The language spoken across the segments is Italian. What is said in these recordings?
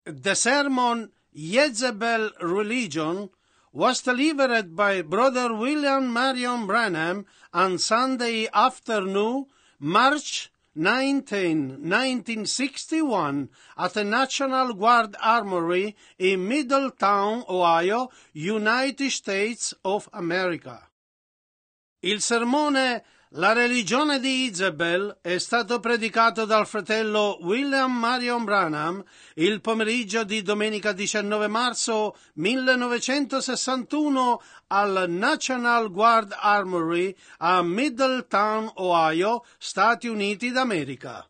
The sermon Jezebel Religion was delivered by Brother William Marion Branham on Sunday afternoon, March 19, 1961, at the National Guard Armory in Middletown, Ohio, United States of America. Il sermone La religione di Jezebel è stato predicato dal fratello William Marion Branham il pomeriggio di domenica 19 marzo 1961 al National Guard Armory a Middletown, Ohio, Stati Uniti d'America.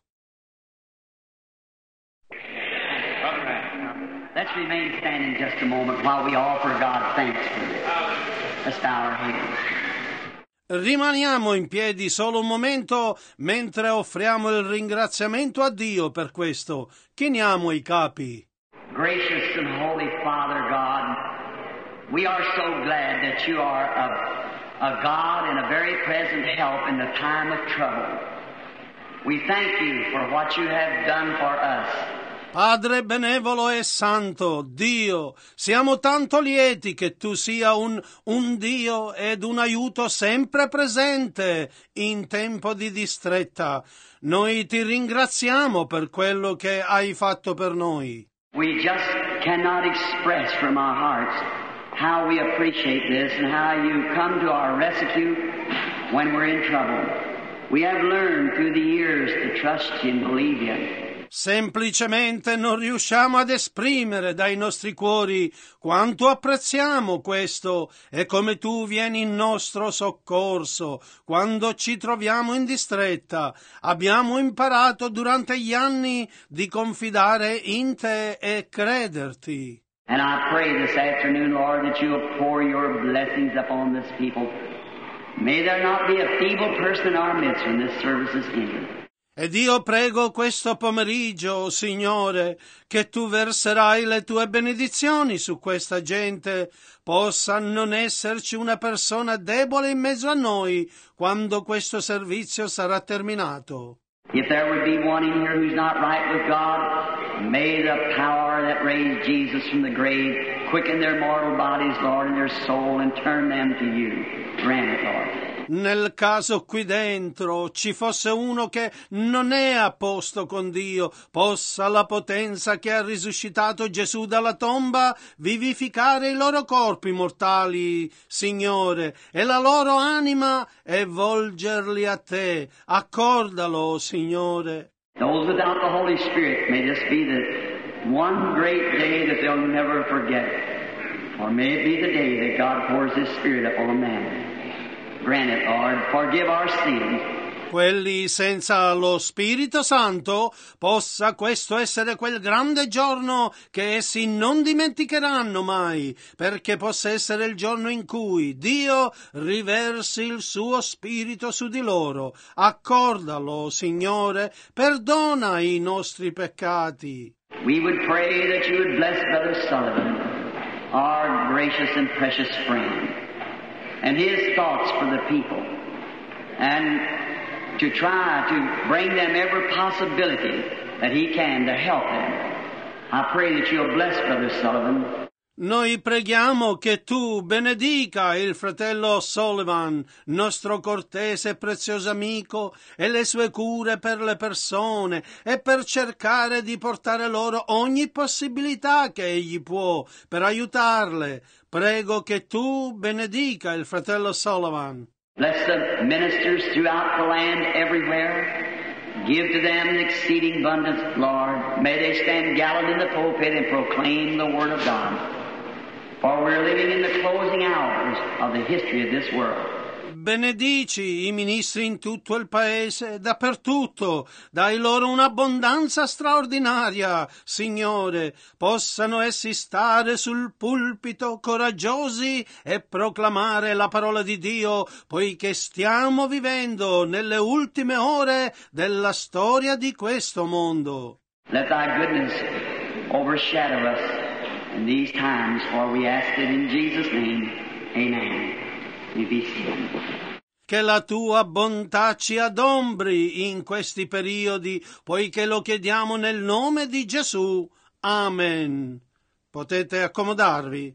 Let's remain standing just a moment while we offer God thanks for this. Let's bow our heads. Rimaniamo in piedi solo un momento mentre offriamo il ringraziamento a Dio per questo. Chiniamo i capi. Gracious and Holy Father God, we are so glad that you are a God and a very present help in the time of trouble. We thank you for what you have done for us. Padre benevolo e santo, Dio, siamo tanto lieti che tu sia un Dio ed un aiuto sempre presente in tempo di distretta. Noi ti ringraziamo per quello che hai fatto per noi. We just cannot express from our hearts how we appreciate this and how you come to our rescue when we're in trouble. We have learned through the years to trust you and believe you. Semplicemente non riusciamo ad esprimere dai nostri cuori quanto apprezziamo questo e come tu vieni in nostro soccorso quando ci troviamo in distretta. Abbiamo imparato durante gli anni di confidare in te e crederti. And I pray this afternoon, Lord, that you will pour your blessings upon this people. May there not be a feeble person in our midst when this service is ended. Ed io prego questo pomeriggio, Signore, che tu verserai le tue benedizioni su questa gente, possa non esserci una persona debole in mezzo a noi quando questo servizio sarà terminato. If there would be one in here who's not right with God, may the power that raised Jesus from the grave quicken their mortal bodies, Lord, and their soul and turn them to you. Grant it, Lord. Nel caso qui dentro ci fosse uno che non è a posto con Dio, possa la potenza che ha risuscitato Gesù dalla tomba vivificare i loro corpi mortali, Signore, e la loro anima e volgerli a te. Accordalo, Signore. Those without the Holy Spirit, may this be the one great day that they'll never forget. Or may it be the day that God pours His Spirit upon man. Grant it, Lord. Forgive our sins. Quelli senza lo Spirito Santo, possa questo essere quel grande giorno che essi non dimenticheranno mai, perché possa essere il giorno in cui Dio riversi il suo Spirito su di loro. Accordalo, Signore, perdona i nostri peccati. We would pray that you would bless Brother Sullivan, our gracious and precious friend, and his thoughts for the people, and to try to bring them every possibility that he can to help them. I pray that you'll bless Brother Sullivan. Noi preghiamo che tu benedica il fratello Sullivan, nostro cortese e prezioso amico, e le sue cure per le persone e per cercare di portare loro ogni possibilità che egli può per aiutarle. Prego che tu benedica il fratello Sullivan. Bless the ministers throughout the land everywhere. Give to them an exceeding abundance, Lord. May they stand gallant in the pulpit and proclaim the Word of God. For we're living in the closing hours of the history of this world. Benedici i ministri in tutto il paese, dappertutto, dai loro un'abbondanza straordinaria, Signore, possano essi stare sul pulpito coraggiosi e proclamare la parola di Dio, poiché stiamo vivendo nelle ultime ore della storia di questo mondo. Let thy goodness overshadow us in these times, for we ask it in Jesus' name. Amen. You be seated. Che la tua bontà ci adombri in questi periodi, poiché lo chiediamo nel nome di Gesù. Amen. Potete accomodarvi.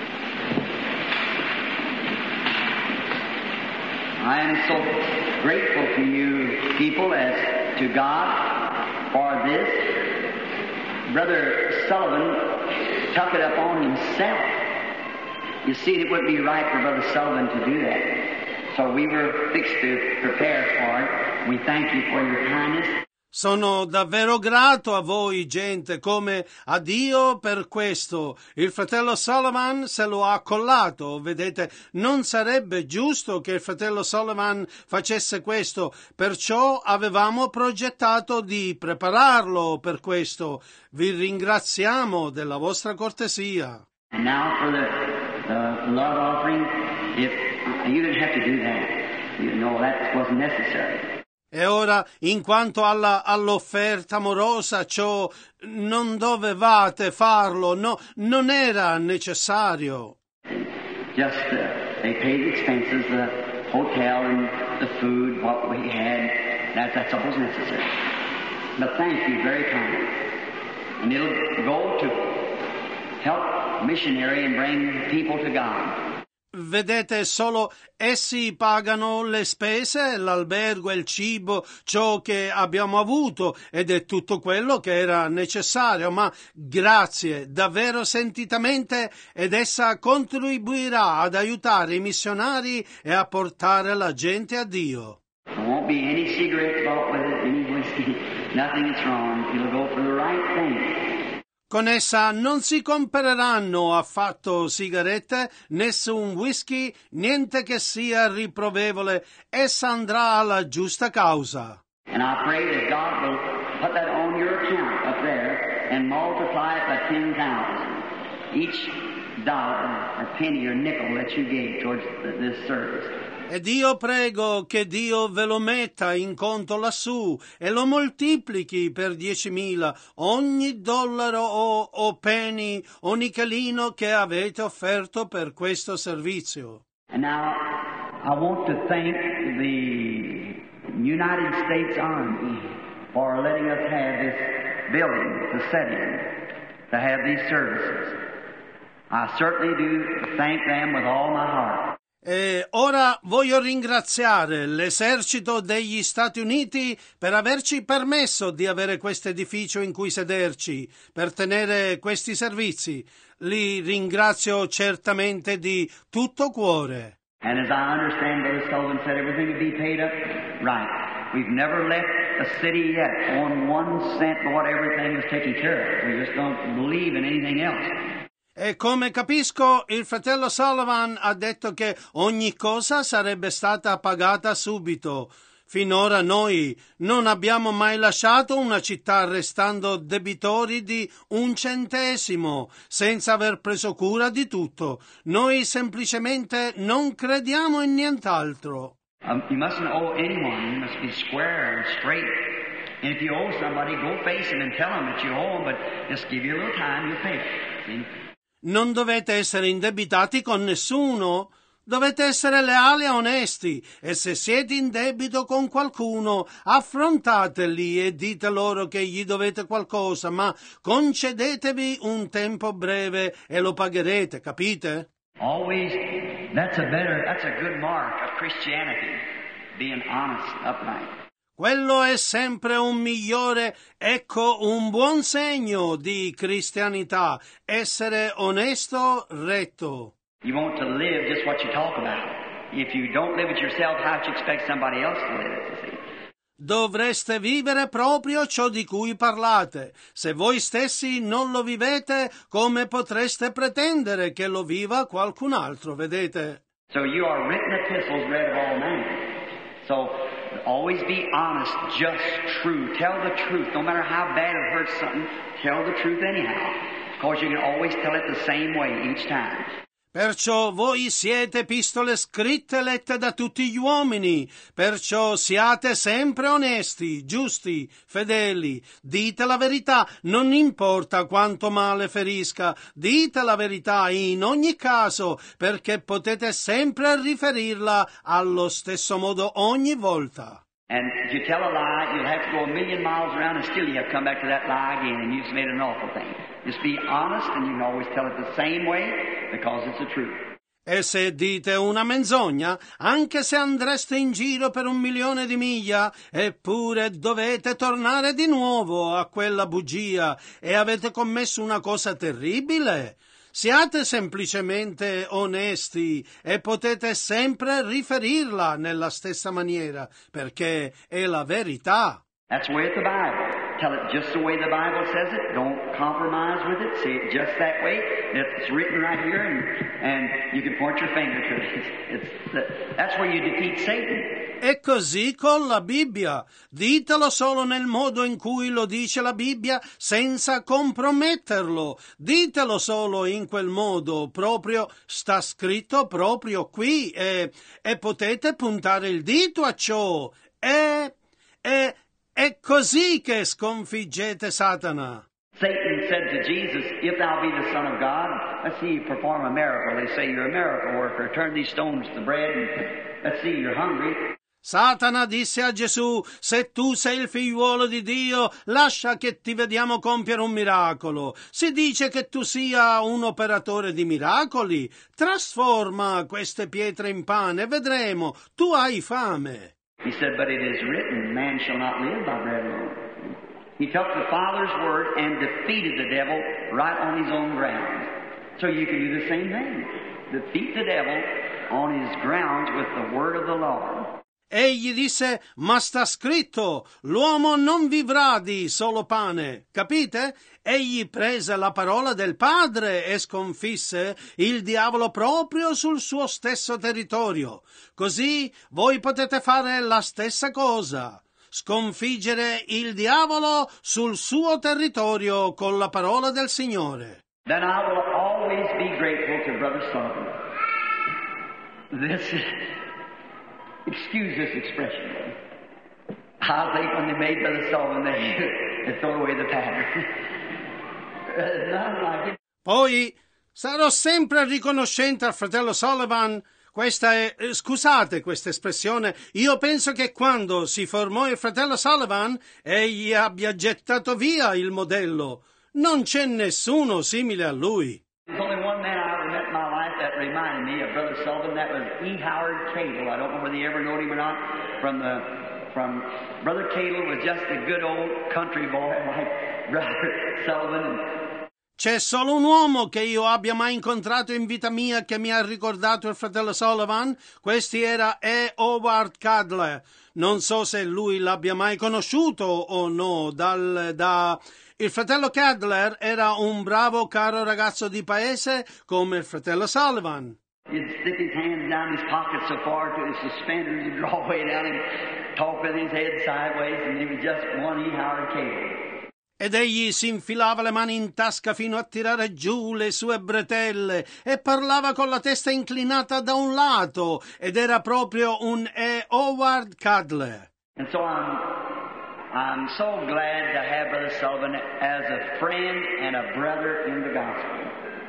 I am so grateful to you people as to God for this. Brother Sullivan took it upon himself. You see, it wouldn't be right for Brother Sullivan to do that. So we were fixed to prepare for it. We thank you for your kindness. Sono davvero grato a voi, gente, come a Dio per questo. Il fratello Sullivan se lo ha accollato. Vedete, non sarebbe giusto che il fratello Sullivan facesse questo, perciò avevamo progettato di prepararlo per questo. Vi ringraziamo della vostra cortesia. And now for the love offering, if you didn't have to do that. You know, that wasn't necessary. E ora, in quanto all'offerta amorosa, ciò non dovevate farlo, no, non era necessario. Just they paid the expenses, the hotel and the food, what we had. That's all was necessary. But thank you very kindly. And it'll go to help missionary and bring people to God. Vedete, solo essi pagano le spese, l'albergo e il cibo, ciò che abbiamo avuto, ed è tutto quello che era necessario, ma grazie davvero sentitamente, ed essa contribuirà ad aiutare i missionari e a portare la gente a Dio. There won't be any cigarettes bought with it, any whiskey, nothing is wrong. It'll go for the right thing. Con essa non si compereranno affatto sigarette, nessun whisky, niente che sia riprovevole, essa andrà alla giusta causa. And I pray that God will put that on your account up there and multiply it by 10,000. Each dollar or penny or nickel that you gave towards this service. Ed io prego che Dio ve lo metta in conto lassù e lo moltiplichi per 10.000 ogni dollaro o penny o nichelino che avete offerto per questo servizio. And now I want to thank the United States Army for letting us have this building to set in, to have these services. I certainly do thank them with all my heart. E ora voglio ringraziare l'esercito degli Stati Uniti per averci permesso di avere questo edificio in cui sederci, per tenere questi servizi. Li ringrazio certamente di tutto cuore. And as I understand, Brother Sullivan said everything would be paid up right. We've never left a city yet on 1 cent but what everything was taken care of. We just don't believe in anything else. E come capisco, il fratello Sullivan ha detto che ogni cosa sarebbe stata pagata subito. Finora noi non abbiamo mai lasciato una città restando debitori di 1 centesimo, senza aver preso cura di tutto. Noi semplicemente non crediamo in nient'altro. You mustn't owe anyone. You must be square and straight. And if you owe somebody, go face them and tell them that you owe them, but just give you a little time, you'll pay. See? Non dovete essere indebitati con nessuno, dovete essere leali e onesti, e se siete in debito con qualcuno, affrontateli e dite loro che gli dovete qualcosa, ma concedetevi un tempo breve e lo pagherete, capite? Always, that's a good mark of Christianity, being honest, upright. Quello è sempre un migliore, ecco un buon segno di cristianità, essere onesto, retto. You want to live just what you talk about. If you don't live it yourself, how do you expect somebody else to live it, you see? Dovreste vivere proprio ciò di cui parlate. Se voi stessi non lo vivete, come potreste pretendere che lo viva qualcun altro, vedete? So you are written epistles read of all men. So always be honest, just, true. Tell the truth. No matter how bad it hurts something, tell the truth anyhow. Because you can always tell it the same way each time. Perciò voi siete epistole scritte lette da tutti gli uomini, perciò siate sempre onesti, giusti, fedeli, dite la verità, non importa quanto male ferisca, dite la verità in ogni caso, perché potete sempre riferirla allo stesso modo ogni volta. And if you tell a lie, you'll have to go 1,000,000 miles around and still you have to come back to that lie again and you've made an awful thing. Just be honest and you can always tell it the same way because it's the truth. E se dite una menzogna, anche se andreste in giro per 1.000.000 di miglia, eppure dovete tornare di nuovo a quella bugia e avete commesso una cosa terribile. Siate semplicemente onesti e potete sempre riferirla nella stessa maniera, perché è la verità. That's the way it's the Bible. Tell it just the way the Bible says it. Don't compromise with it. Say it just that way. It's written right here, and you can point your finger to it. That's where you defeat Satan. E così con la Bibbia. Ditelo solo nel modo in cui lo dice la Bibbia, senza comprometterlo. Ditelo solo in quel modo, proprio sta scritto proprio qui, e potete puntare il dito a ciò. È così che sconfiggete Satana. Satan said to Jesus, if thou be the Son of God, let's see you perform a miracle. They say you're a miracle worker. Turn these stones to bread and let's see you're hungry. Satana disse a Gesù, se tu sei il figliuolo di Dio, lascia che ti vediamo compiere un miracolo. Si dice che tu sia un operatore di miracoli. Trasforma queste pietre in pane, vedremo, tu hai fame. He said, but it is written, man shall not live by bread alone. He took the Father's word and defeated the devil right on his own ground. So you can do the same thing. Defeat the devil on his grounds with the word of the Lord. Egli disse, ma sta scritto, l'uomo non vivrà di solo pane. Capite? Egli prese la parola del Padre e sconfisse il diavolo proprio sul suo stesso territorio. Così voi potete fare la stessa cosa. Sconfiggere il diavolo sul suo territorio con la parola del Signore. Then I will always be grateful to Brother Sullivan. Excuse this expression. I think when they made Brother Sullivan, they throw away the pattern. None like it. Poi sarò sempre riconoscente al fratello Sullivan. Questa è, scusate questa espressione, io penso che quando si formò il fratello Sullivan, egli abbia gettato via il modello. Non c'è nessuno simile a lui. There's only one man I ever met in my life that reminded me of Brother Sullivan. That was E. Howard Cable. I don't know whether you ever knowed him or not. From Brother Cable was just a good old country boy like Brother Sullivan. C'è solo un uomo che io abbia mai incontrato in vita mia che mi ha ricordato il fratello Sullivan. Questi era E. Howard Cadler. Non so se lui l'abbia mai conosciuto o no. Il fratello Cadler era un bravo, caro ragazzo di paese come il fratello Sullivan. He'd stick his hands down his pocket so far to his suspenders, he'd draw way down and talk with his head sideways, and he was just one E. Howard Cable. Ed egli si infilava le mani in tasca fino a tirare giù le sue bretelle e parlava con la testa inclinata da un lato, ed era proprio un E. Howard Cadler. And so I'm so glad to have Brother Sullivan as a friend and a brother in the gospel.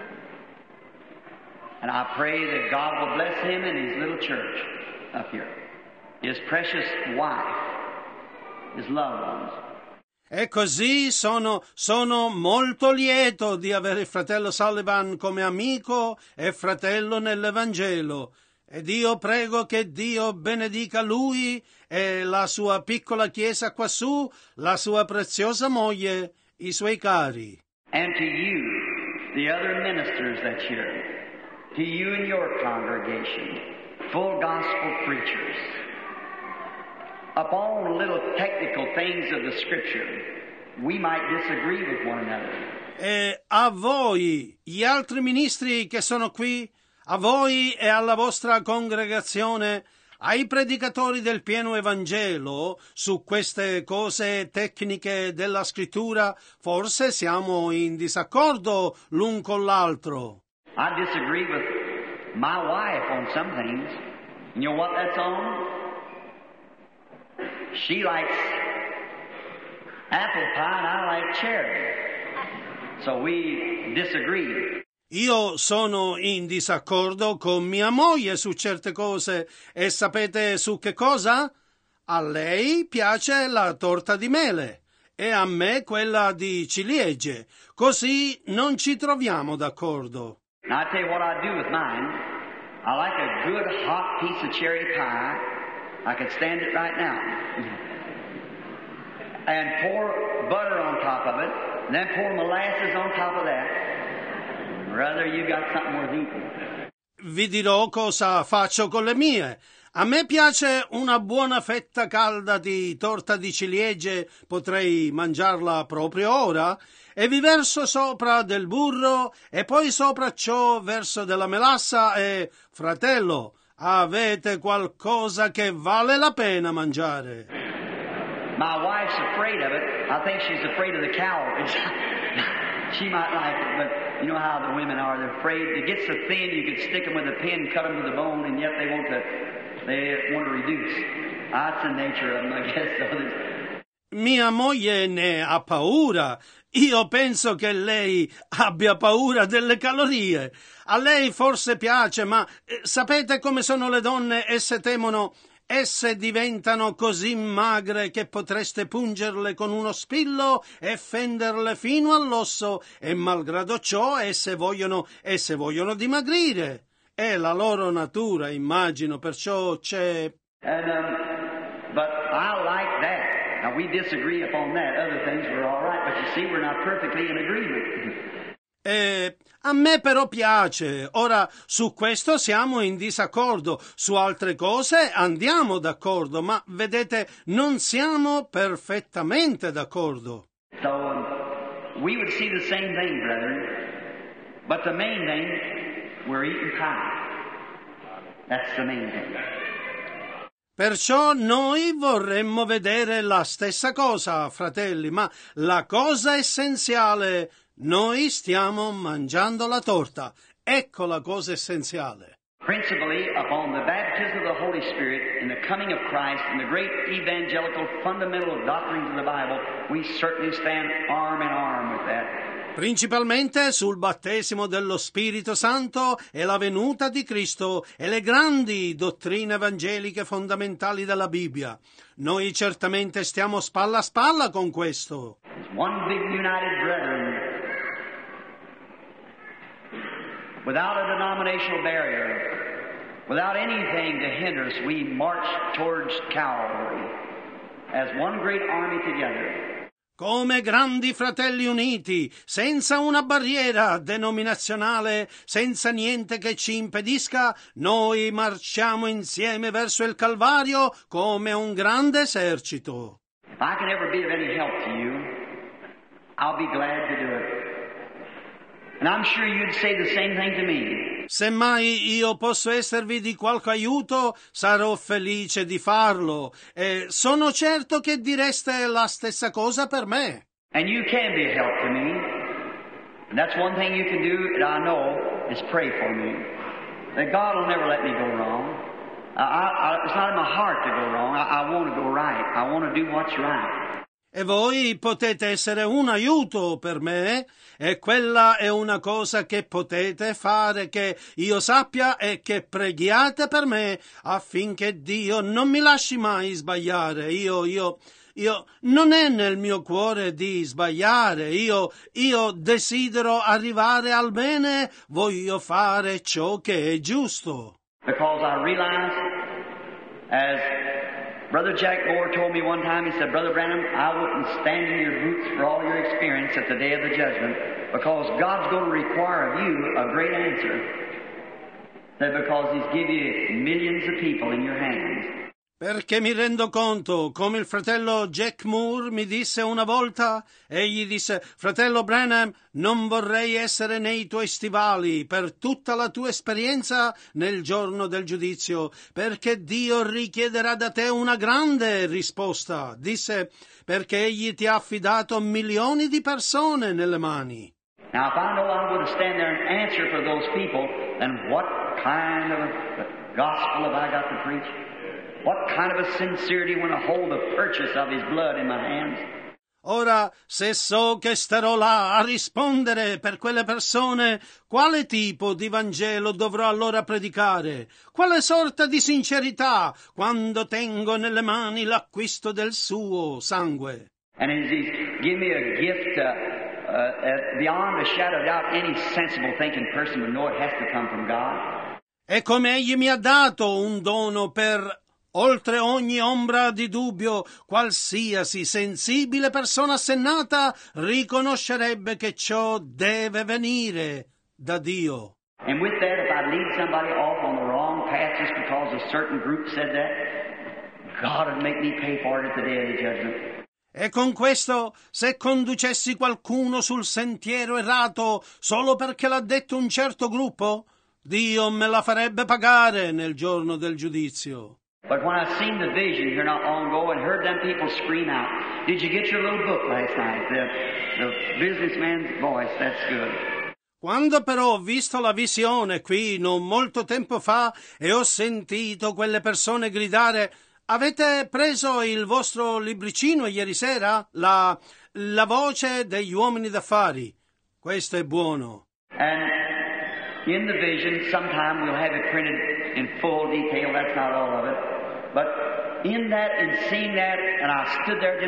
And I pray that God will bless him and his little church up here. His precious wife, his loved ones. E così sono molto lieto di avere il fratello Sullivan come amico e fratello nell'Evangelo. Ed io prego che Dio benedica lui e la sua piccola chiesa quassù, la sua preziosa moglie, i suoi cari. And to you, the other ministers that's here, to you and your congregation, full gospel preachers, upon little technical things of the Scripture, we might disagree with one another. E a voi, gli altri ministri che sono qui, a voi e alla vostra congregazione, ai predicatori del pieno Evangelo, su queste cose tecniche della Scrittura, forse siamo in disaccordo l'un con l'altro. I disagree with my wife on some things. You know what that's on? She likes apple pie and I like cherry. So we disagree. Io sono in disaccordo con mia moglie su certe cose e sapete su che cosa? A lei piace la torta di mele e a me quella di ciliegie, così non ci troviamo d'accordo. Now I tell you what I do with mine. I like a good hot piece of cherry pie. I could stand it right now. And pour butter on top of it, and then pour molasses on top of that. Brother, you got something worth eating. Vi dirò cosa faccio con le mie. A me piace una buona fetta calda di torta di ciliegie, potrei mangiarla proprio ora, e vi verso sopra del burro e poi sopra ciò verso della melassa e, fratello, avete qualcosa che vale la pena mangiare. My wife's afraid of it. I think she's afraid of the calories. She might like it, but you know how the women are. They're afraid. It gets so thin you could stick them with a pin, cut them to the bone, and yet they want to reduce. That's the nature of them, I guess. So mia moglie ne ha paura. Io penso che lei abbia paura delle calorie. A lei forse piace, ma sapete come sono le donne? Esse diventano così magre che potreste pungerle con uno spillo e fenderle fino all'osso, e malgrado ciò esse vogliono dimagrire. È la loro natura, immagino, perciò c'è... But I like that. Now we disagree upon that. Other things we're all right, but you see we're not perfectly in agreement. A me però piace. Ora, su questo siamo in disaccordo. Su altre cose andiamo d'accordo, ma vedete, non siamo perfettamente d'accordo. So we would see the same thing, brethren. But the main thing, we're eating pie. That's the main thing. Perciò noi vorremmo vedere la stessa cosa, fratelli, ma la cosa essenziale, noi stiamo mangiando la torta. Ecco la cosa essenziale. Principally upon the baptism of the Holy Spirit and the coming of Christ and the great evangelical fundamental doctrines of the Bible, we certainly stand arm in arm with that. Principalmente sul battesimo dello Spirito Santo e la venuta di Cristo e le grandi dottrine evangeliche fondamentali della Bibbia. Noi certamente stiamo spalla a spalla con questo. One big united brethren, without a denominational barrier, without anything to hinder us, we march towards Calvary as one great army together. Come grandi fratelli uniti, senza una barriera denominazionale, senza niente che ci impedisca, noi marciamo insieme verso il Calvario come un grande esercito. If I can ever be of any help to you, I'll be glad to do it. And I'm sure you'd say the same thing to me. Semmai io posso esservi di qualche aiuto, sarò felice di farlo, e sono certo che direste la stessa cosa per me. And you can be a help to me. And that's one thing you can do, that I know, is pray for me. That God will never let me go wrong. It's not in my heart to go wrong. I want to go right. I want to do what's right. E voi potete essere un aiuto per me, e quella è una cosa che potete fare, che io sappia, e che preghiate per me affinché Dio non mi lasci mai sbagliare. Io non è nel mio cuore di sbagliare, io desidero arrivare al bene, voglio fare ciò che è giusto. Because I realize, as Brother Jack Moore told me one time, he said, Brother Branham, I wouldn't stand in your boots for all your experience at the day of the judgment, because God's going to require of you a great answer. That because He's given you millions of people in your hands. Perché mi rendo conto, come il fratello Jack Moore mi disse una volta, egli disse, fratello Branham, non vorrei essere nei tuoi stivali per tutta la tua esperienza nel giorno del giudizio, perché Dio richiederà da te una grande risposta. Disse, perché egli ti ha affidato milioni di persone nelle mani. Now if I know I'm going to stand there and answer for those people, then what kind of a gospel have I got to preach? What kind of a sincerity when I hold the purchase of His blood in my hands? Ora, se so che starò là a rispondere per quelle persone, quale tipo di Vangelo dovrò allora predicare? Quale sorta di sincerità quando tengo nelle mani l'acquisto del suo sangue? And He's give me a gift beyond a shadow of doubt. Any sensible thinking person would know it has to come from God. E come egli mi ha dato un dono per oltre ogni ombra di dubbio, qualsiasi sensibile persona assennata riconoscerebbe che ciò deve venire da Dio. And with that, if I lead somebody off on the wrong path just because a certain group said that, God would make me pay for it at the day of the judgment. E con questo, se conducessi qualcuno sul sentiero errato solo perché l'ha detto un certo gruppo, Dio me la farebbe pagare nel giorno del giudizio. But when I seen the vision here not long ago and heard them people scream out, "Did you get your little book last night?" The businessman's voice, that's good. Quando però ho visto la visione qui non molto tempo fa e ho sentito quelle persone gridare: avete preso il vostro libricino ieri sera? La voce degli uomini d'affari. Questo è buono. And in the vision, sometime we'll have it printed in full detail, that's not all of it. But in that and seeing that, and I stood there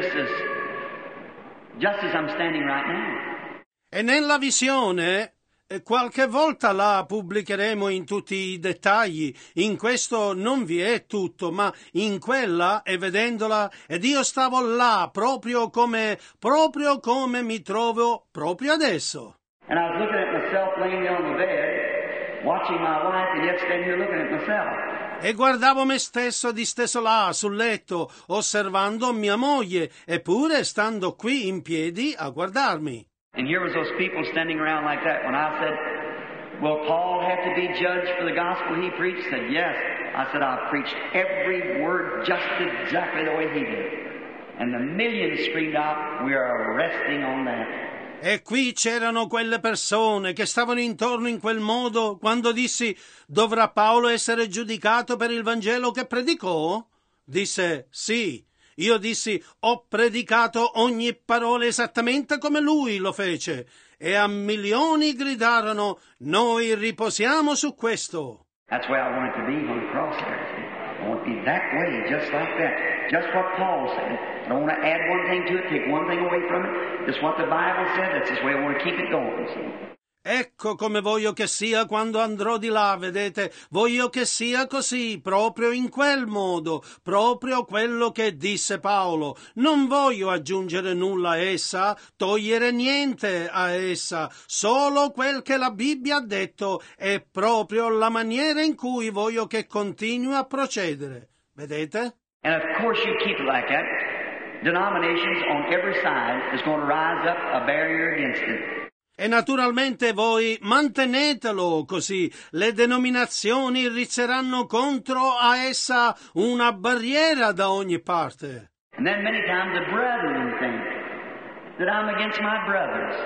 just as I'm standing right now. E nella visione, qualche volta la pubblicheremo in tutti i dettagli, in questo non vi è tutto, ma in quella, e vedendola, ed io stavo là proprio come mi trovo proprio adesso. And I was looking at myself laying there on the bed, watching my wife, and yet standing here looking at myself. E guardavo me stesso disteso là sul letto, osservando mia moglie, eppure stando qui in piedi a guardarmi. And here was those people standing around like that. When I said, "Will Paul have to be judged for the gospel he preached?" Said, "Yes." I said, "I preached every word just exactly the way he did." And the millions screamed out, "We are resting on that." E qui c'erano quelle persone che stavano intorno in quel modo quando dissi: dovrà Paolo essere giudicato per il Vangelo che predicò? Disse: sì. Io dissi: ho predicato ogni parola esattamente come lui lo fece. E a milioni gridarono: noi riposiamo su questo. That's where I want it to be on the cross there. I want it to be that way, just like that. Just what Paul said. I don't want to add one thing to it, take one thing away from it. Just what the Bible said, that's just the way I want to keep it going. See? Ecco come voglio che sia quando andrò di là, vedete? Voglio che sia così, proprio in quel modo, proprio quello che disse Paolo. Non voglio aggiungere nulla a essa, togliere niente a essa, solo quel che la Bibbia ha detto è proprio la maniera in cui voglio che continui a procedere. Vedete? And of course you keep it like that. Denominations on every side is going to rise up a barrier against it. E naturalmente voi mantenetelo così, le denominazioni rizzeranno contro a essa una barriera da ogni parte. And then many times the brethren think that I'm against my brothers.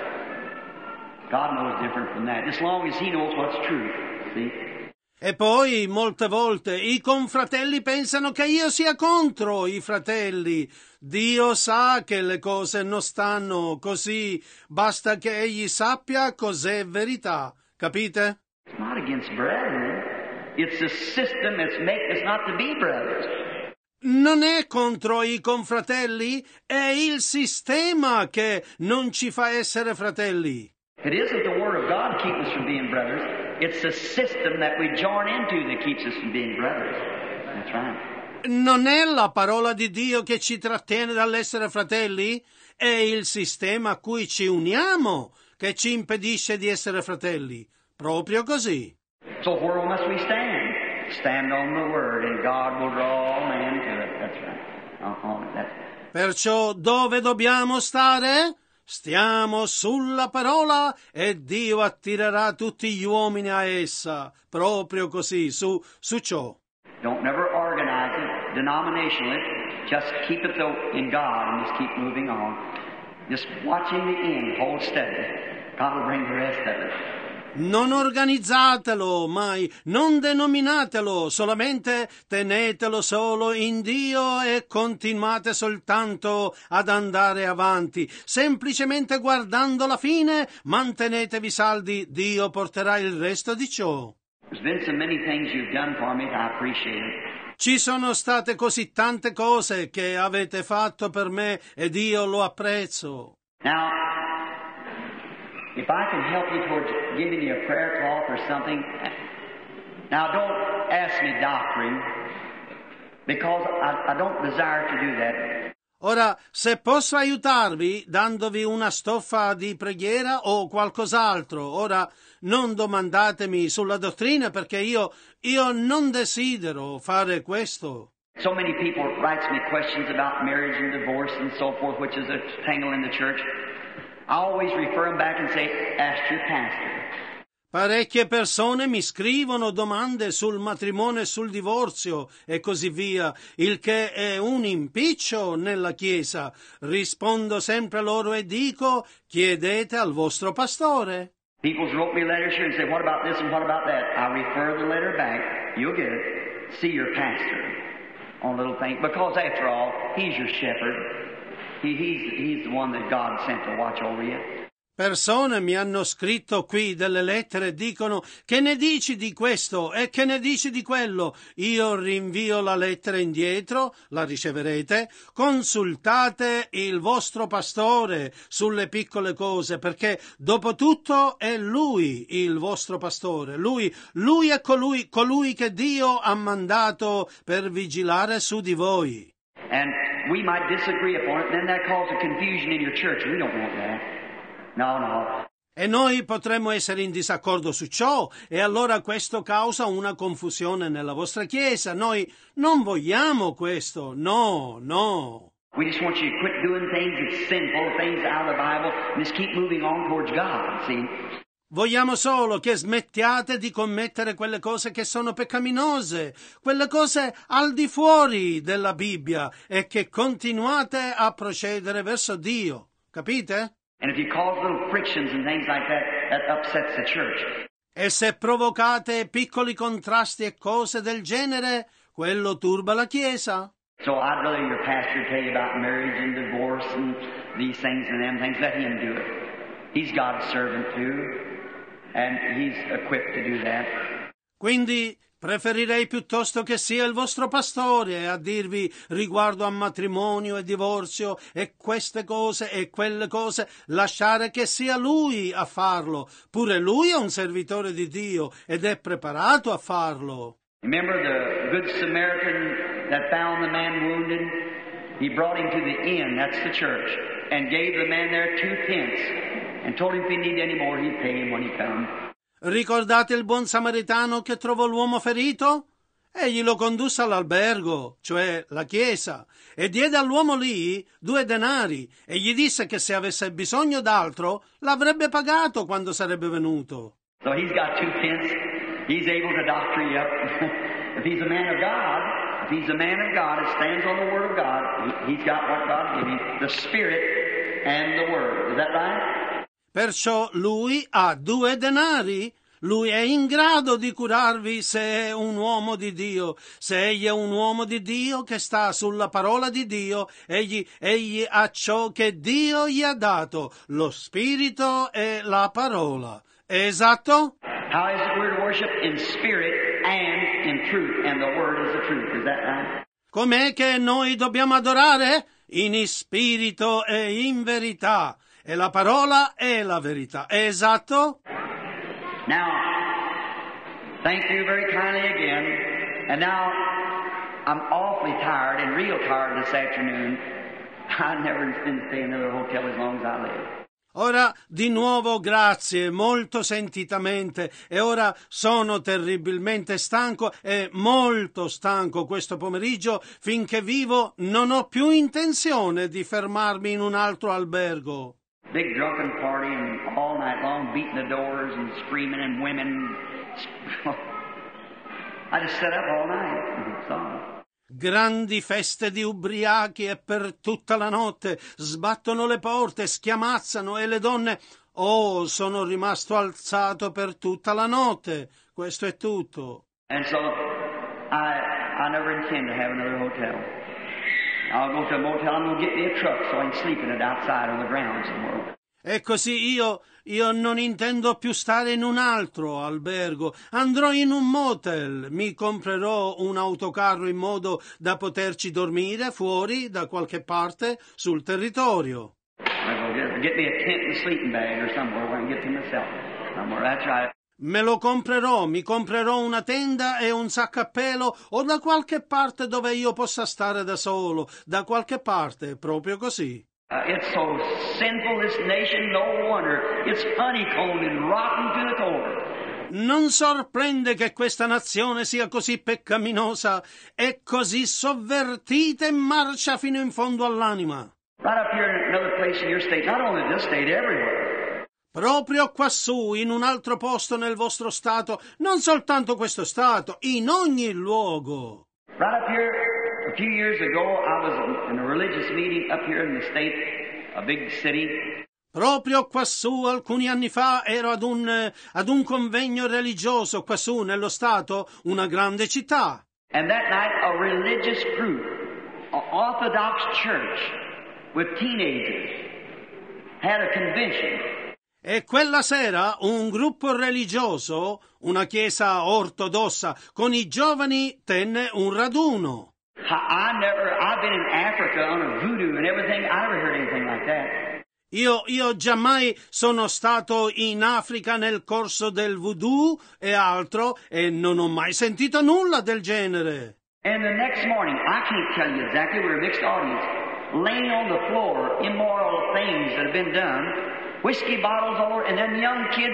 God knows different from that, as long as He knows what's true. See? E poi molte volte i confratelli pensano che io sia contro i fratelli. Dio sa che le cose non stanno così, basta che egli sappia cos'è verità, capite? It's not against brethren. It's the system that's making us not to be brothers. Non è contro i confratelli, è il sistema che non ci fa essere fratelli. It isn't the Word of God to keep us from being brothers. It's the system that we join into that keeps us from being brothers. That's right. Non è la parola di Dio che ci trattiene dall'essere fratelli, è il sistema a cui ci uniamo che ci impedisce di essere fratelli. Proprio così. So where must we stand? Stand on the Word, and God will draw all men to it. That's right. Perciò dove dobbiamo stare? Stiamo sulla parola e Dio attirerà tutti gli uomini a essa. Proprio così, su ciò. Don't never organize it denominationally. Just keep it though in God and just keep moving on. Just watching the end. Hold steady. God will bring the rest of it. Non organizzatelo mai, non denominatelo, solamente tenetelo solo in Dio e continuate soltanto ad andare avanti. Semplicemente guardando la fine, mantenetevi saldi, Dio porterà il resto di ciò. There's been so many things you've done for me that I appreciate it. Ci sono state così tante cose che avete fatto per me ed io lo apprezzo. Now, if I can help you towards giving you a prayer cloth or something, now don't ask me doctrine, because I don't desire to do that. Ora, se posso aiutarvi dandovi una stoffa di preghiera o qualcos'altro, ora non domandatemi sulla dottrina perché io non desidero fare questo. So many people writes me questions about marriage and divorce and so forth, which is a tangle in the church. I always refer them back and say, ask your pastor. Parecchie persone mi scrivono domande sul matrimonio e sul divorzio e così via, il che è un impiccio nella Chiesa. Rispondo sempre loro e dico, chiedete al vostro pastore. People wrote me letters here and say, what about this and what about that? I refer the letter back. You'll get it. See your pastor on little things. Because after all, he's your shepherd. He's the one that God sent to watch over you. Persone mi hanno scritto qui delle lettere e dicono che ne dici di questo e che ne dici di quello. Io rinvio la lettera indietro, la riceverete, consultate il vostro pastore sulle piccole cose perché dopo tutto è lui il vostro pastore. Lui è colui che Dio ha mandato per vigilare su di voi. And we might disagree upon it, then that causes confusion in your church. We don't want that. No. E noi potremmo essere in disaccordo su ciò, e allora questo causa una confusione nella vostra Chiesa. Noi non vogliamo questo, no. We just want you to quit doing things that's sinful, things out of the Bible, and just keep moving on towards God, see? Vogliamo solo che smettiate di commettere quelle cose che sono peccaminose, quelle cose al di fuori della Bibbia, e che continuate a procedere verso Dio, capite? And if you cause little frictions and things like that, that upsets the church. E se provocate piccoli contrasti e cose del genere, quello turba la Chiesa. So I'd rather your pastor tell you about marriage and divorce and these things and them things. Let him do it. He's God's servant too, and he's equipped to do that. Quindi preferirei piuttosto che sia il vostro pastore a dirvi riguardo a matrimonio e divorzio e queste cose e quelle cose, lasciare che sia lui a farlo. Pure lui è un servitore di Dio ed è preparato a farlo. Remember the good Samaritan that found the man wounded? He brought him to the inn, that's the church, and gave the man there 2 pence and told him if he needed any more, he'd pay him when he come. Ricordate il buon samaritano che trovò l'uomo ferito? Egli lo condusse all'albergo, cioè la chiesa, e diede all'uomo lì 2 denari e gli disse che se avesse bisogno d'altro l'avrebbe pagato quando sarebbe venuto. So he's got 2 pence. He's able to doctor you up. If he's a man of God, that stands on the Word of God, he's got what God gave him, the Spirit and the Word. Is that right? Perciò lui ha 2 denari. Lui è in grado di curarvi se è un uomo di Dio. Se egli è un uomo di Dio che sta sulla parola di Dio, egli ha ciò che Dio gli ha dato, lo Spirito e la parola. È esatto? How is it we're to worship? In spirit and in truth. And the Word is the truth. Is that right? Com'è che noi dobbiamo adorare? In spirito e in verità. E la parola è la verità. È esatto? Now, thank you very kindly again. And now, I'm awfully tired and real tired this afternoon. I never intend to stay in another hotel as long as I live. Ora di nuovo grazie, molto sentitamente, e ora sono terribilmente stanco e molto stanco questo pomeriggio. Finché vivo non ho più intenzione di fermarmi in un altro albergo. Big drunken party and all night long beating the doors and screaming and women. I just sat up all night. Sorry. Grandi feste di ubriachi e per tutta la notte sbattono le porte, schiamazzano e le donne. Oh, sono rimasto alzato per tutta la notte. Questo è tutto. And so I never intend to have another hotel. I'll go to a motel. I'm going to get me a truck so I can sleep in it outside on the ground somewhere. E così io non intendo più stare in un altro albergo. Andrò in un motel. Mi comprerò un autocarro in modo da poterci dormire fuori da qualche parte sul territorio. Get me a tent and sleeping bag or somewhere where I can get to myself. Somewhere. That's right. Me lo comprerò, mi comprerò una tenda e un sacco a pelo o da qualche parte dove io possa stare da solo, da qualche parte, proprio così. It's so sinful, this nation, no wonder. It's honeycombed and rotten to the core. Non sorprende che questa nazione sia così peccaminosa e così sovvertita e marcia fino in fondo all'anima. Right up here in another place in your state, not only this state, everywhere. Proprio quassù, in un altro posto nel vostro stato, non soltanto questo stato, in ogni luogo. Right up here, a few years ago, I was in a religious meeting up here in the state, a big city. Proprio quassù, alcuni anni fa, ero ad un convegno religioso quassù nello stato, una grande città. And that night, a religious group, an Orthodox church, with teenagers, had a convention. E quella sera un gruppo religioso, una chiesa ortodossa, con i giovani tenne un raduno. I've been in Africa on a voodoo and everything. I never heard anything like that. Io giammai sono stato in Africa nel corso del voodoo e altro e non ho mai sentito nulla del genere. And the next morning, I can't tell you exactly, we're a mixed audience, laying on the floor, immoral things that have been done, whiskey bottles all over, and then young kids,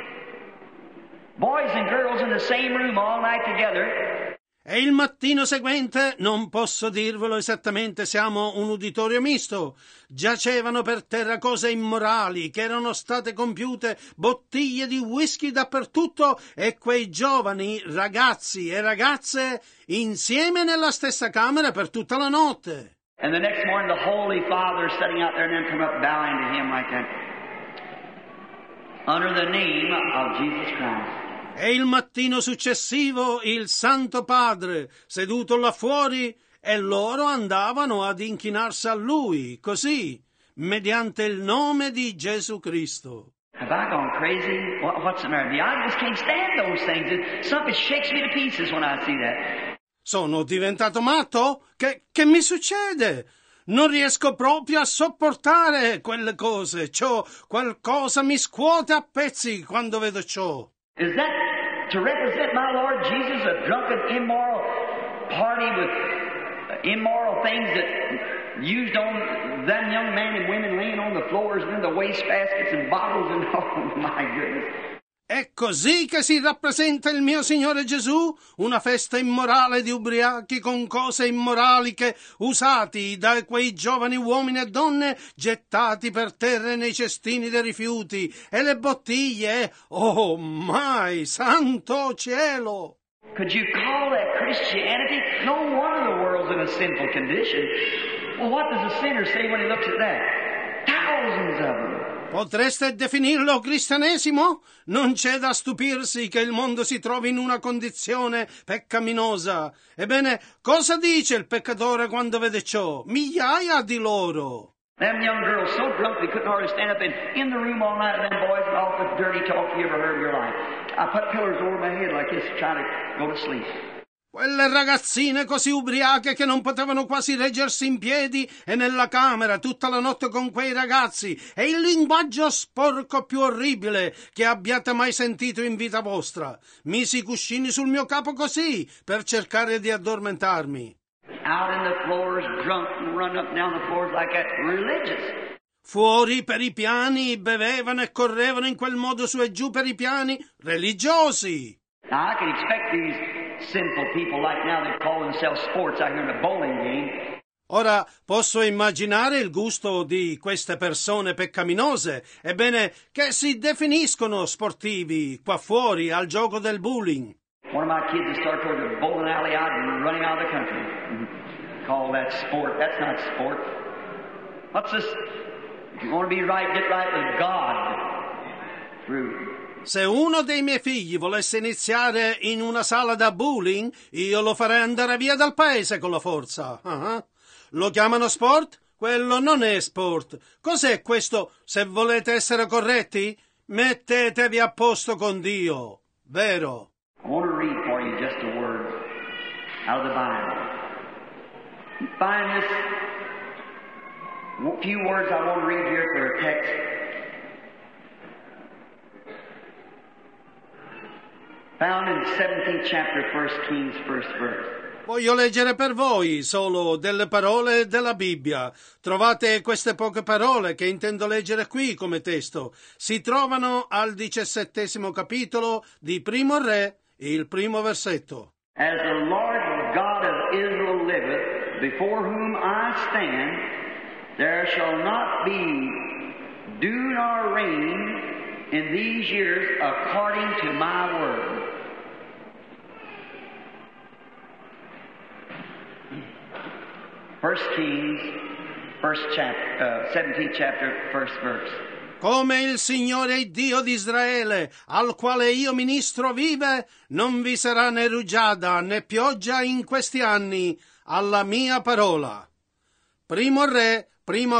boys and girls in the same room all night together. E il mattino seguente, non posso dirvelo esattamente, siamo un uditorio misto, giacevano per terra cose immorali che erano state compiute, bottiglie di whisky dappertutto e quei giovani ragazzi e ragazze insieme nella stessa camera per tutta la notte. And the next morning the Holy Father sitting out there and then come up bowing to him like that. Under the name of Jesus Christ. E il mattino successivo il Santo Padre seduto là fuori e loro andavano ad inchinarsi a lui, così, mediante il nome di Gesù Cristo. Have I gone crazy? What's the matter? I just can't stand those things. Something shakes me to pieces when I see that. Sono diventato matto? Che mi succede? Non riesco proprio a sopportare quelle cose. Ciò qualcosa mi scuote a pezzi quando vedo ciò. Is that to represent my Lord Jesus, a drunken, immoral party with immoral things that used on them young men and women laying on the floors and in the wastebaskets and bottles and oh my goodness. È così che si rappresenta il mio Signore Gesù? Una festa immorale di ubriachi con cose immorali che, usati da quei giovani uomini e donne, gettati per terra nei cestini dei rifiuti, e le bottiglie, oh mai, santo cielo! Could you call that Christianity? No wonder the world's in a sinful condition. Well, what does the sinner say when he looks at that? Thousands of them. Potreste definirlo cristianesimo? Non c'è da stupirsi che il mondo si trovi in una condizione peccaminosa. Ebbene, cosa dice il peccatore quando vede ciò? Migliaia di loro. Them young girls so drunk they couldn't hardly stand up in the room all night, and them boys and all the dirty talk you ever heard in your life. I put pillars over my head like this trying to go to sleep. Quelle ragazzine così ubriache che non potevano quasi reggersi in piedi e nella camera tutta la notte con quei ragazzi e il linguaggio sporco più orribile che abbiate mai sentito in vita vostra. Misi i cuscini sul mio capo così per cercare di addormentarmi. Out in the floors, drunk and run up and down the floors like that, religious. Fuori per i piani bevevano e correvano in quel modo su e giù per i piani, religiosi. Now I can expect these sinful people like now they call themselves sports out here in a bowling game. Ora posso immaginare il gusto di queste persone peccaminose, ebbene, che si definiscono sportivi qua fuori al gioco del bowling. One of my kids would start towards the bowling alley out and running out of the country. Call that sport. That's not sport. What's this? If you want to be right, get right with God. through. Se uno dei miei figli volesse iniziare in una sala da bowling, io lo farei andare via dal paese con la forza. Lo chiamano sport? Quello non è sport. Cos'è questo? Se volete essere corretti, mettetevi a posto con Dio. Vero? I want to read for you just a word out of the Bible. Find this few words I want to read here for a text. Found in the 17th chapter, 1 Kings, first verse. Voglio leggere per voi solo delle parole della Bibbia. Trovate queste poche parole che intendo leggere qui come testo. Si trovano al 17° capitolo di Primo Re, il primo versetto. As the Lord God of Israel liveth, before whom I stand, there shall not be dew nor rain in these years according to my word. First Kings, 17th chapter, first verse. Come il Signore Dio di Israele, al quale io ministro, vive, non vi sarà né rugiada né pioggia in questi anni, alla mia parola. Primo Re,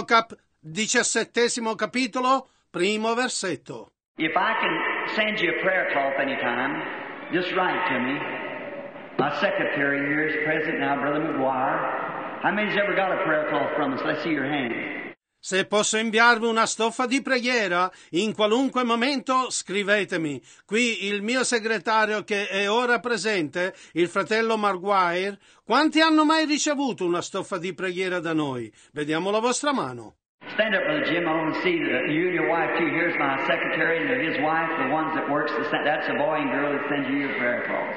17° capitolo, primo versetto. If I can send you a prayer cloth anytime, just write to me. My secretary here is present now, Brother McGuire. How many's ever got a prayer cloth from us? Let's see your hand. Se posso inviarvi una stoffa di preghiera, in qualunque momento scrivetemi. Qui il mio segretario che è ora presente, il fratello Maguire. Quanti hanno mai ricevuto una stoffa di preghiera da noi? Vediamo la vostra mano. Stand up, Brother Jim. I want to see you and your wife too. Here's my secretary and his wife, the ones that works. That's a boy and girl that sends you your prayer cloth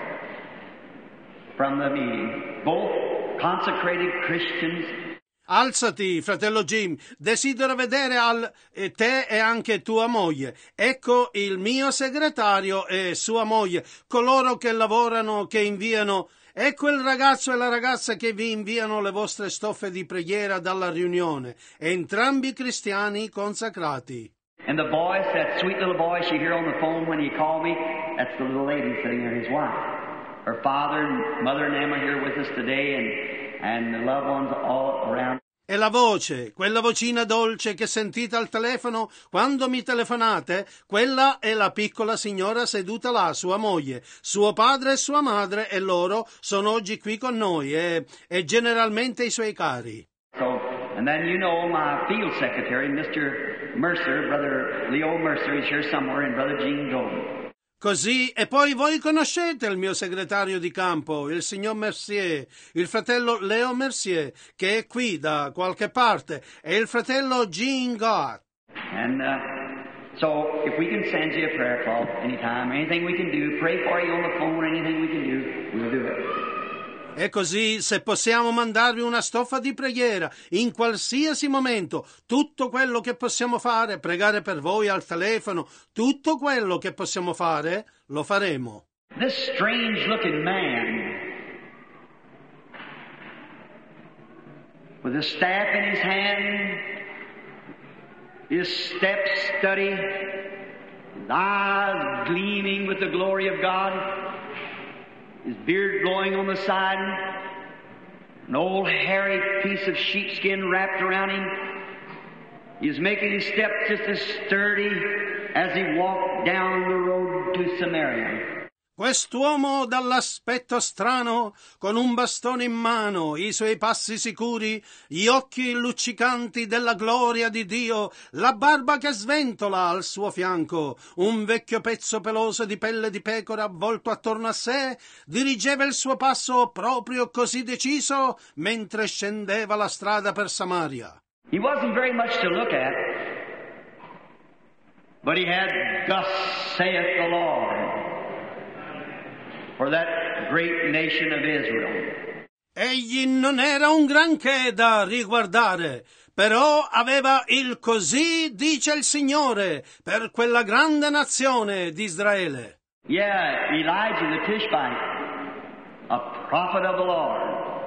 from the meeting. Both consecrated Christians. Alzati, fratello Jim, desidero vedere te e anche tua moglie. Ecco il mio segretario e sua moglie, coloro che lavorano, che inviano. Ecco il ragazzo e la ragazza che vi inviano le vostre stoffe di preghiera dalla riunione, entrambi cristiani consacrati. And the voice, that sweet little voice you hear on the phone when you call me, that's the little lady sitting there, his wife. Her father and mother and them are here with us today, and the loved ones all around. E la voce, quella vocina dolce che sentite al telefono quando mi telefonate, quella è la piccola signora seduta là, sua moglie, suo padre e sua madre, e loro sono oggi qui con noi e generalmente i suoi cari. So, and then you know my field secretary, Mr. Mercer, Brother Leo Mercer, he's here somewhere, and Brother Gene Golden. Così, e poi voi conoscete il mio segretario di campo, il signor Mercier, il fratello Leo Mercier, che è qui da qualche parte, e il fratello Gene Gott. And so, if we can send you a prayer cloth anytime, anything we can do, pray for you on the phone, anything we can do, we'll do it. E così, se possiamo mandarvi una stoffa di preghiera, in qualsiasi momento, tutto quello che possiamo fare, pregare per voi al telefono, tutto quello che possiamo fare, lo faremo. This strange-looking man, with a staff in his hand, his steps steady, his eyes gleaming with the glory of God, his beard blowing on the side, an old hairy piece of sheepskin wrapped around him. He was making his steps just as sturdy as he walked down the road to Samaria. Quest'uomo dall'aspetto strano, con un bastone in mano, i suoi passi sicuri, gli occhi luccicanti della gloria di Dio, la barba che sventola al suo fianco, un vecchio pezzo peloso di pelle di pecora avvolto attorno a sé, dirigeva il suo passo proprio così deciso mentre scendeva la strada per Samaria. He wasn't very much to look at, but he had, "Thus saith the Lord," for that great nation of Israel. Egli non era un granché da riguardare, però aveva il "così dice il Signore" per quella grande nazione di Israele. Yeah, Elijah the Tishbite, a prophet of the Lord.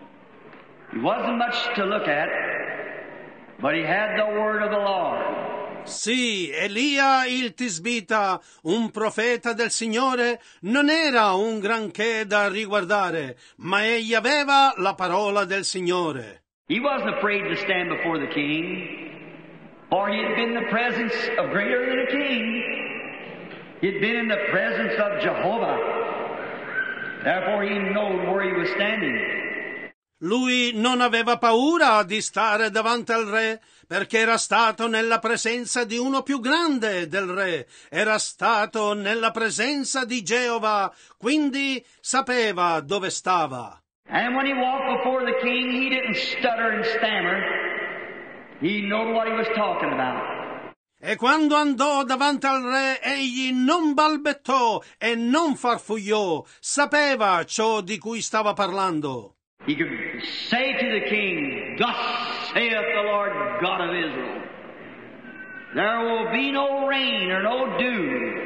He wasn't much to look at, but he had the word of the Lord. Sì, Elia il Tisbita, un profeta del Signore, non era un granché da riguardare, ma egli aveva la parola del Signore. He wasn't afraid to stand before the king, for he had been in the presence of greater than a king. He had been in the presence of Jehovah. Therefore he knew where he was standing. Lui non aveva paura di stare davanti al re, perché era stato nella presenza di uno più grande del re, era stato nella presenza di Geova, quindi sapeva dove stava. And when he walked before the king, he didn't stutter and stammer. He knew what he was talking about. E quando andò davanti al re, egli non balbettò e non farfugliò, sapeva ciò di cui stava parlando. He could say to the king, "Thus saith the Lord God of Israel, there will be no rain or no dew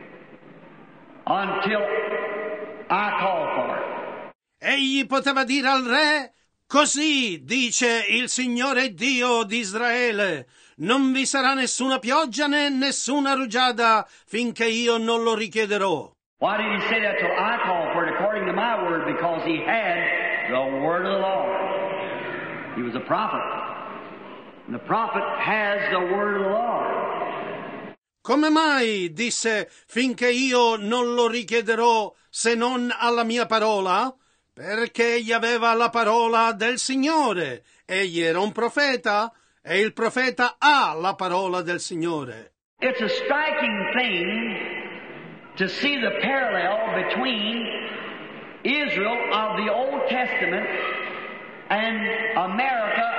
until I call for it." Egli poteva dire al re, così dice il Signore Dio di Israele, non vi sarà nessuna pioggia né nessuna rugiada finché io non lo richiederò. Why did he say that till I call for it according to my word? Because he had the word of the Lord. He was a prophet. And the prophet has the word of the Lord. Come mai, disse, finché io non lo richiederò se non alla mia parola? Perché egli aveva la parola del Signore. Egli era un profeta e il profeta ha la parola del Signore. It's a striking thing to see the parallel between Israel of the Old Testament and America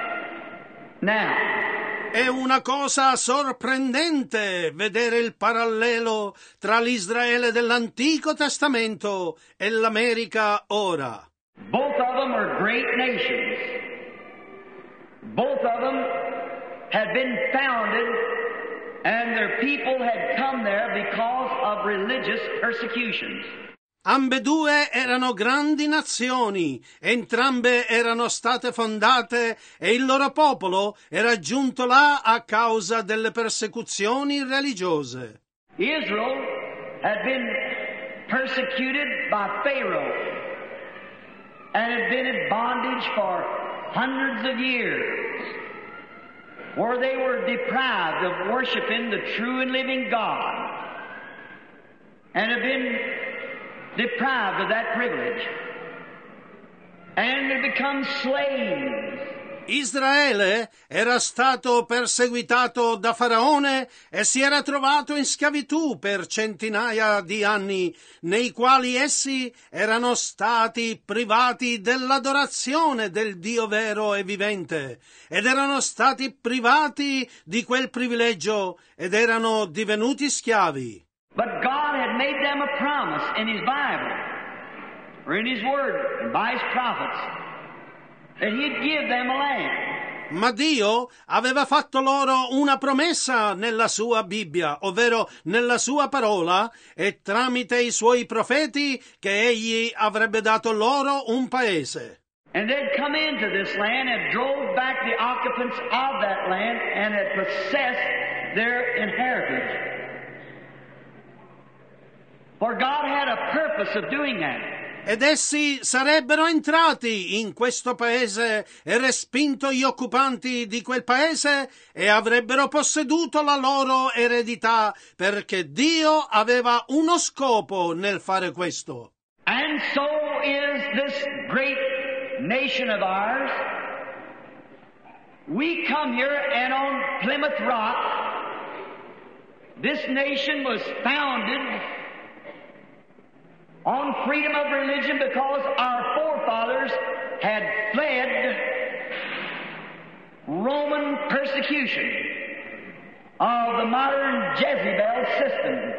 now. È una cosa sorprendente vedere il parallelo tra l'Israele dell'Antico Testamento e l'America ora. Both of them are great nations. Both of them had been founded and their people had come there because of religious persecutions. Ambedue erano grandi nazioni, entrambe erano state fondate e il loro popolo era giunto là a causa delle persecuzioni religiose. Israel had been persecuted by Pharaoh and had been in bondage for hundreds of years, where they were deprived of worshiping the true and living God, and had been deprived of that privilege, and had become slaves. Israele era stato perseguitato da Faraone e si era trovato in schiavitù per centinaia di anni, nei quali essi erano stati privati dell'adorazione del Dio vero e vivente, ed erano stati privati di quel privilegio ed erano divenuti schiavi. But God had made them a promise in His Bible, or in His Word, and by His prophets, that He'd give them a land. Ma Dio aveva fatto loro una promessa nella sua Bibbia, ovvero nella sua parola, e tramite i suoi profeti che egli avrebbe dato loro un paese. And they'd come into this land and drove back the occupants of that land and had possessed their inheritance. For God had a purpose of doing that. Ed essi sarebbero entrati in questo paese e respinto gli occupanti di quel paese e avrebbero posseduto la loro eredità, perché Dio aveva uno scopo nel fare questo. And so is this great nation of ours. We come here and on Plymouth Rock, this nation was founded on freedom of religion because our forefathers had fled Roman persecution of the modern Jezebel system,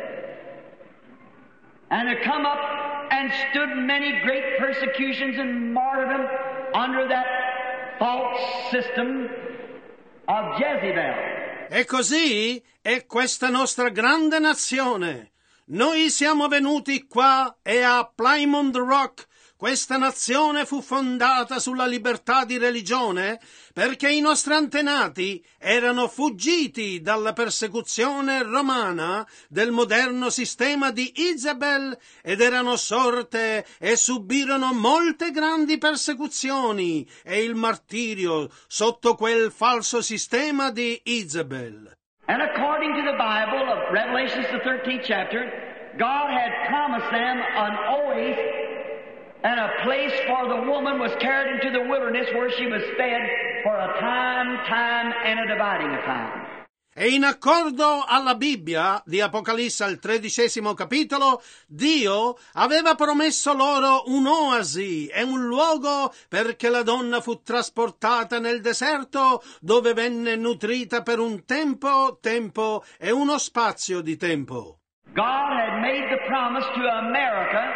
and had come up and stood many great persecutions and martyrdom under that false system of Jezebel. E così è questa nostra grande nazione. Noi siamo venuti qua e a Plymouth Rock questa nazione fu fondata sulla libertà di religione perché i nostri antenati erano fuggiti dalla persecuzione romana del moderno sistema di Isabel ed erano sorte e subirono molte grandi persecuzioni e il martirio sotto quel falso sistema di Isabel. And according to the Bible of Revelation, the 13th chapter, God had promised them an oasis and a place for the woman was carried into the wilderness where she was fed for a time, and a dividing of time. E in accordo alla Bibbia di Apocalisse al 13° capitolo, Dio aveva promesso loro un'oasi e un luogo perché la donna fu trasportata nel deserto dove venne nutrita per un tempo e uno spazio di tempo. God had made the promise to America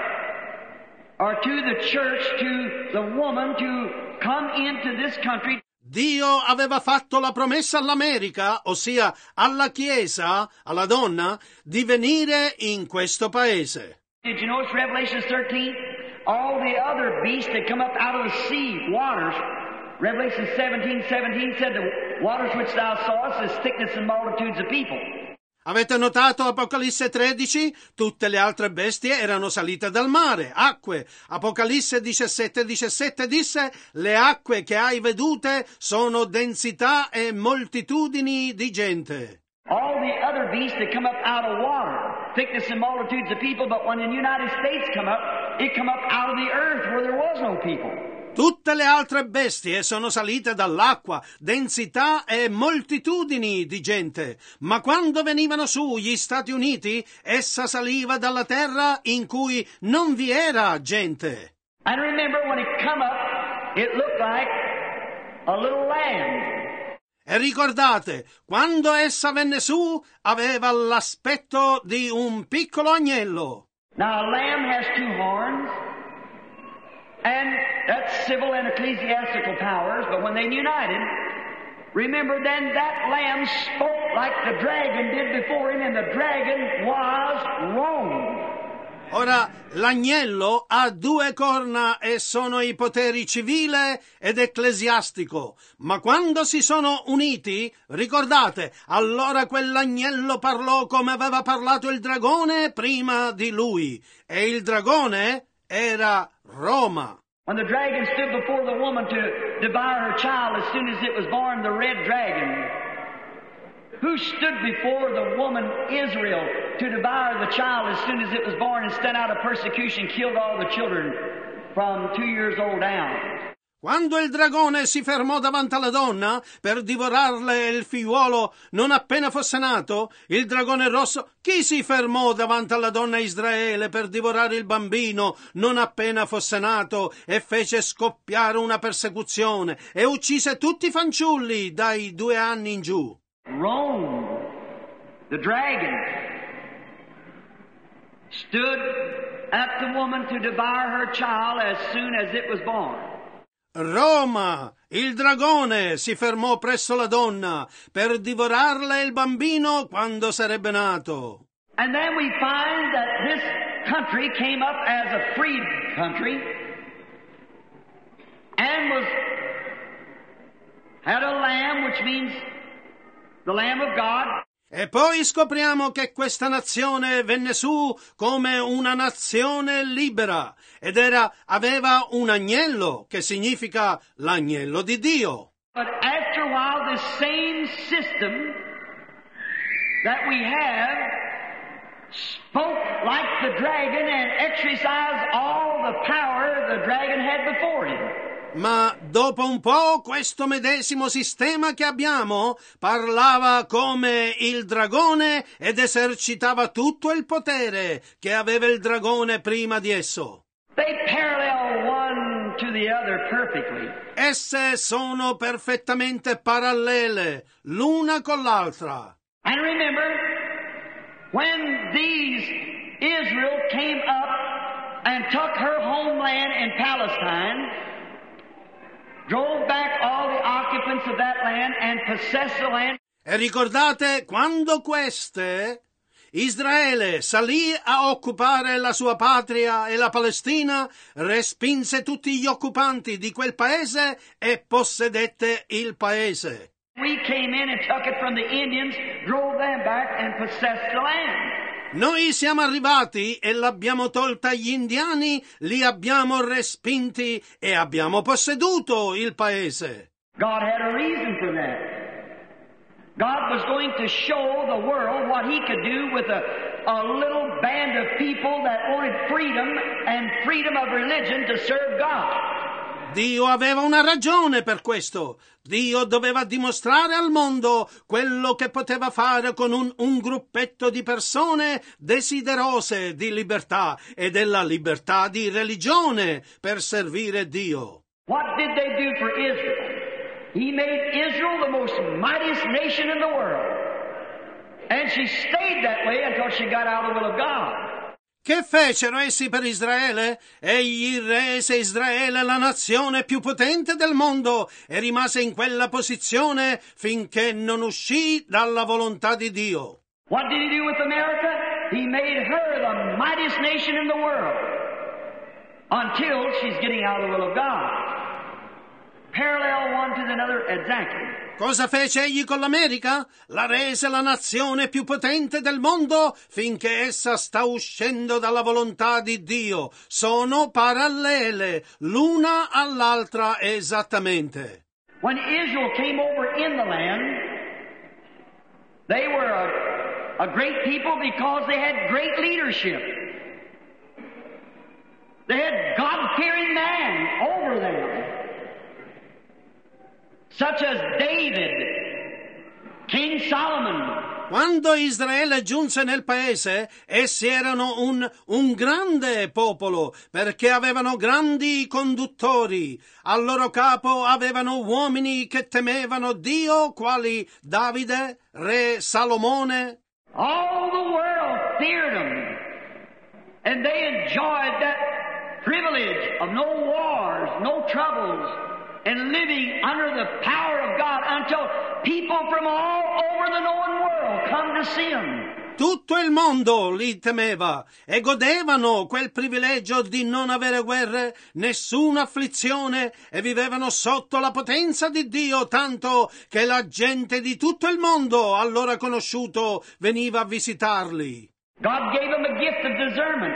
or to the church, to the woman to come into this country. Dio aveva fatto la promessa all'America, ossia alla Chiesa, alla donna, di venire in questo paese. Did you notice Revelation 13? All the other beasts that come up out of the sea, waters. Revelation 17 said the waters which thou sawest is thickness and multitudes of people. Avete notato Apocalisse 13? Tutte le altre bestie erano salite dal mare, acque. Apocalisse 17 disse: le acque che hai vedute sono densità e moltitudini di gente. All the other beasts that come up out of water, thickness and multitudes of people, but when the United States come up, it come up out of the earth where there was no people. Tutte le altre bestie sono salite dall'acqua, densità e moltitudini di gente, ma quando venivano su gli Stati Uniti, essa saliva dalla terra in cui non vi era gente. And remember, when it come up, it looked like a little lamb. E ricordate, quando essa venne su, aveva l'aspetto di un piccolo agnello. Now, a lamb has two horns, and that's civil and ecclesiastical powers, but when they united, remember then that lamb spoke like the dragon did before him, and the dragon was Rome. Ora, l'agnello ha due corna e sono i poteri civile ed ecclesiastico, ma quando si sono uniti, ricordate, allora quell'agnello parlò come aveva parlato il dragone prima di lui, e il dragone era Roma. When the dragon stood before the woman to devour her child as soon as it was born, the red dragon, who stood before the woman Israel to devour the child as soon as it was born and stand out of persecution, killed all the children from 2 years old down. Quando il dragone si fermò davanti alla donna per divorarle il figliuolo non appena fosse nato, il dragone rosso, chi si fermò davanti alla donna Israele per divorare il bambino non appena fosse nato e fece scoppiare una persecuzione e uccise tutti i fanciulli dai 2 anni in giù? Rome, the dragon, stood at the woman to devour her child as soon as it was born. Roma, il dragone, si fermò presso la donna per divorarle il bambino quando sarebbe nato. And then we find that this country came up as a freed country and had a lamb, which means the Lamb of God. E poi scopriamo che questa nazione venne su come una nazione libera ed aveva un agnello, che significa l'agnello di Dio. But after a while, this same system that we have spoke like the dragon and exercised all the power the dragon had before him. Ma dopo un po' questo medesimo sistema che abbiamo parlava come il dragone ed esercitava tutto il potere che aveva il dragone prima di esso. They parallel one to the other perfectly. Esse sono perfettamente parallele l'una con l'altra. And remember, when Israel came up and took her homeland in Palestine, drove back all the occupants of that land and possessed the land. E ricordate quando queste, Israele salì a occupare la sua patria e la Palestina respinse tutti gli occupanti di quel paese e possedette il paese. We came in and took it from the Indians, drove them back, and possessed the land. Noi siamo arrivati e l'abbiamo tolta agli indiani, li abbiamo respinti e abbiamo posseduto il paese. God had a reason for that. God was going to show the world what He could do with a little band of people that wanted freedom and freedom of religion to serve God. Dio aveva una ragione per questo. Dio doveva dimostrare al mondo quello che poteva fare con un gruppetto di persone desiderose di libertà e della libertà di religione per servire Dio. What did they do for Israel? He made Israel the most mightiest nation in the world. And she stayed that way until she got out of the will of God. Che fecero essi per Israele? Egli rese Israele la nazione più potente del mondo e rimase in quella posizione finché non uscì dalla volontà di Dio. What did He do with America? He made her the mightiest nation in the world until she's getting out of the will of God. Parallel one to another exactly. Cosa fece egli con l'America? La rese la nazione più potente del mondo finché essa sta uscendo dalla volontà di Dio. Sono parallele, l'una all'altra esattamente. When Israel came over in the land, they were a great people because they had great leadership. They had God-fearing man over them. Such as David, King Solomon. Quando Israele giunse nel paese, essi erano un grande popolo, perché avevano grandi conduttori. Al loro capo avevano uomini che temevano Dio, quali Davide, re Salomone. All the world feared them, and they enjoyed that privilege of no wars, no troubles, and living under the power of God until people from all over the known world come to see Him. Tutto il mondo li temeva e godevano quel privilegio di non avere guerre, nessuna afflizione e vivevano sotto la potenza di Dio, tanto che la gente di tutto il mondo, allora conosciuto, veniva a visitarli. God gave them a gift of discernment.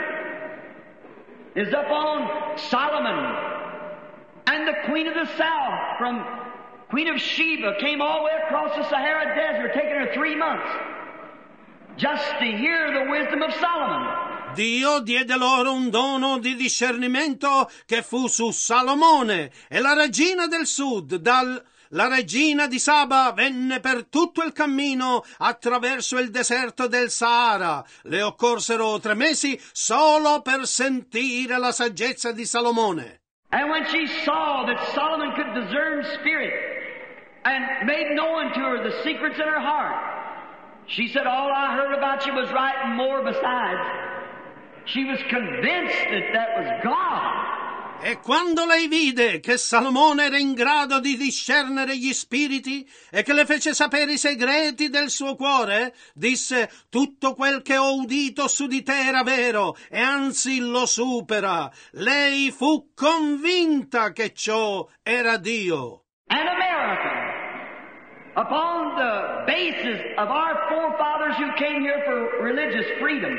It's up on Solomon. And the Queen of the South, from Queen of Sheba, came all the way across the Sahara Desert, taking her 3 months, just to hear the wisdom of Solomon. Dio diede loro un dono di discernimento che fu su Salomone e la regina del sud, la regina di Saba, venne per tutto il cammino attraverso il deserto del Sahara. Le occorsero 3 mesi solo per sentire la saggezza di Salomone. And when she saw that Solomon could discern spirit and made known to her the secrets in her heart, she said, all I heard about you was right and more besides. She was convinced that was God. E quando lei vide che Salomone era in grado di discernere gli spiriti e che le fece sapere i segreti del suo cuore, disse: tutto quel che ho udito su di te era vero e anzi lo supera. Lei fu convinta che ciò era Dio. And America, upon the basis of our forefathers who came here for religious freedom,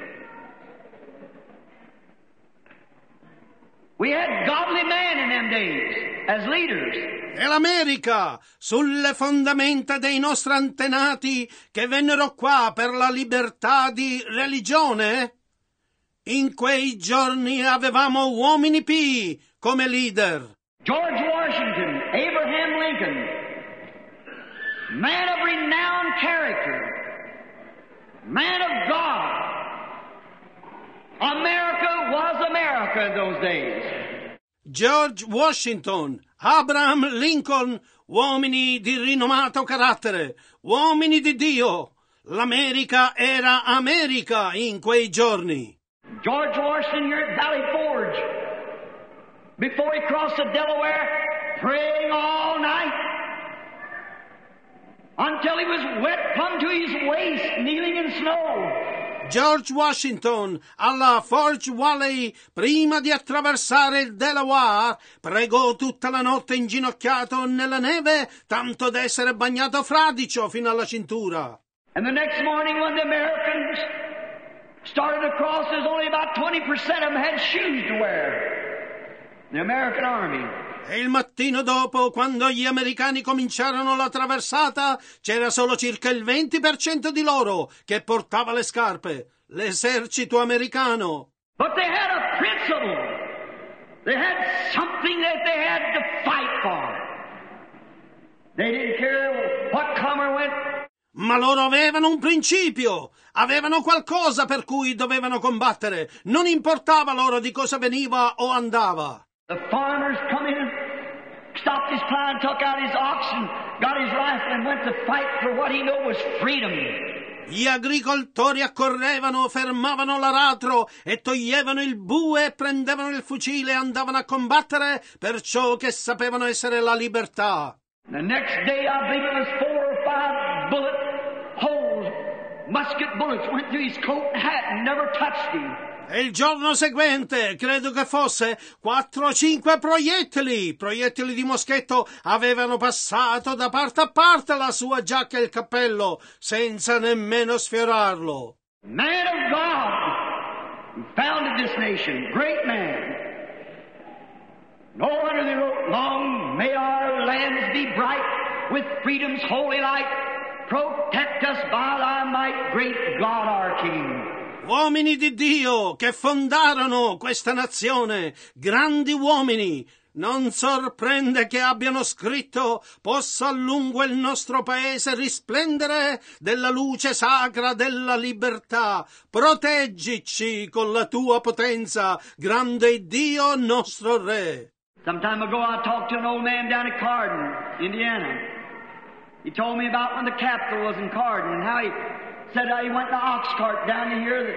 we had godly men in them days as leaders. E l'America, sulle fondamenta dei nostri antenati che vennero qua per la libertà di religione, in quei giorni avevamo uomini pii come leader. George Washington, Abraham Lincoln, man of renowned character, man of God. America was America in those days. George Washington, Abraham Lincoln, uomini di rinomato carattere, uomini di Dio. L'America era America in quei giorni. George Washington here at Valley Forge, before he crossed the Delaware, praying all night until he was wet plumb to his waist, kneeling in snow. George Washington, alla Forge Valley, prima di attraversare il Delaware, pregò tutta la notte inginocchiato nella neve, tanto d'essere bagnato fradicio fino alla cintura. And the next morning when the Americans started across, there's only about 20% of them had shoes to wear. The American Army. E il mattino dopo, quando gli americani cominciarono la traversata, c'era solo circa il 20% di loro che portava le scarpe. L'esercito americano. But they had a principle. They had something that they had to fight for. They didn't care what come or went. Ma loro avevano un principio, avevano qualcosa per cui dovevano combattere. Non importava loro di cosa veniva o andava. The farmers come in, stopped his plow and took out his ox and got his rifle and went to fight for what he knew was freedom. Gli agricoltori accorrevano, fermavano l'aratro e toglievano il bue, prendevano il fucile e andavano a combattere per ciò che sapevano essere la libertà. The next day, I believe it was 4 or 5 bullet holes, musket bullets went through his coat and hat and never touched him. E il giorno seguente, credo che fosse, 4 o 5 proiettili di moschetto avevano passato da parte a parte la sua giacca e il cappello, senza nemmeno sfiorarlo. Man of God, who founded this nation, great man. No wonder they wrote, long may our lands be bright, with freedom's holy light. Protect us by thy might, great God our King. Uomini di Dio che fondarono questa nazione, grandi uomini. Non sorprende che abbiano scritto: possa a lungo il nostro paese risplendere della luce sacra della libertà. Proteggici con la tua potenza, grande Dio nostro Re. Some time ago I talked to an old man down at Cardin, Indiana. He told me about when the Capitol was in Cardin and how he said he went in the ox cart down to hear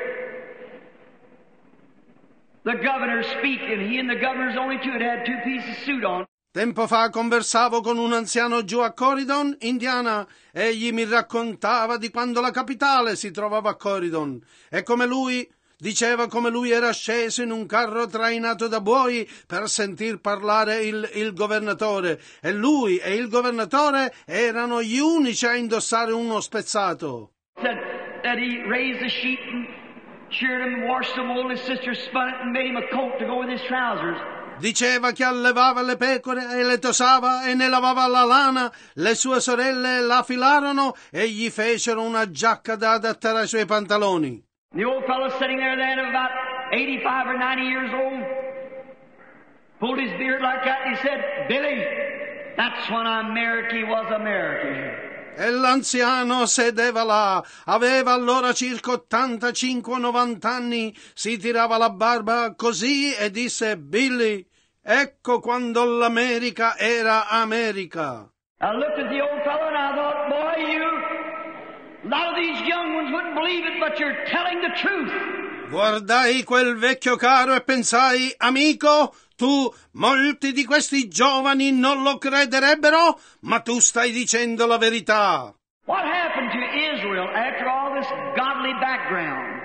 the governor speak, and he and the governor's only two had 2 pieces of suit on. Tempo fa conversavo con un anziano giù a Corydon, Indiana. Egli mi raccontava di quando la capitale si trovava a Corydon e come lui diceva come lui era sceso in un carro trainato da buoi per sentir parlare il governatore, e lui e il governatore erano gli unici a indossare uno spezzato. Said that he raised the sheep and sheared them and washed them wool, and his sister spun it and made him a coat to go with his trousers. Diceva che allevava le pecore e le tosava e ne lavava la lana. Le sue sorelle la filarono e gli fecero una giacca da adattare ai suoi pantaloni. The old fellow sitting there then, about 85 or 90 years old, pulled his beard like that and he said, Billy, that's when America was America. E l'anziano sedeva là, aveva allora circa 85-90 anni, si tirava la barba così e disse: Billy, ecco quando l'America era America. I looked at the old fellow and I thought, boy, a lot of these young ones wouldn't believe it, but you're telling the truth. Guardai quel vecchio caro e pensai: amico, tu, molti di questi giovani non lo crederebbero, ma tu stai dicendo la verità. What happened to Israel after all this godly background?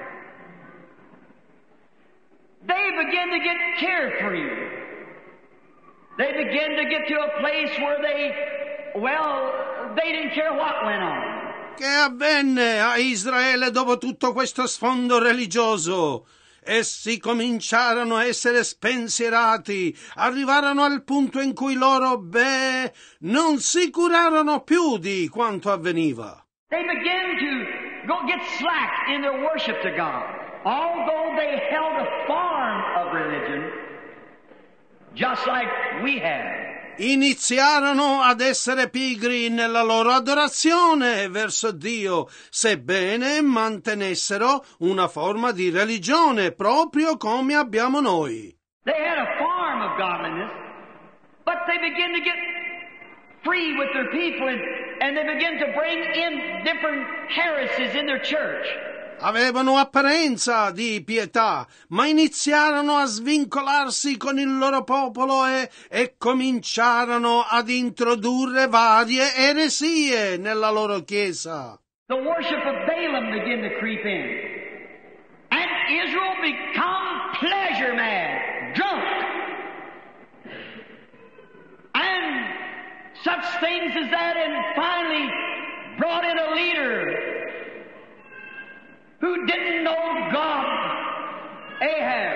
They began to get carefree. They began to get to a place where they didn't care what went on. Che avvenne a Israele dopo tutto questo sfondo religioso? Essi cominciarono a essere spensierati, arrivarono al punto in cui loro, non si curarono più di quanto avveniva. They began to get slack in their worship to God, although they held a form of religion, just like we have. Iniziarono ad essere pigri nella loro adorazione verso Dio, sebbene mantenessero una forma di religione proprio come abbiamo noi. They had a form of godliness, but they began to get free with their people and they began to bring in different heresies in their church. Avevano apparenza di pietà, ma iniziarono a svincolarsi con il loro popolo e cominciarono ad introdurre varie eresie nella loro chiesa. The worship of Balaam began to creep in. Israel become pleasure mad, drunk. And such things as that, and finally brought in a leader who didn't know God, Ahab,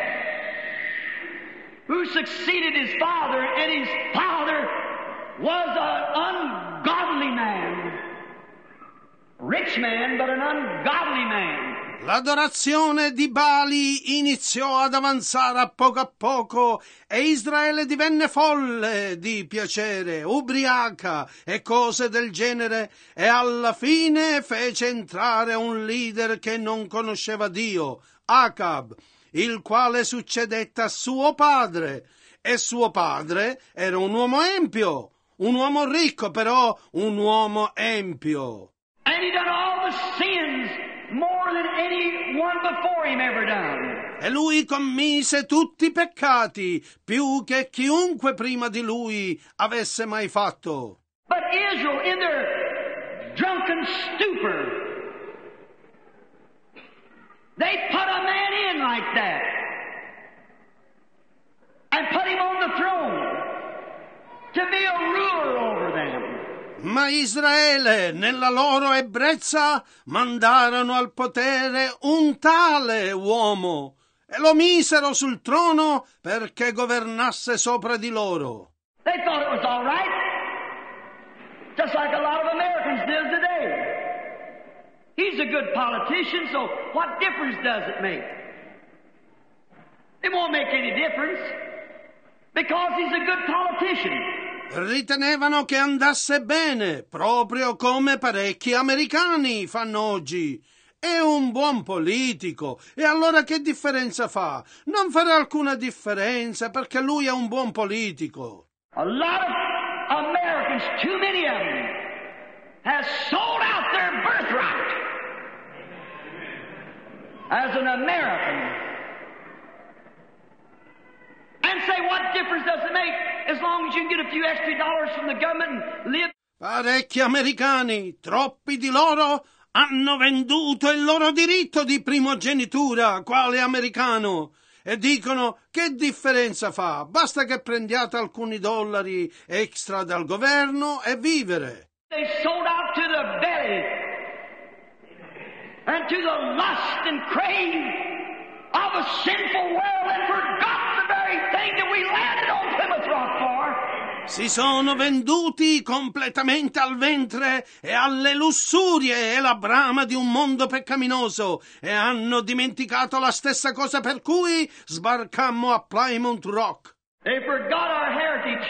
who succeeded his father, and his father was an ungodly man. Rich man, but an ungodly man. L'adorazione di Baali iniziò ad avanzare a poco e Israele divenne folle di piacere, ubriaca e cose del genere, e alla fine fece entrare un leader che non conosceva Dio, Acab, il quale succedette a suo padre, e suo padre era un uomo empio, un uomo ricco, però un uomo empio. And he done all the sins more than anyone before him ever done. E lui commise tutti i peccati, più che chiunque prima di lui avesse mai fatto. But Israel, in their drunken stupor, they put a man in like that and put him on the throne to be a ruler over them. Ma Israele, nella loro ebbrezza, mandarono al potere un tale uomo e lo misero sul trono perché governasse sopra di loro. They thought it was all right, just like a lot of Americans do today. He's a good politician, so what difference does it make? It won't make any difference because he's a good politician. Ritenevano che andasse bene, proprio come parecchi americani fanno oggi. È un buon politico, e allora che differenza fa? Non farà alcuna differenza perché lui è un buon politico. A lot of Americans, too many of them, have sold out their birthright as an American. And say, what difference does it make as long as you can get a few extra dollars from the government and live? Parecchi americani, troppi di loro, hanno venduto il loro diritto di primogenitura, quale americano, e dicono che differenza fa, basta che prendiate alcuni dollari extra dal governo e vivere. They sold out to the belly and to the lust and crave of a sinful world and forgot the very thing that we landed on Plymouth Rock for. Si sono venduti completamente al ventre e alle lussurie e la brama di un mondo peccaminoso e hanno dimenticato la stessa cosa per cui sbarcammo a Plymouth Rock. They forgot our heritage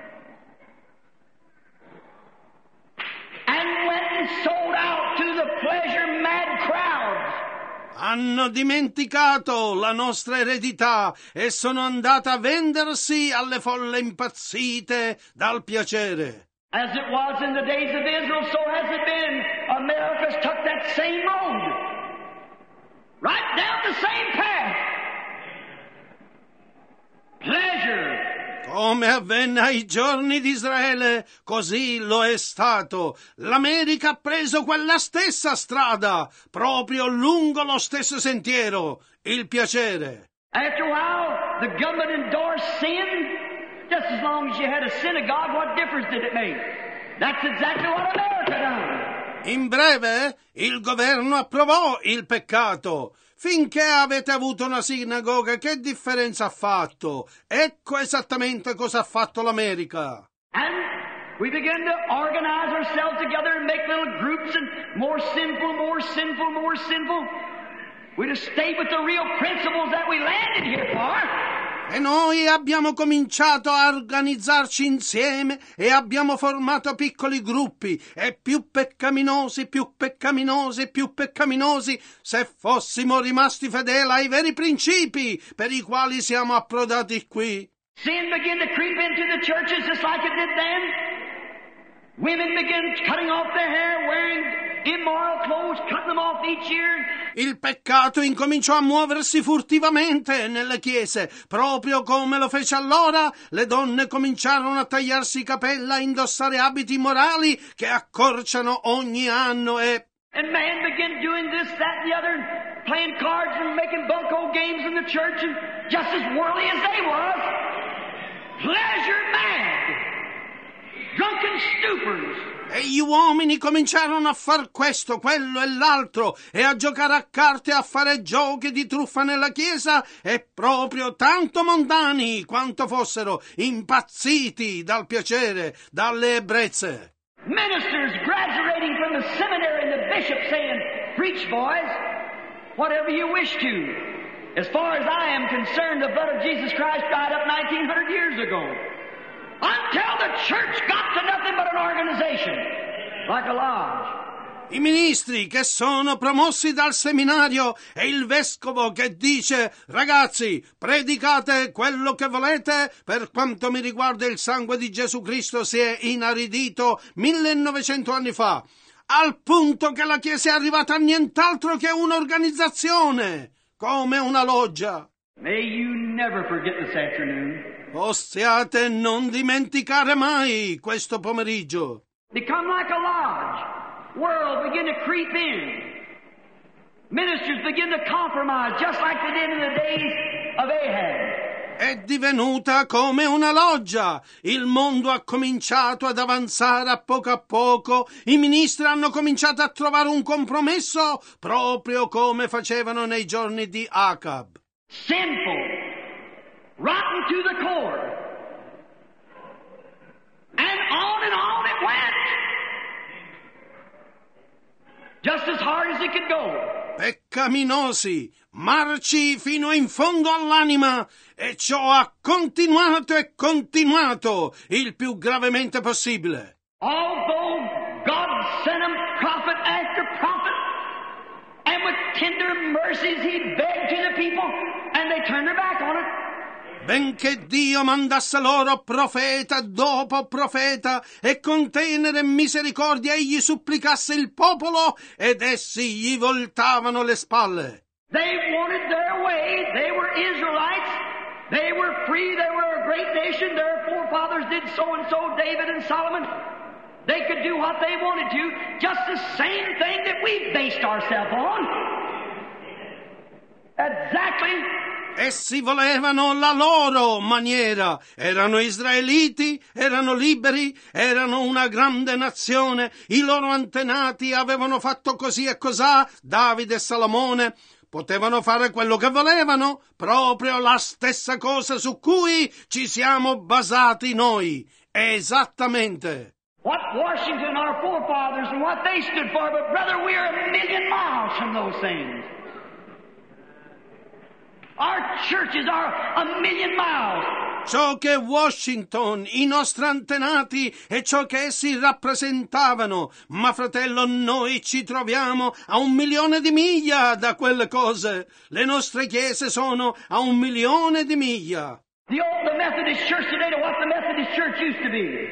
and went and sold out to the pleasure-mad crowds. Hanno dimenticato la nostra eredità e sono andata a vendersi alle folle impazzite dal piacere. As it was in the days of Israel, so has it been. America's took that same road. Right down the same path. Pleasure. Come avvenne ai giorni di Israele, così lo è stato. L'America ha preso quella stessa strada, proprio lungo lo stesso sentiero, il piacere. After a while, the government endorsed sin. Just as long as you had a synagogue, what difference did it make? That's exactly what America done. In breve, il governo approvò il peccato. Finché avete avuto una sinagoga, che differenza ha fatto? Ecco esattamente cosa ha fatto l'America. And we began to organize ourselves together and make little groups and more sinful, more sinful, more sinful. We just stayed with the real principles that we landed here for. E noi abbiamo cominciato a organizzarci insieme e abbiamo formato piccoli gruppi e più peccaminosi, più peccaminosi, più peccaminosi, se fossimo rimasti fedeli ai veri principi per i quali siamo approdati qui. Sin began to creep into the churches just like it did then. Women began cutting off their hair, wearing immoral clothes, cutting them off each year. Il peccato incominciò a muoversi furtivamente nelle chiese, proprio come lo fece allora. Le donne cominciarono a tagliarsi i capelli, a indossare abiti immorali che accorciano ogni anno e... And man began doing this, that, and the other, playing cards and making bunco church and just as worldly as they was. Pleasure mad. Drunken stupors. E gli uomini cominciarono a far questo, quello e l'altro, e a giocare a carte e a fare giochi di truffa nella chiesa, e proprio tanto mondani quanto fossero impazziti dal piacere, dalle ebbrezze. Ministers graduating from the seminary and the bishop saying, "Preach, boys, whatever you wish to. As far as I am concerned, the blood of Jesus Christ dried up 1900 years ago." Until the church got to nothing but an organization, like a lodge. I ministri che sono promossi dal seminario e il vescovo che dice: ragazzi, predicate quello che volete, per quanto mi riguarda il sangue di Gesù Cristo si è inaridito 1900 anni fa, al punto che la Chiesa è arrivata a nient'altro che un'organizzazione, come una loggia. May you never forget this afternoon. Possiate non dimenticare mai questo pomeriggio. Become like a lodge. World begin to creep in. Ministers begin to compromise just like they did in the days of Ahab. È divenuta come una loggia. Il mondo ha cominciato ad avanzare a poco. I ministri hanno cominciato a trovare un compromesso proprio come facevano nei giorni di Acab. Sinful. Rotten to the core. And on it went. Just as hard as it could go. Peccaminosi, marci fino in fondo all'anima, e ciò ha continuato e continuato il più gravemente possibile. Although God sent him prophet after prophet, and with tender mercies he begged to the people, and they turned their back on it. Benché Dio mandasse loro profeta dopo profeta e con tenere misericordia egli supplicasse il popolo, ed essi gli voltavano le spalle. They wanted their way. They were Israelites. They were free. They were a great nation. Their forefathers did so and so, David and Solomon. They could do what they wanted to, just the same thing that we based ourselves on. Exactly. Essi volevano la loro maniera, erano israeliti, erano liberi, erano una grande nazione, i loro antenati avevano fatto così e cosà, Davide e Salomone, potevano fare quello che volevano, proprio la stessa cosa su cui ci siamo basati noi, esattamente. What Washington, our forefathers, and what they stood for, but brother, we are a million miles from those things. Our churches are a million miles. Ciò che Washington, i nostri antenati e ciò che essi rappresentavano, ma fratello, noi ci troviamo a 1.000.000 di miglia da quelle cose. Le nostre chiese sono a 1.000.000 di miglia. The Methodist Church today to what the Methodist Church used to be.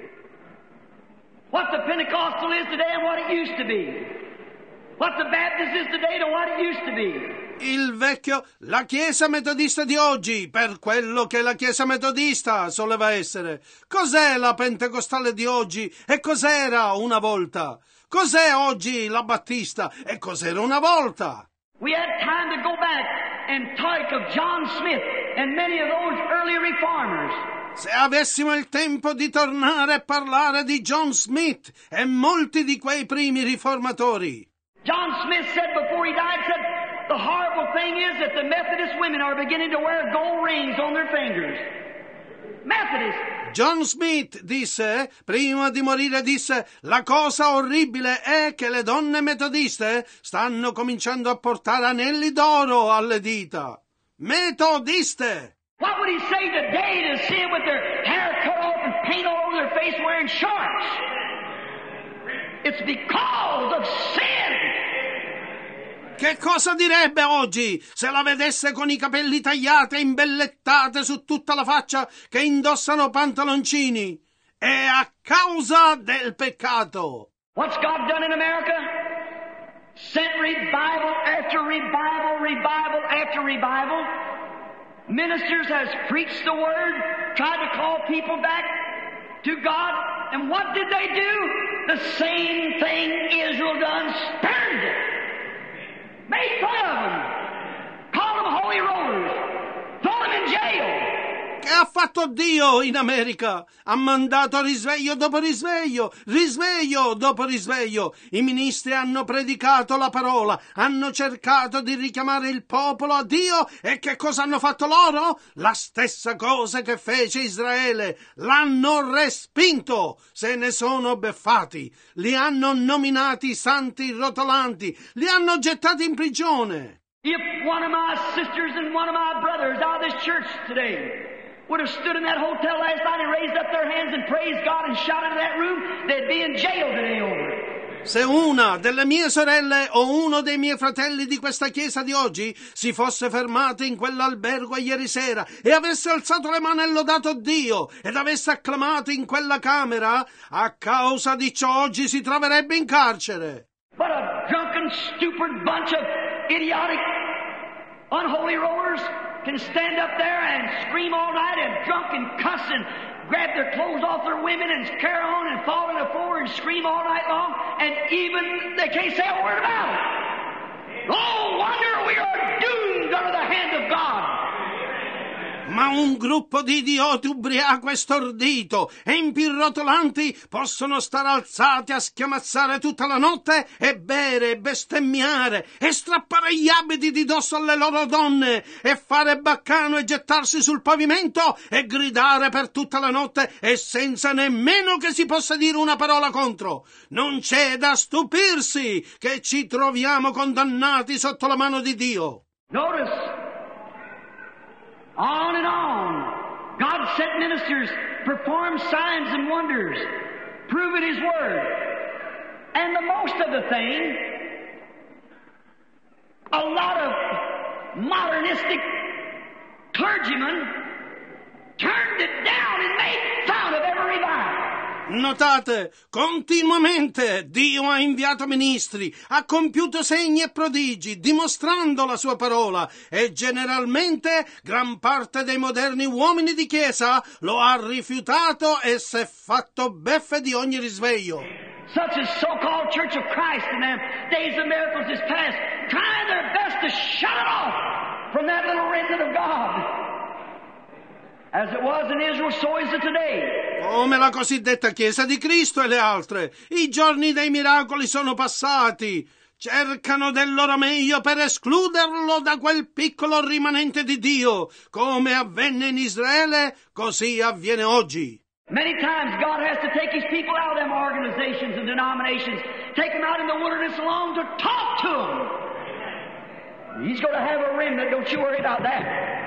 What the Pentecostal is today and what it used to be. What the Baptist is today to what it used to be. La Chiesa Metodista di oggi, per quello che la Chiesa Metodista soleva essere. Cos'è la Pentecostale di oggi e cos'era una volta? Cos'è oggi la Battista e cos'era una volta? We had time to go back and talk of John Smith and many of those early reformers. Se avessimo il tempo di tornare a parlare di John Smith e molti di quei primi riformatori. John Smith said before he died, the horrible thing is that the Methodist women are beginning to wear gold rings on their fingers. Methodist. John Smith disse, prima di morire disse, la cosa orribile è che le donne metodiste stanno cominciando a portare anelli d'oro alle dita. Metodiste! What would he say today to see them with their hair cut off and paint all over their face wearing shorts? It's because of sin. Che cosa direbbe oggi se la vedesse con i capelli tagliati e imbellettate su tutta la faccia che indossano pantaloncini? È a causa del peccato. What's God done in America? Sent revival after revival, revival after revival. Ministers has preached the word, tried to call people back to God, and what did they do? The same thing Israel done, spurned it. Made fun of them. Called them holy rollers. ha fatto Dio in America? Ha mandato risveglio dopo risveglio, risveglio dopo risveglio. I ministri hanno predicato la parola, hanno cercato di richiamare il popolo a Dio, e che cosa hanno fatto loro? La stessa cosa che fece Israele. L'hanno respinto, se ne sono beffati, li hanno nominati santi rotolanti, li hanno gettati in prigione. If one of my sisters and one of my brothers out of this church today would have stood in that hotel last night and raised up their hands and praised God and shouted in that room, they'd be in jail today over it. Se una delle mie sorelle o uno dei miei fratelli di questa chiesa di oggi si fosse fermato in quell'albergo ieri sera e avesse alzato le mani e lodato Dio ed avesse acclamato in quella camera, a causa di ciò oggi si troverebbe in carcere. But a drunken, stupid bunch of idiotic, unholy rollers can stand up there and scream all night and drunk and cuss and grab their clothes off their women and carry on and fall on the floor and scream all night long, and even they can't say a word about it. No wonder we are doomed under the hand of God. Ma un gruppo di idioti ubriaco e stordito e impirrotolanti possono stare alzati a schiamazzare tutta la notte e bere e bestemmiare e strappare gli abiti di dosso alle loro donne e fare baccano e gettarsi sul pavimento e gridare per tutta la notte e senza nemmeno che si possa dire una parola contro. Non c'è da stupirsi che ci troviamo condannati sotto la mano di Dio. Notice, on and on, God sent ministers, performed signs and wonders, proving His Word. And the most of the thing, a lot of modernistic clergymen turned it down and made fun of every revival. Notate, continuamente Dio ha inviato ministri, ha compiuto segni e prodigi, dimostrando la sua parola, e generalmente gran parte dei moderni uomini di chiesa lo ha rifiutato e si è fatto beffe di ogni risveglio. Such as so-called Church of Christ in them days of miracles is past, trying their best to shut it off from that little remnant of God. As it was in Israel, so is it today. Come la cosiddetta Chiesa di Cristo e le altre. I giorni dei miracoli sono passati. Cercano del loro meglio per escluderlo da quel piccolo rimanente di Dio. Come avvenne in Israele, così avviene oggi. Many times God has to take His people out of them organizations and denominations, take them out in the wilderness alone to talk to them. He's going to have a remnant, don't you worry about that.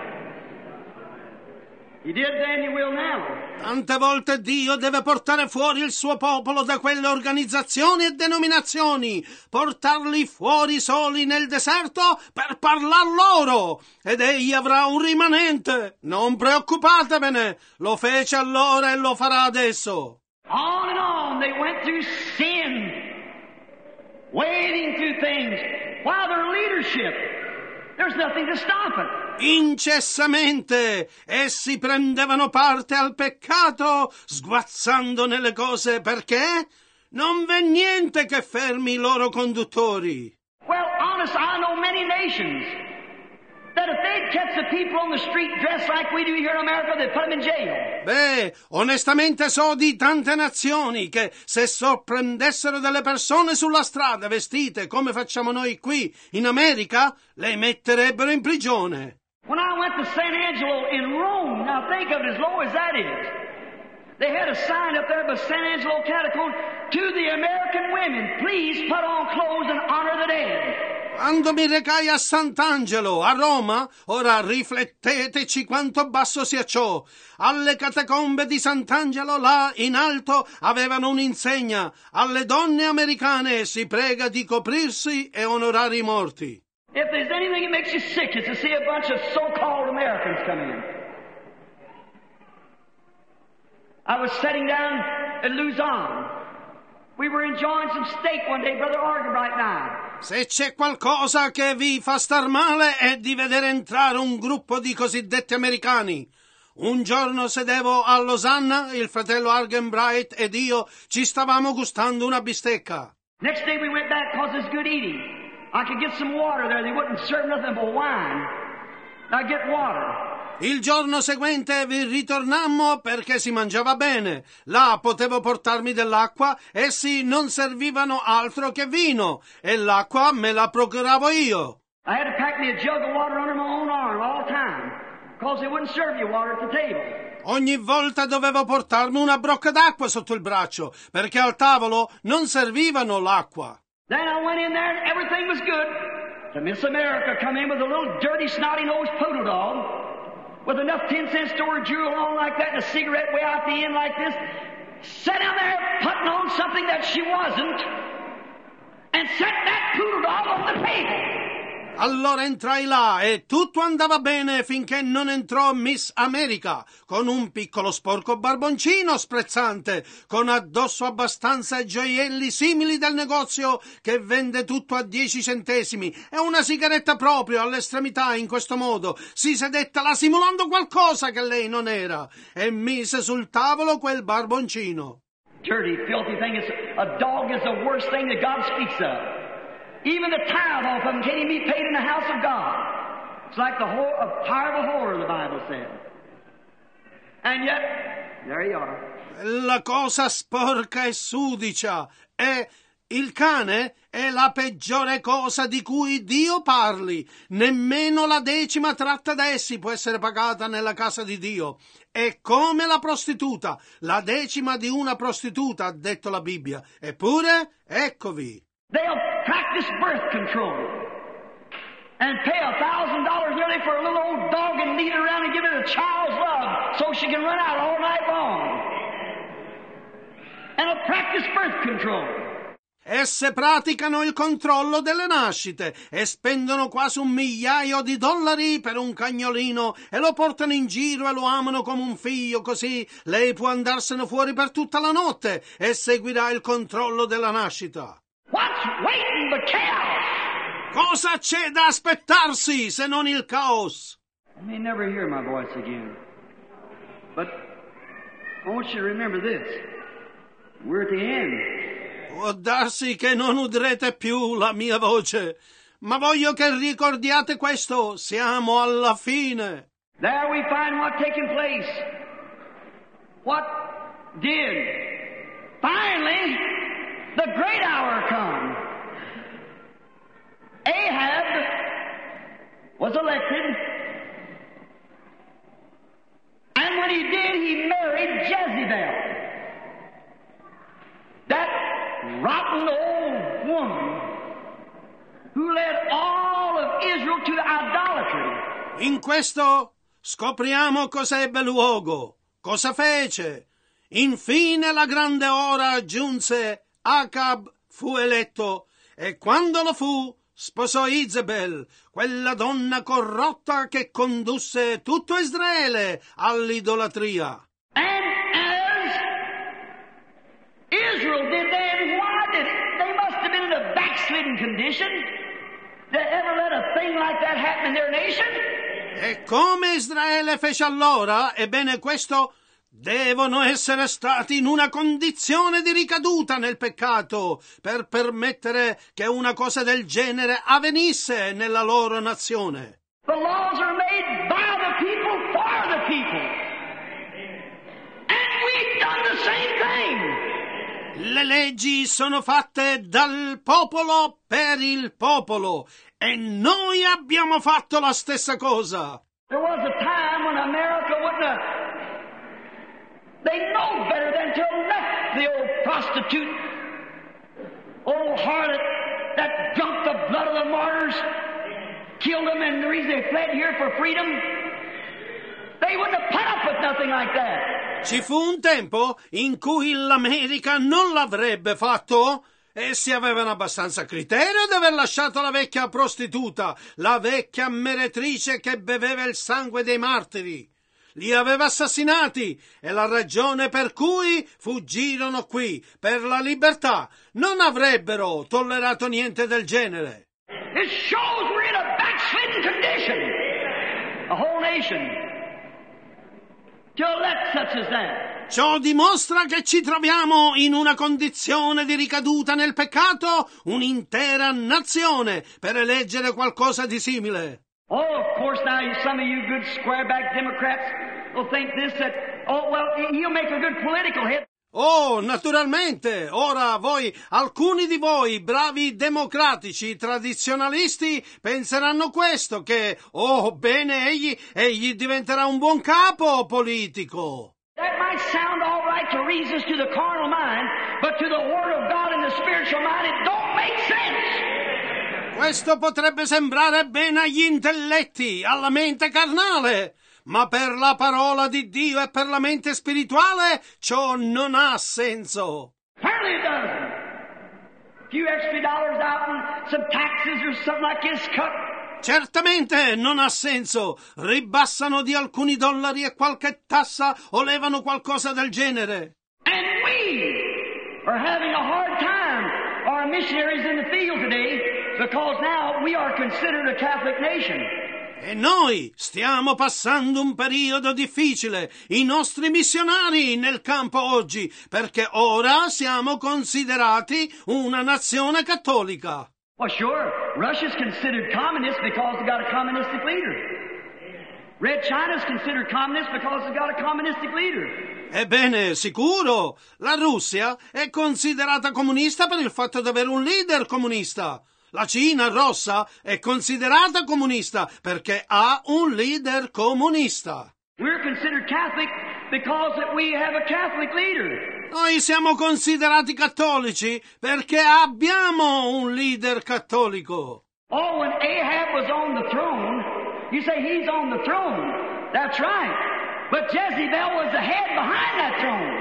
He did then, He will now. Tante volte Dio deve portare fuori il suo popolo da quelle organizzazioni e denominazioni, portarli fuori soli nel deserto per parlar loro, ed Egli avrà un rimanente. Non preoccupatevene, lo fece allora e lo farà adesso. On and on they went through sin, wading through things, while their leadership, there's nothing to stop it. Incessamente essi prendevano parte al peccato, sguazzando nelle cose, perché non v'è niente che fermi i loro conduttori. Well, honest, I know many nations that if they'd kept the people on the street dressed like we do here in America, they'd put them in jail. Beh, onestamente so di tante nazioni che se sorprendessero delle persone sulla strada vestite come facciamo noi qui in America, le metterebbero in prigione. When I went to San Angelo in Rome, now think of it as low as that is. They had a sign up there by San Angelo Catacomb, to the American women, please put on clothes and honor the dead. Quando mi recai a Sant'Angelo, a Roma, ora rifletteteci quanto basso sia ciò. Alle catacombe di Sant'Angelo, là in alto, avevano un'insegna. Alle donne americane si prega di coprirsi e onorare i morti. If there's anything that makes you sick, it's to see a bunch of so-called Americans come in. I was sitting down at Luzon. We were enjoying some steak one day, Brother Argenbright and I. Se c'è qualcosa che vi fa star male è di vedere entrare un gruppo di cosiddetti americani. Un giorno sedevo a Losanna, il fratello Argenbright ed io ci stavamo gustando una bistecca. Next day we went back because it's good eating. I could get some water there. They wouldn't serve nothing but wine. I get water. Il giorno seguente vi ritornammo perché si mangiava bene. Là potevo portarmi dell'acqua, essi non servivano altro che vino, e l'acqua me la procuravo io. I had to pack me a jug of water under my own arm all the time, because they wouldn't serve you water at the table. Ogni volta dovevo portarmi una brocca d'acqua sotto il braccio, perché al tavolo non servivano l'acqua. Then I went in there and everything was good. The Miss America come in with a little dirty, snotty-nosed poodle dog, with enough 10-cent store jewel on like that and a cigarette way out the end like this, sat down there putting on something that she wasn't, and set that poodle dog on the table. Allora entrai là e tutto andava bene finché non entrò Miss America con un piccolo sporco barboncino sprezzante, con addosso abbastanza gioielli simili del negozio che vende tutto a 10 centesimi e una sigaretta proprio all'estremità. In questo modo si sedetta là simulando qualcosa che lei non era e mise sul tavolo quel barboncino. Dirty, filthy thing. A dog is the worst thing that God speaks of. Even the tithe off of them can't even be paid in the house of God. It's like the power of a whore, the Bible said. And yet, there you are. La cosa sporca e sudicia è il cane è la peggiore cosa di cui Dio parli. Nemmeno la 10ª tratta da essi può essere pagata nella casa di Dio. È come la prostituta, la 10ª di una prostituta, ha detto la Bibbia. Eppure, eccovi. They'll practice birth control and pay $1,000 nearly for a little old dog and lead it around and give it a child's love so she can run out all night long. And a practice birth control. Esse praticano il controllo delle nascite e spendono quasi $1.000.000 per un cagnolino e lo portano in giro e lo amano come un figlio, così lei può andarsene fuori per tutta la notte e seguirà il controllo della nascita. What's waiting but chaos? Cosa c'è da aspettarsi se non il caos? I may never hear my voice again, but I want you to remember this. We're at the end. Può darsi che non udrete più la mia voce, ma voglio che ricordiate questo, siamo alla fine. There we find what taking place. What did? Finally, the great hour come. Ahab was elected, and when he did, he married Jezebel, that rotten old woman who led all of Israel to idolatry. In questo scopriamo cosa ebbe luogo, cosa fece. Infine la grande ora giunse. Acab fu eletto e quando lo fu sposò Isabel, quella donna corrotta che condusse tutto Israele all'idolatria. And as Israel did then, why did they must have been in a backslidden condition to ever let a thing like that happen in their nation? E come Israele fece allora, ebbene questo devono essere stati in una condizione di ricaduta nel peccato per permettere che una cosa del genere avvenisse nella loro nazione. The laws are made by the people for the people. And we've done the same thing. Le leggi sono fatte dal popolo per il popolo e noi abbiamo fatto la stessa cosa. There was a time when America wouldn't have. They know better than to elect the old prostitute, old harlot that drunk the blood of the martyrs, killed them, and the reason they fled here for freedom. They wouldn't have put up with nothing like that. Ci fu un tempo in cui l'America non l'avrebbe fatto. Essi avevano abbastanza criterio di aver lasciato la vecchia prostituta, la vecchia meretrice che beveva il sangue dei martiri. Li aveva assassinati e la ragione per cui fuggirono qui, per la libertà. Non avrebbero tollerato niente del genere. It shows we're in a backslidden condition. A whole nation. To elect such as that. Ciò dimostra che ci troviamo in una condizione di ricaduta nel peccato, un'intera nazione, per eleggere qualcosa di simile. Oh, of course, now some of you good square-back Democrats will think this, that, oh, well, he'll make a good political hit. Oh, naturalmente, ora alcuni di voi, bravi democratici, tradizionalisti, penseranno questo, che, oh, bene, egli diventerà un buon capo politico. That might sound all right to reasons to the carnal mind, but to the Word of God and the spiritual mind, it don't make sense. Questo potrebbe sembrare bene agli intelletti, alla mente carnale, ma per la parola di Dio e per la mente spirituale ciò non ha senso. Hardly doesn't. A few extra dollars out and some taxes or something like this cut. Certamente non ha senso. Ribassano di alcuni dollari e qualche tassa o levano qualcosa del genere. And we are having a hard time, our missionaries in the field today, because now we are considered a Catholic nation. E noi stiamo passando un periodo difficile, i nostri missionari nel campo oggi, perché ora siamo considerati una nazione cattolica. Well, sure, Russia's considered communist because they got a communistic leader. Red China's considered communist because they got a communistic leader. Ebbene, sicuro, la Russia è considerata comunista per il fatto di avere un leader comunista. La Cina rossa è considerata comunista perché ha un leader comunista. We're considered Catholic because that we have a Catholic leader. Noi siamo considerati cattolici perché abbiamo un leader cattolico. Oh, when Ahab was on the throne, you say he's on the throne. That's right. But Jezebel was the head behind that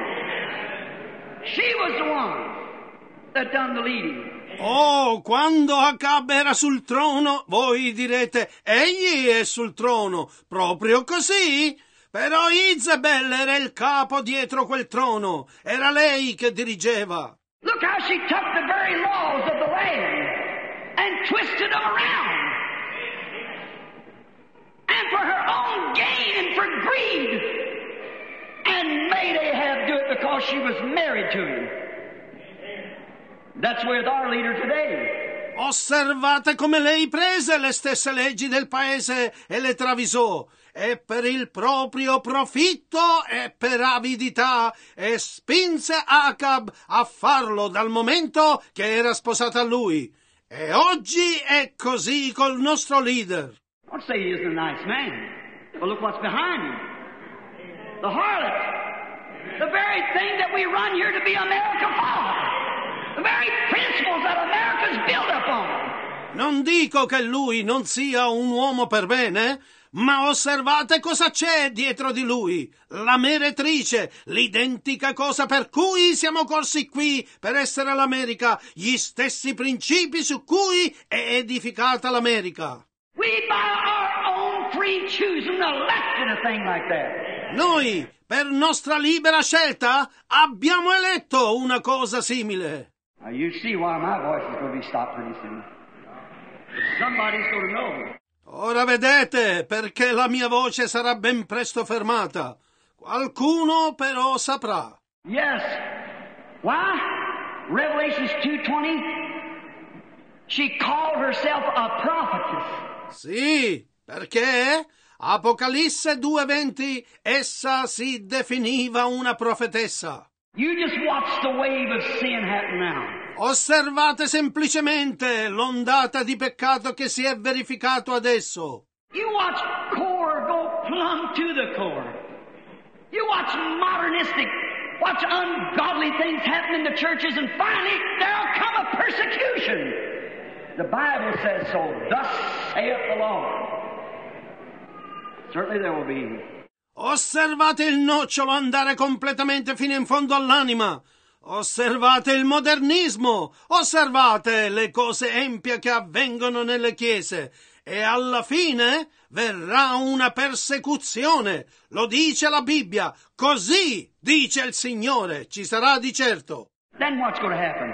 throne. She was the one that done the leading. Oh, quando Acab era sul trono, voi direte, egli è sul trono, proprio così? Però Isabel era il capo dietro quel trono, era lei che dirigeva. Look how she took the very laws of the land and twisted them around. And for her own gain and for greed. And made Ahab do it because she was married to him. That's with our leader today. Osservate come lei prese le stesse leggi del paese e le travisò, e per il proprio profitto e per avidità, e spinse Acab a farlo dal momento che era sposata a lui. E oggi è così col nostro leader. Don't say he isn't a nice man. Well, look what's behind him. The harlot. The very thing that we run here to be America for. The very principles that America's built upon. Non dico che lui non sia un uomo per bene, ma osservate cosa c'è dietro di lui. La meretrice, l'identica cosa per cui siamo corsi qui per essere l'America, gli stessi principi su cui è edificata l'America. We by our own free choosing elected a thing like that. Noi, per nostra libera scelta, abbiamo eletto una cosa simile. Now you see why my voice is going to be stopped pretty soon. Somebody's going to know. Ora vedete perché la mia voce sarà ben presto fermata. Qualcuno però saprà. Yes. Why? Revelations 2:20. She called herself a prophetess. Sì, perché Apocalisse 2:20 essa si definiva una profetessa. You just watch the wave of sin happen now. Osservate semplicemente l'ondata di peccato che si è verificato adesso. You watch core go plumb to the core. You watch modernistic, watch ungodly things happen in the churches, and finally there'll come a persecution. The Bible says so. Thus saith the Lord. Certainly there will be. Osservate il nocciolo andare completamente fino in fondo all'anima. Osservate il modernismo. Osservate le cose empie che avvengono nelle chiese. E alla fine verrà una persecuzione. Lo dice la Bibbia. Così dice il Signore. Ci sarà di certo. Then what's going to happen?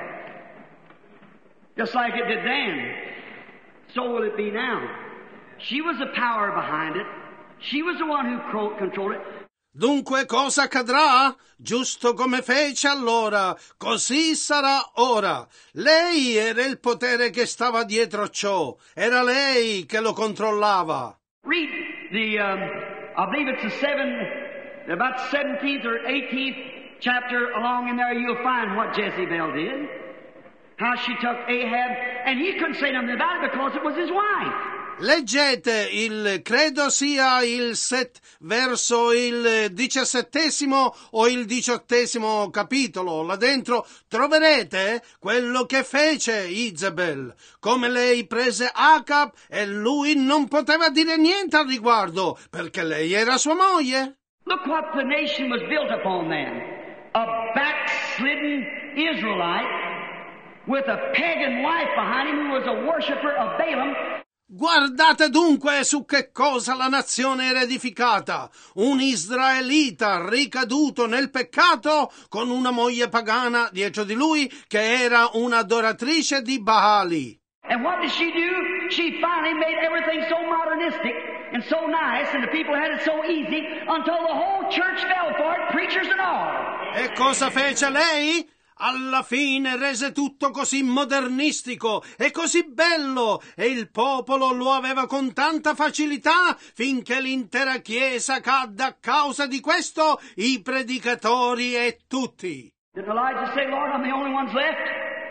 Just like it did then, so will it be now. She was the power behind it. She was the one who controlled it. Dunque cosa accadrà? Giusto come fece allora, così sarà ora. Lei era il potere che stava dietro ciò, era lei che lo controllava. Read I believe it's about 17th or 18th chapter along in there, you'll find what Jezebel did. How she took Ahab, and he couldn't say nothing about it because it was his wife. Leggete credo sia verso il 17° o il 18° capitolo. Là dentro troverete quello che fece Izebel, come lei prese Acab e lui non poteva dire niente al riguardo, perché lei era sua moglie. Look what the nation was built upon then. A backslidden Israelite with a pagan wife behind him who was a worshiper of Balaam. Guardate dunque su che cosa la nazione era edificata. Un israelita ricaduto nel peccato con una moglie pagana dietro di lui che era un'adoratrice di Baali. And what did she do? She finally made everything so modernistic and so nice, and the people had it so easy until the whole church fell for it, preachers and all. E cosa fece lei? Alla fine rese tutto così modernistico e così bello, e il popolo lo aveva con tanta facilità, finché l'intera chiesa cadde a causa di questo, i predicatori e tutti. Did Elijah say, Lord, I'm the only ones left?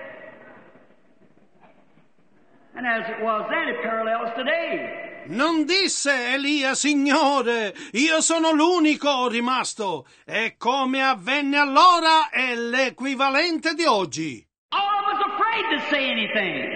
And as it was then, it parallels today. Non disse Elia, Signore, io sono l'unico rimasto, e come avvenne allora è l'equivalente di oggi. All of us afraid to say anything.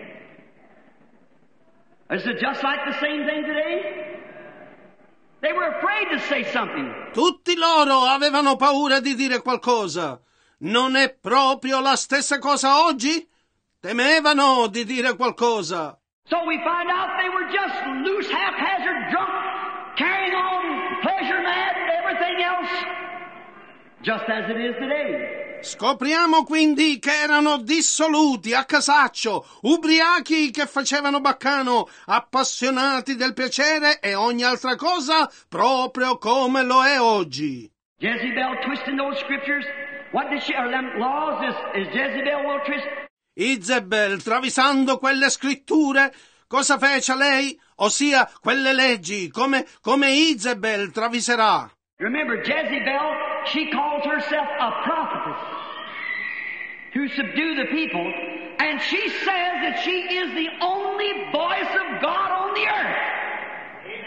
Is it just like the same thing today? They were afraid to say something. Tutti loro avevano paura di dire qualcosa. Non è proprio la stessa cosa oggi? Temevano di dire qualcosa. So we find out they were just loose, haphazard, drunk, carrying on, pleasure mad, everything else, just as it is today. Scopriamo quindi che erano dissoluti, a casaccio, ubriachi che facevano baccano, appassionati del piacere e ogni altra cosa, proprio come lo è oggi. Jezebel twisting those scriptures. What did she, or them laws is Jezebel will twist? Izebel, travisando quelle scritture, cosa fece lei? Ossia, quelle leggi, come Izebel traviserà. Remember, Jezebel, she called herself a prophetess to subdue the people, and she says that she is the only voice of God on the earth.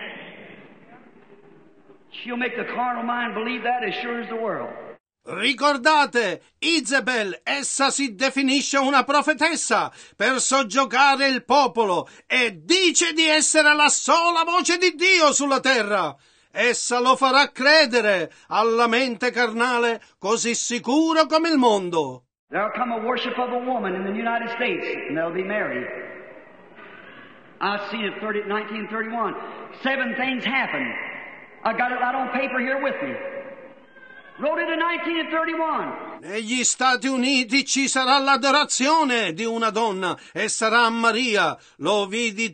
She'll make the carnal mind believe that as sure as the world. Ricordate, Izebel, essa si definisce una profetessa per soggiogare il popolo e dice di essere la sola voce di Dio sulla terra. Essa lo farà credere alla mente carnale così sicuro come il mondo. There'll come a worship of a woman in the United States, and they'll be married. I've seen it 1931. 7 things happened. I got it right on paper here with me. Wrote it in 1931. Negli Stati Uniti ci sarà l'adorazione di una donna e sarà Maria. Lo vidi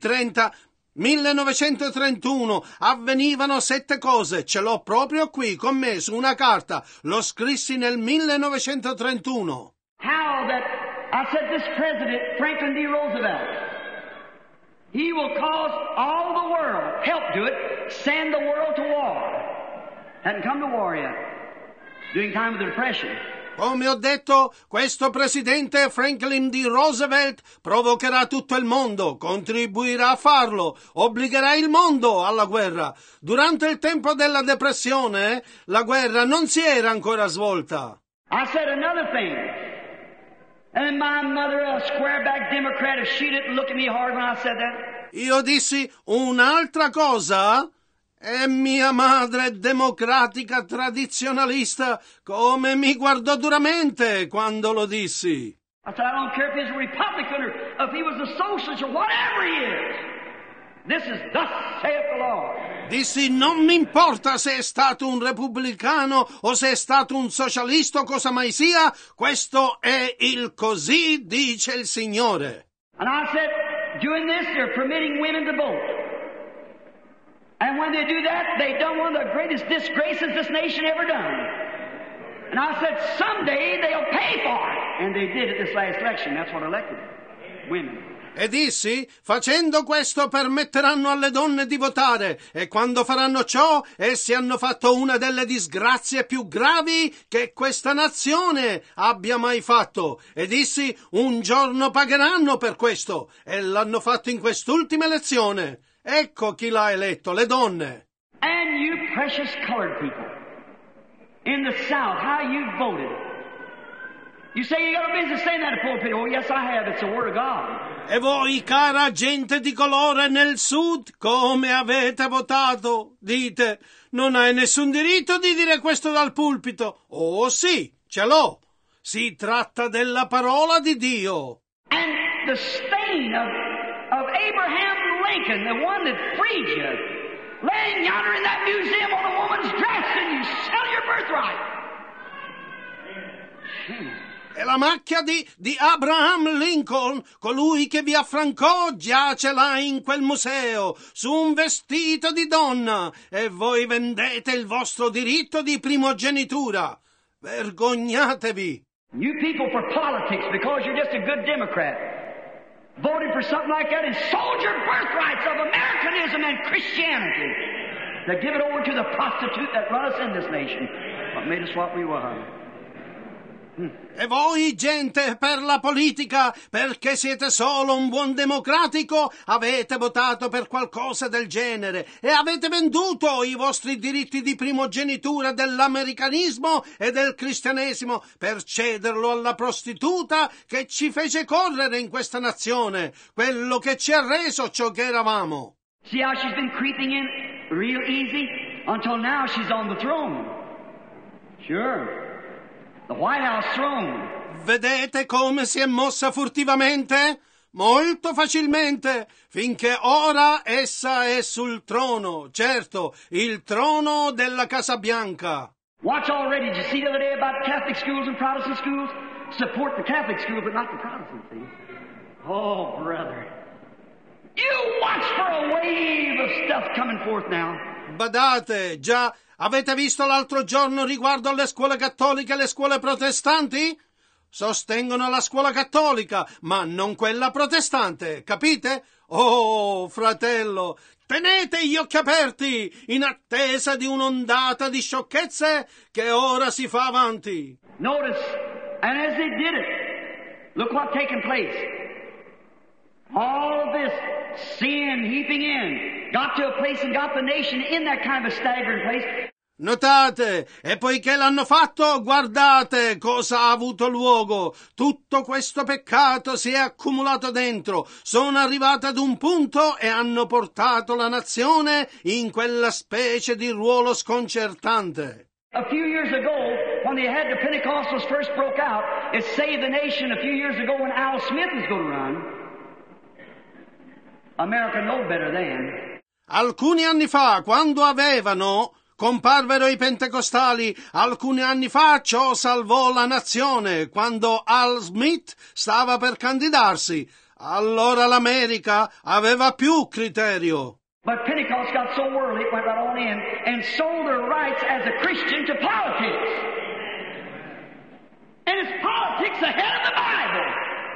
1931. Avvenivano 7 cose. Ce l'ho proprio qui con me su una carta. Lo scrissi nel 1931. How that, I said, this president, Franklin D. Roosevelt, he will cause all the world, help do it, send the world to war. Hadn't come to war yet. During time of the Depression. Come ho detto, questo presidente Franklin D. Roosevelt provocherà tutto il mondo, contribuirà a farlo, obbligherà il mondo alla guerra. Durante il tempo della depressione, la guerra non si era ancora svolta. I said another thing. And my mother, a square-back Democrat, if she didn't look at me hard when I said that. Io dissi un'altra cosa. E mia madre democratica tradizionalista come mi guardò duramente quando lo dissi. I said, I don't care if he's a Republican or if he was a socialist or whatever he is. This is thus saith the Lord. Dissi, non mi importa se è stato un repubblicano o se è stato un socialista o cosa mai sia, questo è il così dice il Signore. And I said, doing this, they're permitting women to vote. And when they do that, they done one of the greatest disgraces this nation ever done. And I said, someday they'll pay for it. And they did it this last election. That's what elected women. E dissi, facendo questo permetteranno alle donne di votare, e quando faranno ciò, essi hanno fatto una delle disgrazie più gravi che questa nazione abbia mai fatto. E dissi, un giorno pagheranno per questo, e l'hanno fatto in quest'ultima elezione. Ecco chi l'ha eletto, le donne. And you precious colored people, in the South, how you voted. You say you got a business saying that in the pulpit. Oh, yes, I have. It's the Word of God. E voi, cara gente di colore nel Sud, come avete votato? Dite, non hai nessun diritto di dire questo dal pulpito. Oh sì, ce l'ho. Si tratta della parola di Dio. And the stain of Abraham Lincoln, the one that freed you, laying yonder in that museum on a woman's dress, and you sell your birthright. E la macchia di Abraham Lincoln, colui che vi affrancò, giace là in quel museo, su un vestito di donna, e voi vendete il vostro diritto di primogenitura. Vergognatevi! You people for politics, because you're just a good Democrat, voted for something like that and sold your birthrights of Americanism and Christianity to give it over to the prostitute that run us in this nation, what made us what we were. E voi, gente per la politica, perché siete solo un buon democratico, avete votato per qualcosa del genere e avete venduto i vostri diritti di primogenitura dell'americanismo e del cristianesimo per cederlo alla prostituta che ci fece correre in questa nazione, quello che ci ha reso ciò che eravamo. See how she's been creeping in real easy until now she's on the throne. Sure. The White House throne. Vedete come si è mossa furtivamente? Molto facilmente, finché ora essa è sul trono, certo, il trono della Casa Bianca. Watch already. Did you see the other day about Catholic schools and Protestant schools? Support the Catholic school, but not the Protestant, see? Oh, brother. You watch for a wave of stuff coming forth now. Badate, già, avete visto l'altro giorno riguardo alle scuole cattoliche e le scuole protestanti? Sostengono la scuola cattolica, ma non quella protestante, capite? Oh, fratello, tenete gli occhi aperti in attesa di un'ondata di sciocchezze che ora si fa avanti. Notice, and as they did it, look what's taking place. All this sin heaping in got to a place and got the nation in that kind of a staggering place. Notate, e poiché l'hanno fatto, guardate cosa ha avuto luogo. Tutto questo peccato si è accumulato dentro, sono arrivati ad un punto e hanno portato la nazione in quella specie di ruolo sconcertante. A few years ago, when they had the Pentecostals first broke out, it saved the nation a few years ago when Al Smith was going to run. America know better then. Alcuni anni fa, quando comparvero i pentecostali, alcuni anni fa ciò salvò la nazione, quando Al Smith stava per candidarsi. Allora l'America aveva più criterio. But Pentecost got so worldly, it went right on in and sold their rights as a Christian to politics. And it's politics ahead of the Bible.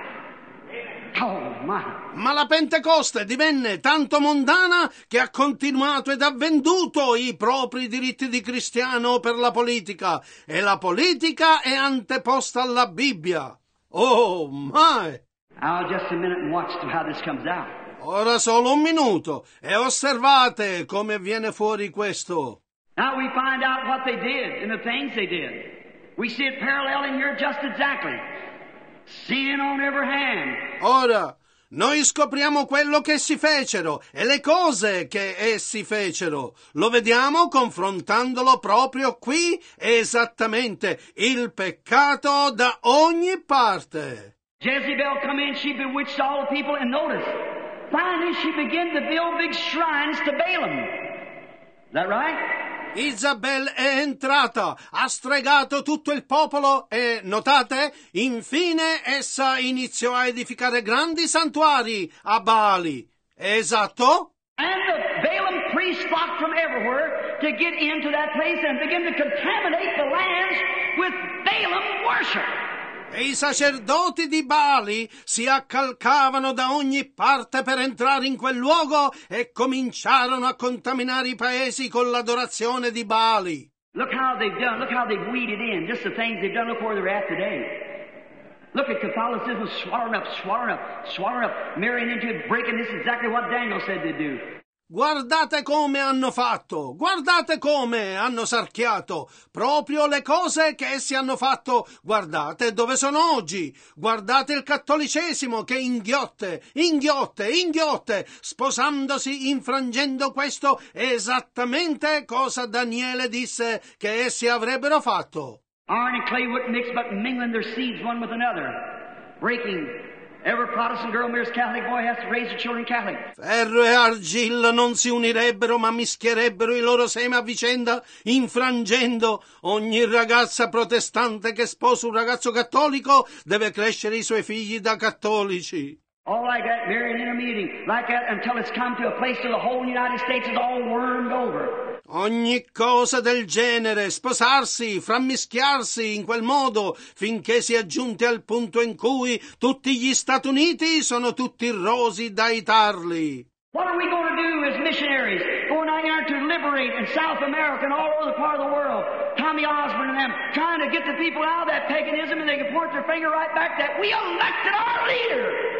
Oh, my. Ma la Pentecoste divenne tanto mondana che ha continuato ed ha venduto i propri diritti di cristiano per la politica, e la politica è anteposta alla Bibbia. Oh, my! Now, just a minute and watch how this comes out. Ora solo un minuto e osservate come viene fuori questo. Now we find out what they did and the things they did. We see it paralleling here just exactly. Sin on every hand. Ora, noi scopriamo quello che si fecero e le cose che essi fecero. Lo vediamo confrontandolo proprio qui, esattamente, il peccato da ogni parte. Jezebel come in, she bewitched all the people, and notice, finally she began to build big shrines to Balaam. Is that right? Isabel è entrata, ha stregato tutto il popolo e, notate, infine essa iniziò a edificare grandi santuari a Baali. Esatto? And the Balaam priests flocked from everywhere to get into that place and begin to contaminate the lands with Balaam worship. E i sacerdoti di Baali si accalcavano da ogni parte per entrare in quel luogo e cominciarono a contaminare i paesi con l'adorazione di Baali. Look how they've done. Look how they've weeded in. Just the things they've done. Look where they're at today. Look at Catholicism swallowing up, marrying into it, breaking. This is exactly what Daniel said to do. Guardate come hanno fatto, guardate come hanno sarchiato, proprio le cose che essi hanno fatto. Guardate dove sono oggi, guardate il cattolicesimo che inghiotte, sposandosi, infrangendo questo, esattamente cosa Daniele disse che essi avrebbero fatto. Iron and clay wouldn't mix, but mingling their seeds one with another, breaking. Every Protestant girl marries Catholic boy has to raise their children Catholic. Ferro e argilla non si unirebbero, ma mischierebbero i loro semi a vicenda, infrangendo. Ogni ragazza protestante che sposa un ragazzo cattolico deve crescere i suoi figli da cattolici. All like that, marrying, intermediating, like that, until it's come to a place where the whole United States is all wormed over. Ogni cosa del genere, sposarsi, frammischiarsi in quel modo, finché si è giunti al punto in cui tutti gli Stati Uniti sono tutti rosi dai tarli. What are we going to do as missionaries, going out there to liberate in South America and all over the part of the world? Tommy Osborne and them, trying to get the people out of that paganism, and they can point their finger right back that we elected our leader.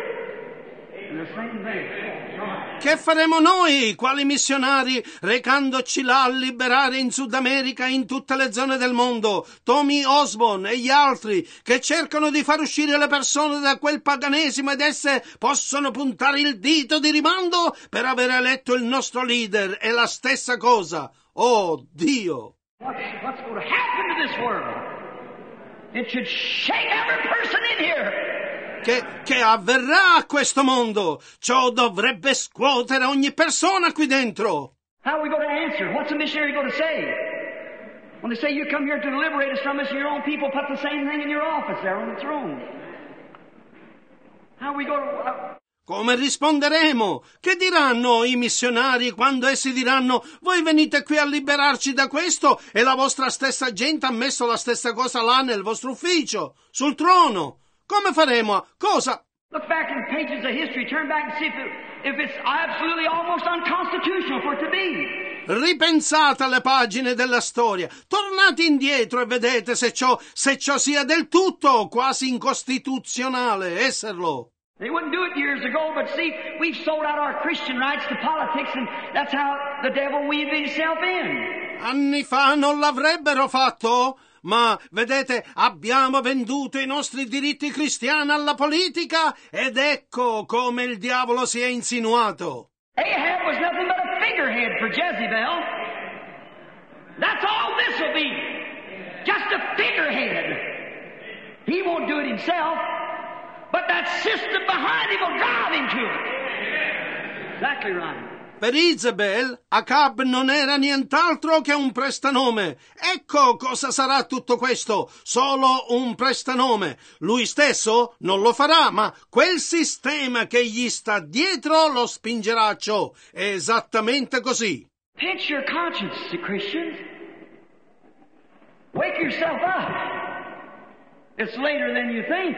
Che faremo noi, quali missionari, recandoci là a liberare in Sud America e in tutte le zone del mondo, Tommy Osborne e gli altri, che cercano di far uscire le persone da quel paganesimo ed esse possono puntare il dito di rimando per aver eletto il nostro leader? È la stessa cosa. Oh, Dio! What's going to happen to this world? It should shake every person in here. Che avverrà a questo mondo? Ciò dovrebbe scuotere ogni persona qui dentro. How are we going to answer? What's a missionary going to say? When they say you come here to liberate us from us, your own people put the same thing in your office there on the throne. How are we going to... Come risponderemo? Che diranno i missionari quando essi diranno voi venite qui a liberarci da questo e la vostra stessa gente ha messo la stessa cosa là nel vostro ufficio, sul trono? Come faremo? Cosa? Look back in the pages of history, turn back and see if it's absolutely almost unconstitutional for it to be. Ripensate alle pagine della storia, tornate indietro e vedete se ciò sia del tutto quasi incostituzionale esserlo. They wouldn't do it years ago, but see, we've sold out our Christian rights to politics, and that's how the devil weaved himself in. Anni fa non l'avrebbero fatto? Ma, vedete, abbiamo venduto i nostri diritti cristiani alla politica ed ecco come il diavolo si è insinuato. Ahab was nothing but a figurehead for Jezebel. That's all this will be. Just a figurehead. He won't do it himself, but that system behind him will drive him to it. Exactly right. Per Isabel, Acab non era nient'altro che un prestanome. Ecco cosa sarà tutto questo, solo un prestanome. Lui stesso non lo farà, ma quel sistema che gli sta dietro lo spingerà a ciò. È esattamente così. Pinch your conscience, Christians. Wake yourself up. It's later than you think.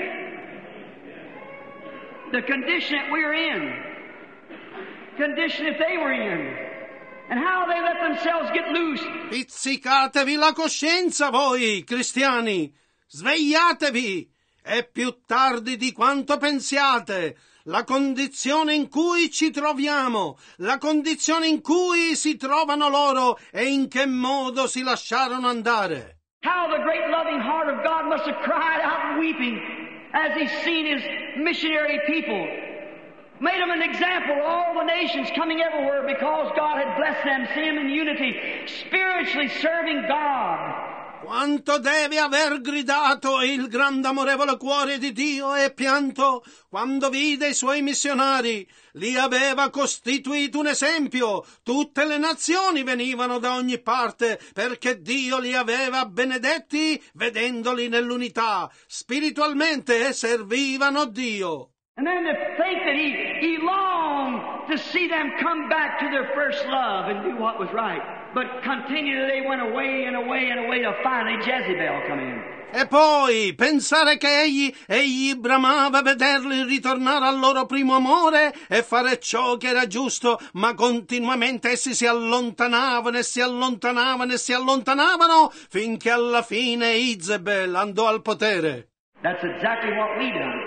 The condition that we're in. Condition that they were in, and how they let themselves get loose. Pizzicatevi la coscienza voi, cristiani! Svegliatevi! È più tardi di quanto pensiate. La condizione in cui ci troviamo, la condizione in cui si trovano loro e in che modo si lasciarono andare. How the great loving heart of God must have cried out weeping as He's seen His missionary people. Made them an example of all the nations coming everywhere because God had blessed them, see them in unity, spiritually serving God. Quanto deve aver gridato il grande amorevole cuore di Dio e pianto quando vide i suoi missionari. Li aveva costituito un esempio. Tutte le nazioni venivano da ogni parte perché Dio li aveva benedetti vedendoli nell'unità. Spiritualmente servivano Dio. And then to think that he longed to see them come back to their first love and do what was right. But continually they went away and away and away till finally Jezebel come in. E poi pensare che egli bramava vederli ritornare al loro primo amore e fare ciò che era giusto, ma continuamente essi si allontanavano e si allontanavano e si allontanavano finché alla fine Jezebel andò al potere. That's exactly what we done.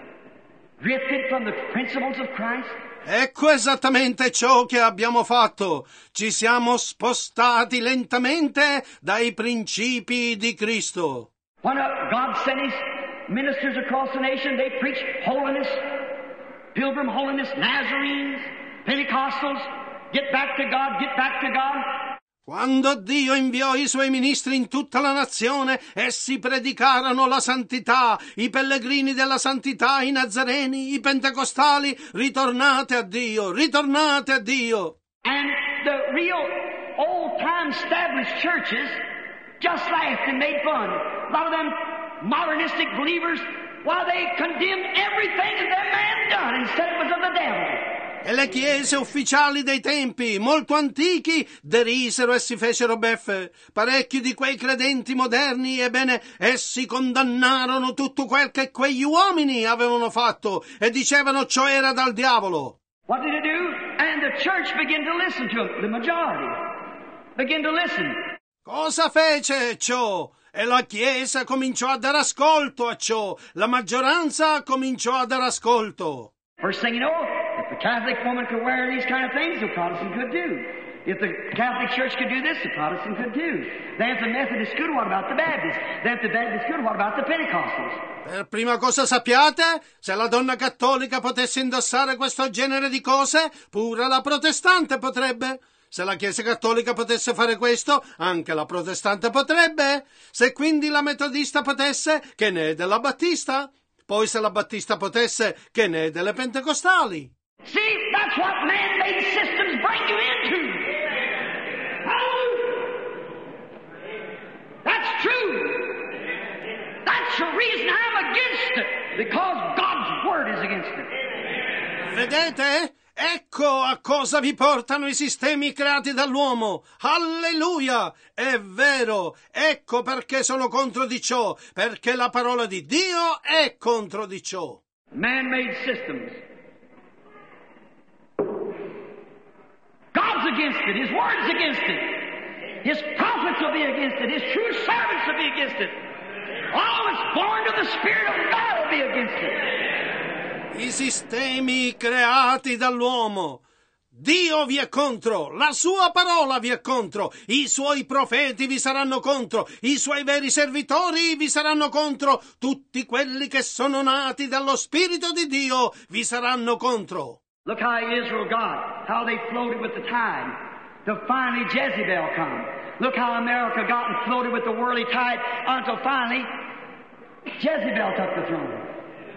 Drifted from the principles of Christ. Ecco esattamente ciò che abbiamo fatto. Ci siamo spostati lentamente dai principi di Cristo. When God sent His ministers across the nation, they preached holiness, pilgrim holiness, Nazarenes, Pentecostals, get back to God, get back to God. Quando Dio inviò i suoi ministri in tutta la nazione, essi predicarono la santità, i pellegrini della santità, i nazareni, i pentecostali, ritornate a Dio, ritornate a Dio. And the real old-time established churches just laughed and made fun. A lot of them modernistic believers, while they condemned everything that that man done and said it was of the devil. E le chiese ufficiali dei tempi, molto antichi, derisero e si fecero beffe. Parecchi di quei credenti moderni, ebbene, essi condannarono tutto quel che quegli uomini avevano fatto e dicevano ciò era dal diavolo. What did it do? And the church began to listen to them, the majority. Began to listen. Cosa fece ciò? E la Chiesa cominciò a dare ascolto a ciò. La maggioranza cominciò a dare ascolto. First thing you know, if the Catholic woman could wear these kind of things, the Protestant could do. If the Catholic Church could do this, the Protestant could do. Then if the Methodist could, what about the Baptists? Then if the Baptists could, what about the Pentecostals? Per prima cosa sappiate, se la donna cattolica potesse indossare questo genere di cose, pure la protestante potrebbe. Se la Chiesa cattolica potesse fare questo, anche la protestante potrebbe. Se quindi la metodista potesse, che ne è della battista. Poi se la battista potesse, che ne è delle pentecostali. See, that's what man-made systems bring you into. Hallelujah. That's true. That's the reason I'm against it, because God's Word is against it. Vedete? Ecco a cosa vi portano i sistemi creati dall'uomo. Alleluia! È vero! Ecco perché sono contro di ciò, perché la parola di Dio è contro di ciò. Man-made systems. God's against it. His Word's against it. His prophets will be against it. His true servants will be against it. All that's born of the Spirit of God will be against it. I sistemi creati dall'uomo. Dio vi è contro, la sua parola vi è contro, i suoi profeti vi saranno contro, i suoi veri servitori vi saranno contro, tutti quelli che sono nati dallo Spirito di Dio vi saranno contro. Look how Israel got, how they floated with the tide, till finally Jezebel come. Look how America got and floated with the worldly tide until finally Jezebel took the throne.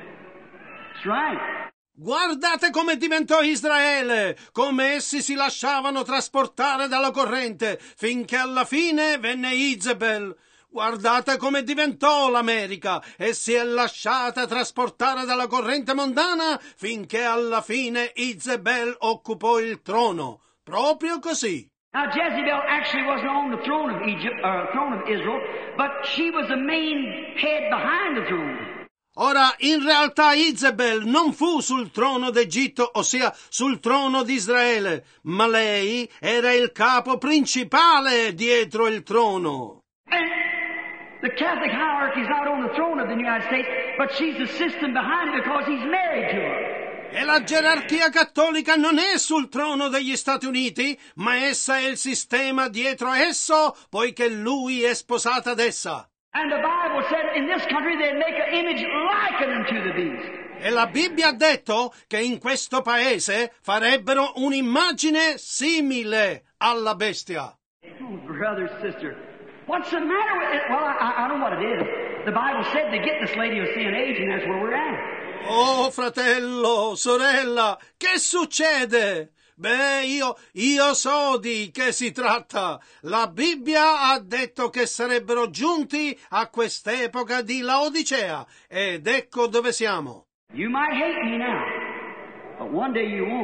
That's right. Guardate come diventò Israele, come essi si lasciavano trasportare dalla corrente, finché alla fine venne Jezebel. Guardate come diventò l'America e si è lasciata trasportare dalla corrente mondana, finché alla fine Jezebel occupò il trono. Proprio così. Now Jezebel actually wasn't on the throne of throne of Israel, but she was the main head behind the throne. Ora, in realtà Jezebel non fu sul trono d'Egitto, ossia sul trono di Israele, ma lei era il capo principale dietro il trono. And the Catholic hierarchy is not on the throne of the United States, but she's the system behind it because he's married to her. E la gerarchia cattolica non è sul trono degli Stati Uniti, ma essa è il sistema dietro a esso, poiché lui è sposato ad essa. And the Bible said in this country they'd make an image likened unto the beast. E la Bibbia ha detto che in questo paese farebbero un'immagine simile alla bestia. Oh, brother, sister, what's the matter with it? Well, I don't know what it is. The Bible said to get this lady of sin age, and that's where we're at. Oh, fratello, sorella, che succede? Beh, io so di che si tratta. La Bibbia ha detto che sarebbero giunti a quest'epoca di Laodicea, ed ecco dove siamo. You might hate me now, but one day you won't.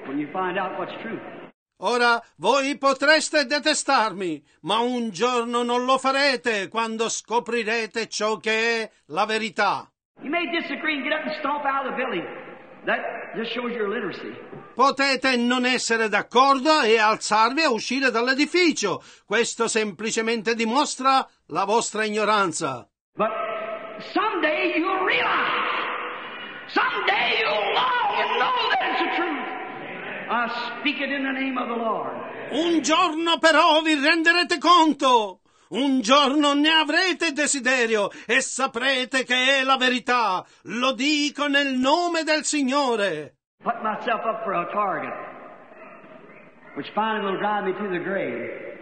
when you find out what's true. Ora, voi potreste detestarmi, ma un giorno non lo farete quando scoprirete ciò che è la verità. You may disagree and get up and stomp out of the building. That just shows your illiteracy. Potete non essere d'accordo e alzarvi a uscire dall'edificio. Questo semplicemente dimostra la vostra ignoranza. But someday you'll realize. Someday you'll long and know that it's the truth. I speak it in the name of the Lord. Un giorno però vi renderete conto. Un giorno ne avrete desiderio e saprete che è la verità. Lo dico nel nome del Signore. Put myself up for a target, which finally will drive me to the grave.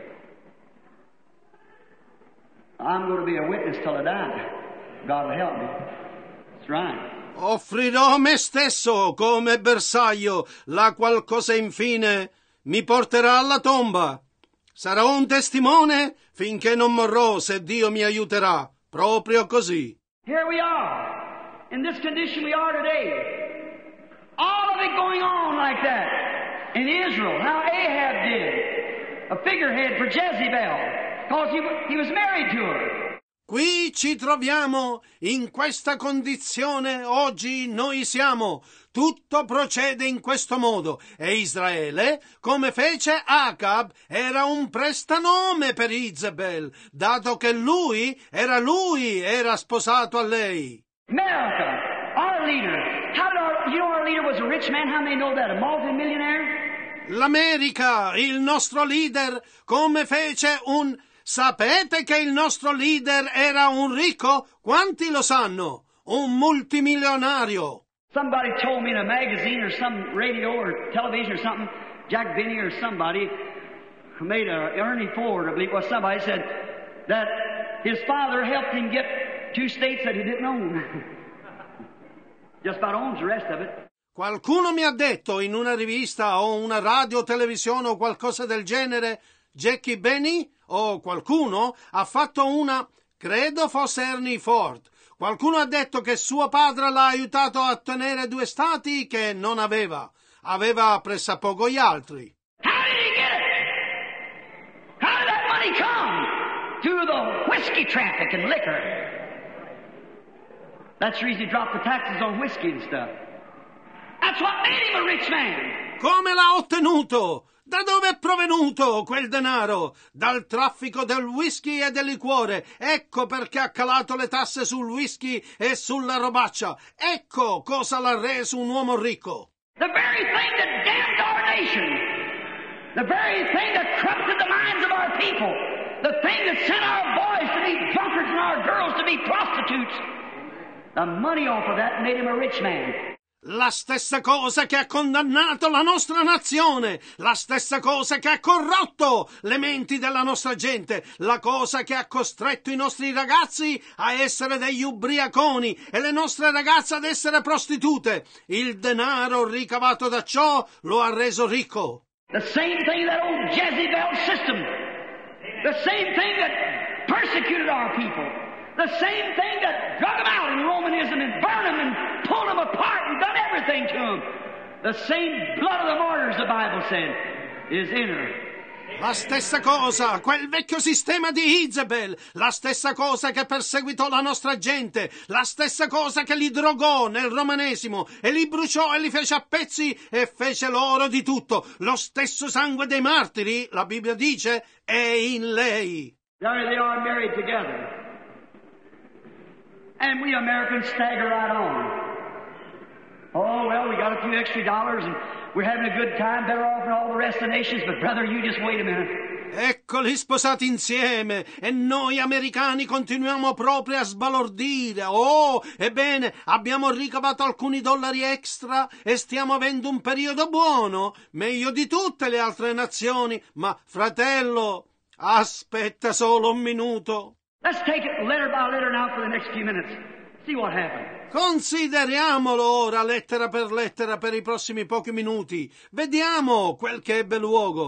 I'm going to be a witness till I die. God will help me. That's right. Offrirò me stesso come bersaglio, la qual cosa infine mi porterà alla tomba. Sarò un testimone finché non morrò, se Dio mi aiuterà. Proprio così. Here we are. In this condition we are today. All of it going on like that. In Israel, how Ahab did. A figurehead for Jezebel. Because he was married to her. Qui ci troviamo, in questa condizione oggi noi siamo. Tutto procede in questo modo e Israele, come fece Acab, era un prestanome per Jezebel, dato che lui era sposato a lei. America, our leader. You know our leader was a rich man? How many know that? A multi-millionaire? L'America, il nostro leader, come fece un... Sapete che il nostro leader era un ricco? Quanti lo sanno? Un multimilionario. Somebody told me in a magazine or some radio or television or something, Jack Benny or somebody who made Ernie Ford, I believe, was somebody said that his father helped him get 2 states that he didn't own. Just about owns the rest of it. Qualcuno mi ha detto in una rivista o una radio, televisione o qualcosa del genere, Jackie Benny o qualcuno ha fatto credo fosse Ernie Ford. Qualcuno ha detto che suo padre l'ha aiutato a ottenere 2 stati che non aveva. Aveva pressappoco gli altri. How did he get it? How did that money come? Through the whiskey traffic and liquor. That's the reason he dropped the taxes on whiskey and stuff. That's what made him a rich man. Come l'ha ottenuto? Da dove è provenuto quel denaro? Dal traffico del whisky e del liquore. Ecco perché ha calato le tasse sul whisky e sulla robaccia. Ecco cosa l'ha reso un uomo ricco. The very thing that damned our nation. The very thing that corrupted the minds of our people. The thing that sent our boys to be drunkards and our girls to be prostitutes. The money off of that made him a rich man. La stessa cosa che ha condannato la nostra nazione, la stessa cosa che ha corrotto le menti della nostra gente, la cosa che ha costretto i nostri ragazzi a essere degli ubriaconi e le nostre ragazze ad essere prostitute. Il denaro ricavato da ciò lo ha reso ricco. The same thing that old Jezebel system. The same thing that persecuted our people. The same thing that drug them out in Romanism and burned them and pulled them apart and done everything to them. The same blood of the martyrs, the Bible said, is in her. La stessa cosa, quel vecchio sistema di Jezebel, la stessa cosa che perseguitò la nostra gente, la stessa cosa che li drogò nel romanesimo e li bruciò e li fece a pezzi e fece loro di tutto. Lo stesso sangue dei martiri, la Bibbia dice, è in lei. There they are married together. And we Americans stagger right on. Oh, well, we got a few extra dollars and we're having a good time, better off than all the rest of the nations, but brother, you just wait a minute. Eccoli sposati insieme e noi americani continuiamo proprio a sbalordire. Oh, ebbene, abbiamo ricavato alcuni dollari extra e stiamo avendo un periodo buono, meglio di tutte le altre nazioni, ma fratello, aspetta solo un minuto. Let's take it letter by letter now for the next few minutes. See what happens. Consideriamolo ora lettera per i prossimi pochi minuti. Vediamo quel che ebbe luogo.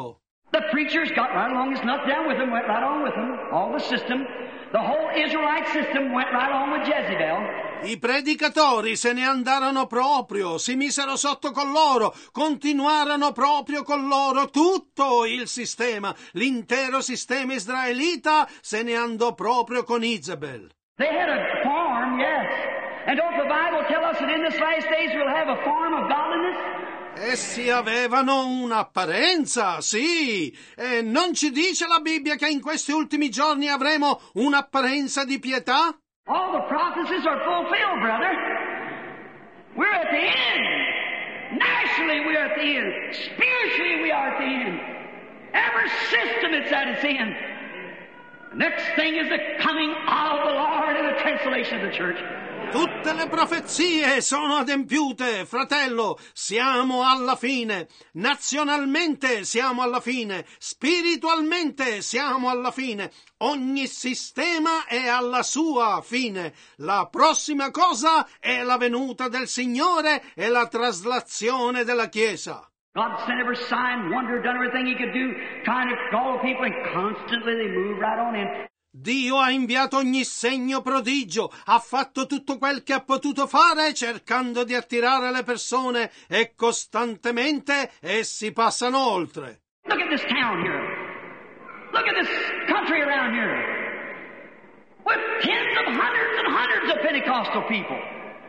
The preachers got right along and snuck down with them, went right on with them. All the system, the whole Israelite system went right on with Jezebel. I predicatori se ne andarono proprio, si misero sotto con loro, continuarono proprio con loro, tutto il sistema, l'intero sistema israelita se ne andò proprio con Izebel. They had a farm, yes. And don't the Bible tell us that in this last days we'll have a farm of godliness? Essi avevano un'apparenza, sì, e non ci dice la Bibbia che in questi ultimi giorni avremo un'apparenza di pietà? All the prophecies are fulfilled, brother. We're at the end. Nationally, we're at the end. Spiritually, we are at the end. Every system is at its end. The next thing is the coming of the Lord and the cancellation of the church. Tutte le profezie sono adempiute, fratello, siamo alla fine, nazionalmente siamo alla fine, spiritualmente siamo alla fine, ogni sistema è alla sua fine. La prossima cosa è la venuta del Signore e la traslazione della Chiesa. God sent every sign, wonder, done everything He could do, trying to call people, and constantly they move right on in. Dio ha inviato ogni segno prodigio, ha fatto tutto quel che ha potuto fare cercando di attirare le persone e costantemente essi passano oltre. Look at this town here. Look at this country around here. With tens of hundreds and hundreds of Pentecostal people.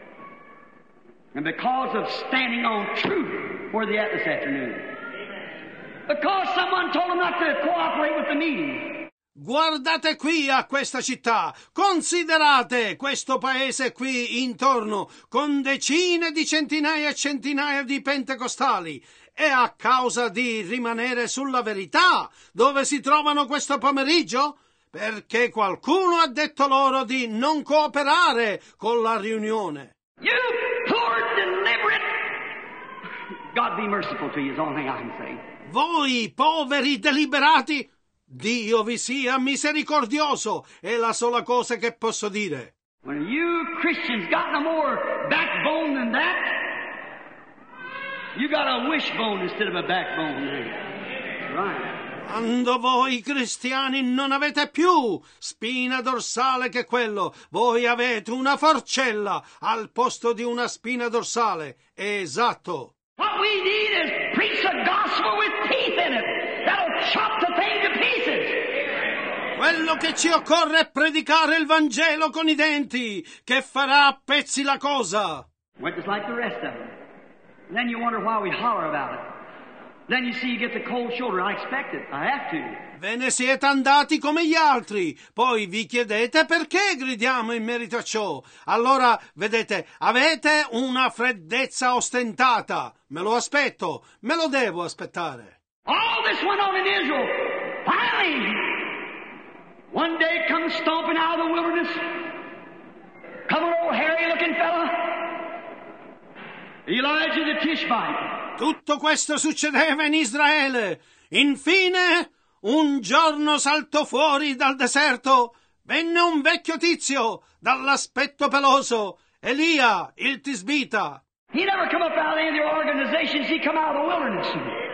And because of standing on truth, where they at this afternoon? Because someone told them not to cooperate with the meeting. Guardate qui a questa città, considerate questo paese qui intorno, con decine di centinaia e centinaia di pentecostali, e a causa di rimanere sulla verità, dove si trovano questo pomeriggio? Perché qualcuno ha detto loro di non cooperare con la riunione. You poor deliberate... God be merciful to you is the only thing I can say. Voi, poveri deliberati, Dio vi sia misericordioso, è la sola cosa che posso dire. When you Christians got no more backbone than that, you got a wishbone instead of a backbone. Right. Quando voi cristiani non avete più spina dorsale che quello, voi avete una forcella al posto di una spina dorsale. Esatto. What we need is preach the gospel with teeth in it. That'll chop the thing to pieces. Quello che ci occorre è predicare il Vangelo con i denti, che farà a pezzi la cosa. Went just like the rest of them. And then you wonder why we holler about it. Then you see you get the cold shoulder. I expect it. I have to. Ve ne siete andati come gli altri, poi vi chiedete perché gridiamo in merito a ciò. Allora, vedete, avete una freddezza ostentata. Me lo aspetto, me lo devo aspettare. All this went on in Israel. Finally, one day comes stomping out of the wilderness. Come an old hairy-looking fella. Elijah the Tishbite. Tutto questo succedeva in Israele. Infine, un giorno saltò fuori dal deserto. Venne un vecchio tizio, dall'aspetto peloso, Elia, il Tisbita. He never come up out of any of the organizations. He come out of the wilderness.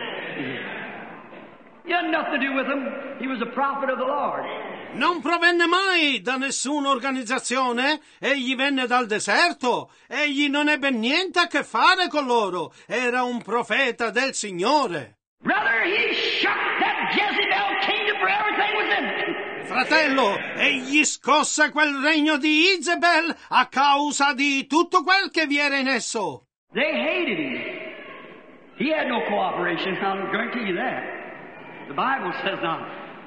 He had nothing to do with them. He was a prophet of the Lord. Non provenne mai da nessuna organizzazione, egli venne dal deserto, egli non ebbe niente a che fare con loro, era un profeta del Signore. Brother, he shook that Jezebel kingdom for everything was in it. Fratello, egli scosse quel regno di Izebel a causa di tutto quel che vi era in esso. They hated him. He had no cooperation, I'll guarantee you that. The Bible says not.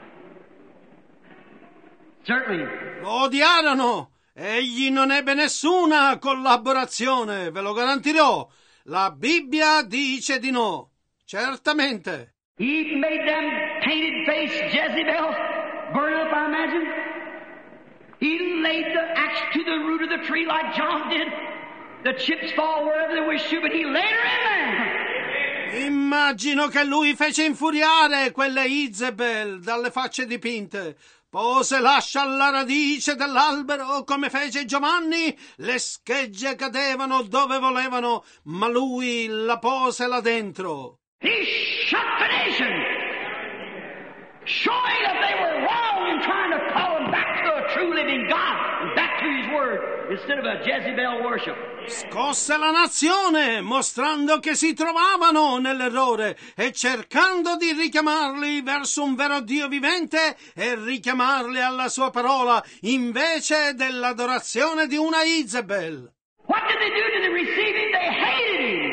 Certainly. Lo odiarono. Egli non ebbe nessuna collaborazione, ve lo garantirò. La Bibbia dice di no. Certamente. He made them painted face Jezebel burn up, I imagine. He laid the axe to the root of the tree like John did. The chips fall wherever they wish to, but he laid her in there. Immagino che lui fece infuriare quelle Izebel dalle facce dipinte. Pose l'ascia alla radice dell'albero, come fece Giovanni. Le schegge cadevano dove volevano, ma lui la pose là dentro. He shook the nation. showing that they were wrong in trying to call them back to a true living God and back to His Word instead of a Jezebel worship. Scosse la nazione, mostrando che si trovavano nell'errore e cercando di richiamarli verso un vero Dio vivente e richiamarli alla sua parola invece dell'adorazione di una Isabel. What did they do to the receiving? They hated Him.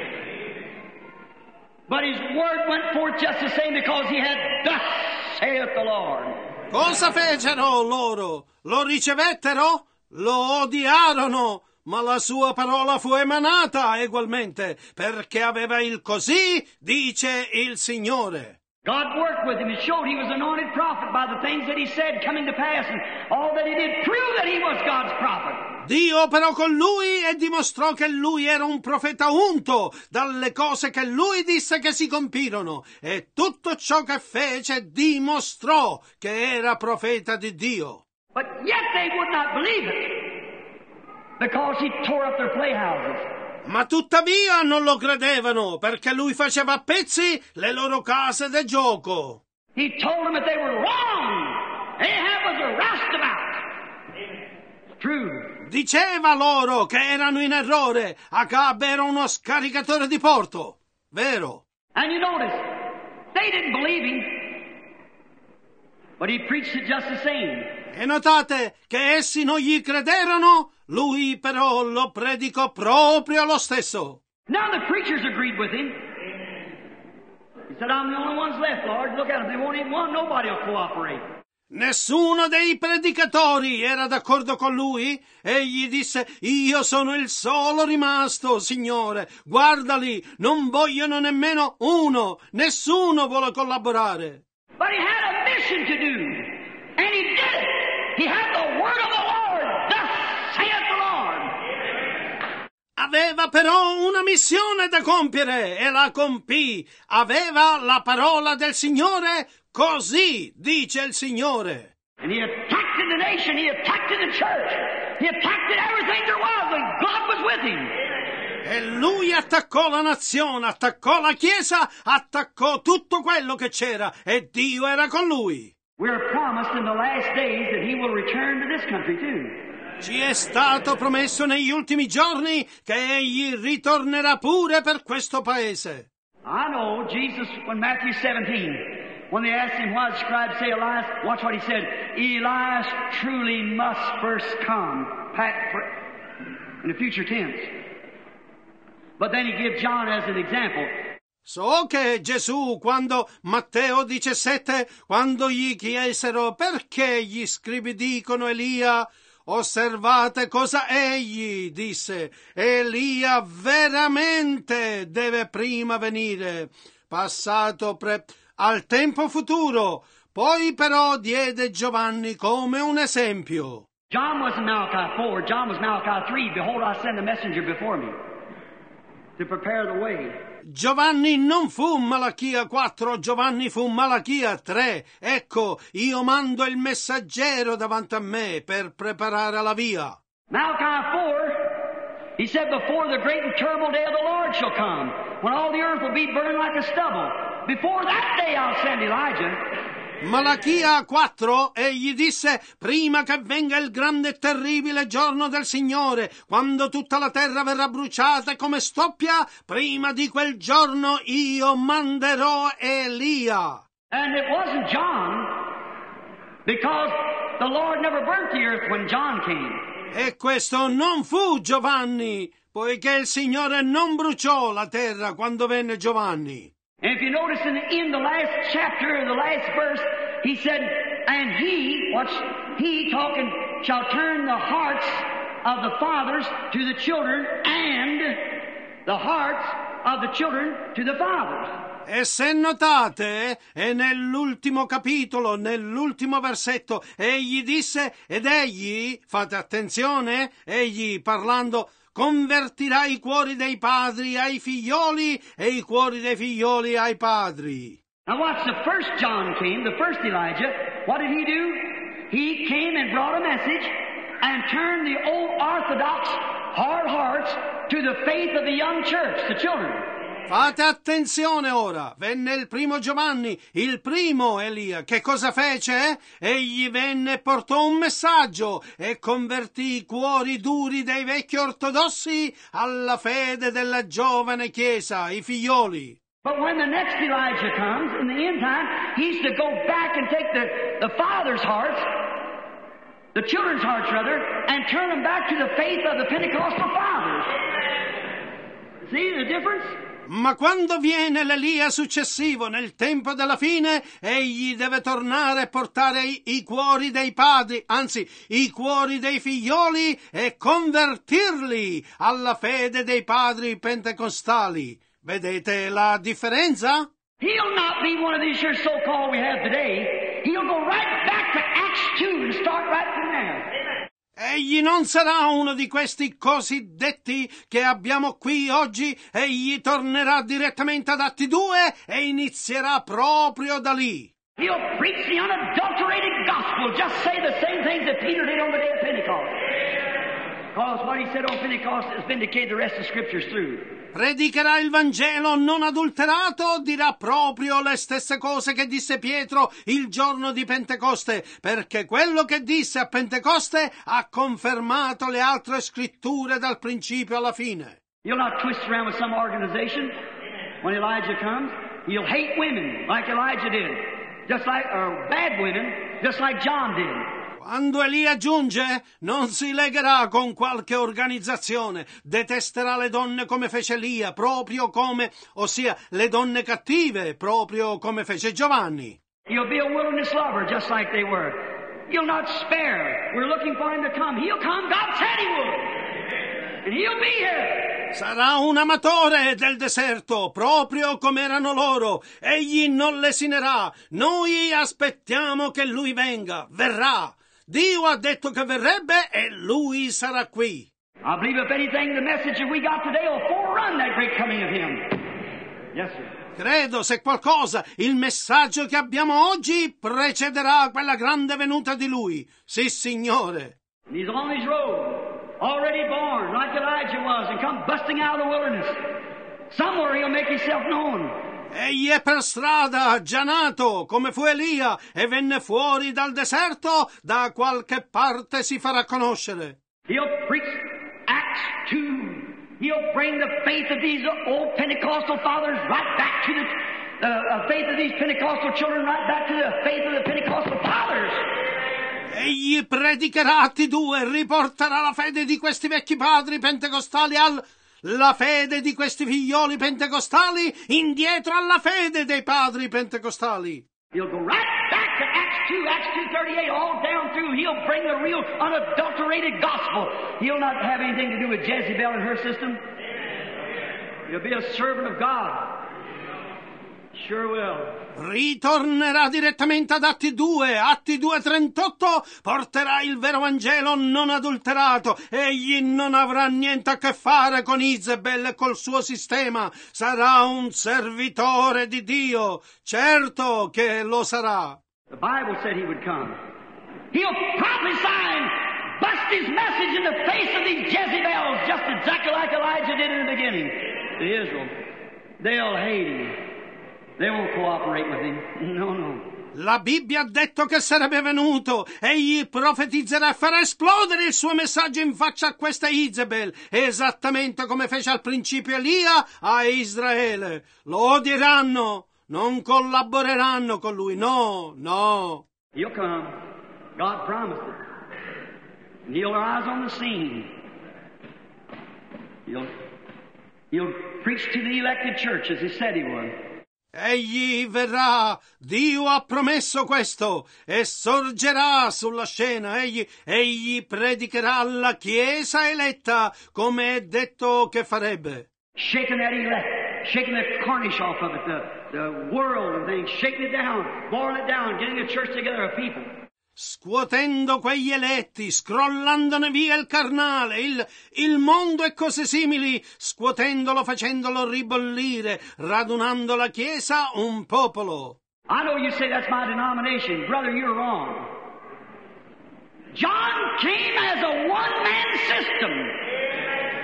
But His Word went forth just the same because He had thus saith the Lord. Cosa fecero loro? Lo ricevettero? Lo odiarono? Ma la sua parola fu emanata ugualmente, perché aveva il così dice il Signore. God worked with him and showed he was an anointed prophet by the things that he said coming to pass, and all that he did proved that he was God's prophet. Dio operò con lui e dimostrò che lui era un profeta unto dalle cose che lui disse che si compirono, e tutto ciò che fece dimostrò che era profeta di Dio. But yet they would not believe it, because he tore up their playhouses. Ma tuttavia non lo credevano, perché lui faceva a pezzi le loro case da gioco. He told them that they were wrong. Ahab was a roustabout. True. Diceva loro che erano in errore. Acab era uno scaricatore di porto. Vero. And you notice, they didn't believe him, but he preached it just the same. E notate che essi non gli crederono, lui però lo predicò proprio lo stesso. Now the preachers agreed with him. He said, I'm the only ones left, Lord. Look at them. They won't even want nobody will cooperate. Nessuno dei predicatori era d'accordo con lui. Egli disse, io sono il solo rimasto, Signore. Guardali, non vogliono nemmeno uno. Nessuno vuole collaborare. But he had a mission to do, and he did it. He had the word of the Lord. Thus saith the Lord. Aveva però una missione da compiere e la compì. Aveva la parola del Signore, così dice il Signore. And he attacked the nation, he attacked the church, he attacked everything there was, and God was with him. E lui attaccò la nazione, attaccò la Chiesa, attaccò tutto quello che c'era, e Dio era con lui. We are promised in the last days that he will return to this country too. Ci è stato promesso negli ultimi giorni che egli ritornerà pure per questo paese. I know Jesus, when Matthew 17, when they asked him why the scribes say Elias, watch what he said, Elias truly must first come, in the future tense. But then he gives John as an example. So che Gesù, quando Matteo 17, quando gli chiesero perché gli scribi dicono Elia, osservate cosa egli disse, Elia veramente deve prima venire, passato al tempo futuro, poi però diede Giovanni come un esempio. John wasn't Malachi 4, John was Malachi 3, behold I send a messenger before me to prepare the way. Giovanni non fu Malachia 4, Giovanni fu Malachia 3. Ecco, io mando il messaggero davanti a me per preparare la via. Malachi 4, he said, before the great and terrible day of the Lord shall come, when all the earth will be burned like a stubble. Before that day I'll send Elijah. Malachia 4, egli disse, prima che venga il grande e terribile giorno del Signore, quando tutta la terra verrà bruciata come stoppia, prima di quel giorno io manderò Elia. And it wasn't John, because the Lord never burnt the earth when John came. E questo non fu Giovanni, poiché il Signore non bruciò la terra quando venne Giovanni. And if you notice in the last chapter, the last verse, he said, and he talking, shall turn the hearts of the fathers to the children and the hearts of the children to the fathers. E se notate, è nell'ultimo capitolo, nell'ultimo versetto, egli disse, ed egli, fate attenzione, egli parlando, convertirà i cuori dei padri ai figlioli e i cuori dei figlioli ai padri. Now watch, the first John came, the first Elijah, what did he do? He came and brought a message and turned the old orthodox hard hearts to the faith of the young church, the children. Fate attenzione ora, venne il primo Giovanni, il primo Elia. Che cosa fece? Egli venne e portò un messaggio e convertì i cuori duri dei vecchi ortodossi alla fede della giovane chiesa, i figlioli. But when the next Elijah comes, in the end time, he's to go back and take the father's hearts, the children's hearts rather, and turn them back to the faith of the Pentecostal fathers. See the difference? Ma quando viene l'Elia successivo, nel tempo della fine, egli deve tornare e portare i cuori dei padri, anzi, i cuori dei figlioli, e convertirli alla fede dei padri pentecostali. Vedete la differenza? He'll not be one of these here so-called we have today. He'll go right back to Acts 2 and start right from there. Egli non sarà uno di questi cosiddetti che abbiamo qui oggi, egli tornerà direttamente ad Atti 2 e inizierà proprio da lì. He'll preach the unadulterated gospel, just say the same things that Peter did on the day of Pentecost. Because what he said on Pentecost has vindicated the rest of Scriptures through. Predicherà il Vangelo non adulterato, dirà proprio le stesse cose che disse Pietro il giorno di Pentecoste, perché quello che disse a Pentecoste ha confermato le altre scritture dal principio alla fine. He'll not twist around with some organization. When Elijah comes, he'll hate women like Elijah did, just like bad women, just like John did. Quando Elia giunge, non si legherà con qualche organizzazione, detesterà le donne come fece Elia, proprio come, ossia le donne cattive, proprio come fece Giovanni. He'll be a wilderness lover, just like they were. He'll not spare. We're looking for him to come. He'll come. God said he would. And he'll be here. Sarà un amatore del deserto, proprio come erano loro. Egli non lesinerà. Noi aspettiamo che lui venga. Verrà. Dio ha detto che verrebbe e lui sarà qui. I believe if anything, the message that we got today will forerun that great coming of him. Yes, sir. Credo, se qualcosa, il messaggio che abbiamo oggi precederà quella grande venuta di lui. Sì, Signore. And he's on his road, already born, like Elijah was, and come busting out of the wilderness. Somewhere he'll make himself known. Egli è per strada, già nato, come fu Elia, e venne fuori dal deserto, da qualche parte si farà conoscere. He'll preach Acts 2. He'll bring the faith of these old Pentecostal fathers right back to the faith of these Pentecostal children, right back to the faith of the Pentecostal fathers. Egli predicherà Atti 2, riporterà la fede di questi vecchi padri pentecostali la fede di questi figlioli pentecostali indietro alla fede dei padri pentecostali. He'll go right back to Acts 2, Acts 2:38, all down through. He'll bring the real unadulterated gospel. He'll not have anything to do with Jezebel and her system. He'll be a servant of God. Sure will. Ritornerà direttamente ad Atti 2, Atti 2:38, porterà il vero Vangelo non adulterato. Egli non avrà niente a che fare con Isabel e col suo sistema. Sarà un servitore di Dio, certo che lo sarà. The Bible said he would come. He'll prophesy and bust his message in the face of these Jezebels, just exactly like Elijah did in the beginning to Israel. They'll hate him. They won't cooperate with him. No. La Bibbia ha detto che sarebbe venuto. Egli profetizzerà e farà esplodere il suo messaggio in faccia a questa Isabel, esattamente come fece al principio Elia a Israele. Lo odieranno, non collaboreranno con lui. No. He'll come. God promised it. And he'll rise on the scene. He'll preach to the elected church as he said he would. Egli verrà, Dio ha promesso questo, e sorgerà sulla scena. Egli predicherà alla Chiesa eletta, come è detto che farebbe. Shaking that elect, shaking the cornish off of it, the world and things, shaking it down, boiling it down, getting a church together of people. Scuotendo quegli eletti, scrollandone via il carnale, il mondo e cose simili, scuotendolo, facendolo ribollire, radunando la Chiesa un popolo. I know you say that's my denomination. Brother, you're wrong. John came as a one-man system.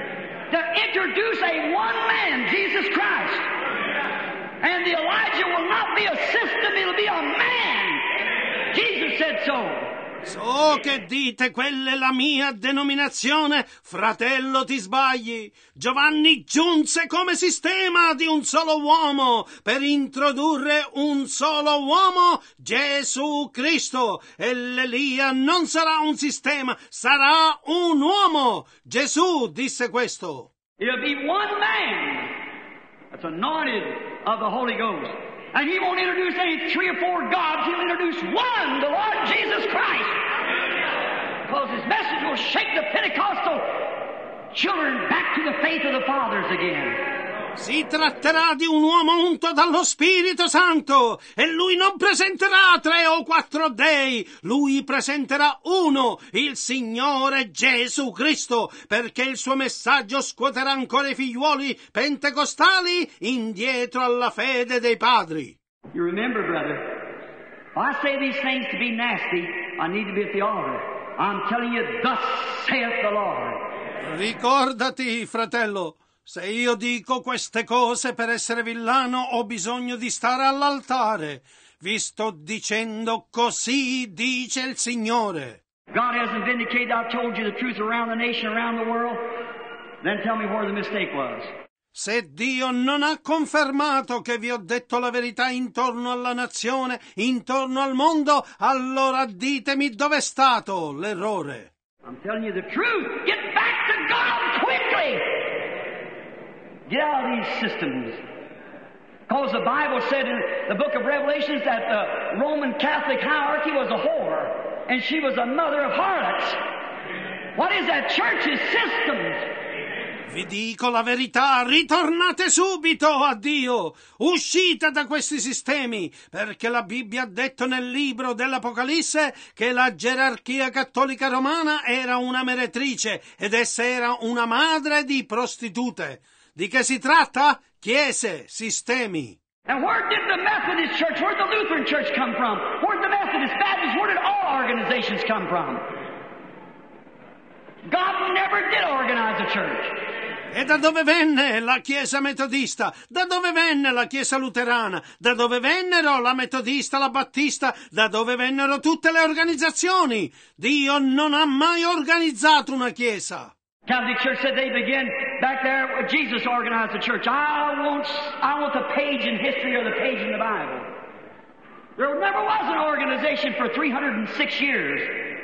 to introduce a one man, Jesus Christ. And the Elijah will not be a system, it'll be a man. Jesus said so. So che dite, quella è la mia denominazione? Fratello, ti sbagli. Giovanni giunse come sistema di un solo uomo per introdurre un solo uomo, Gesù Cristo. E l'Elia non sarà un sistema, sarà un uomo. Gesù disse questo. It'll be one man that's anointed of the Holy Ghost. And he won't introduce any 3 or 4 gods. He'll introduce one, the Lord Jesus Christ. Because his message will shake the Pentecostal children back to the faith of the fathers again. Si tratterà di un uomo unto dallo Spirito Santo, e lui non presenterà 3 o 4 dei, lui presenterà uno, il Signore Gesù Cristo, perché il suo messaggio scuoterà ancora i figliuoli pentecostali indietro alla fede dei padri. You remember, brother, if I say these things to be nasty, I need to be at the altar. I'm telling you, thus saith the Lord. Ricordati, fratello, se io dico queste cose per essere villano, ho bisogno di stare all'altare. Vi sto dicendo, così dice il Signore. God hasn't vindicated, I've told you the truth around the nation, around the world. Then tell me where the mistake was. Se Dio non ha confermato che vi ho detto la verità intorno alla nazione, intorno al mondo, allora ditemi dov'è stato l'errore. I'm telling you the truth. Get back to God quickly. Get out of these systems. Because the Bible said in the book of Revelations that the Roman Catholic hierarchy was a whore, and she was a mother of harlots. What is that? Church's systems. Vi dico la verità, ritornate subito a Dio, uscite da questi sistemi, perché la Bibbia ha detto nel libro dell'Apocalisse che la gerarchia cattolica romana era una meretrice ed essa era una madre di prostitute. Di che si tratta? Chiese, sistemi. And where did the Methodist Church, where did the Lutheran Church come from? Where did the Methodist, Baptist, where did all organizations come from? God never did organize a church. E da dove venne la Chiesa metodista? Da dove venne la Chiesa luterana? Da dove vennero la metodista, la battista? Da dove vennero tutte le organizzazioni? Dio non ha mai organizzato una Chiesa. Catholic Church said they began back there. Jesus organized the church. I want the page in history or the page in the Bible. There never was an organization for 306 years.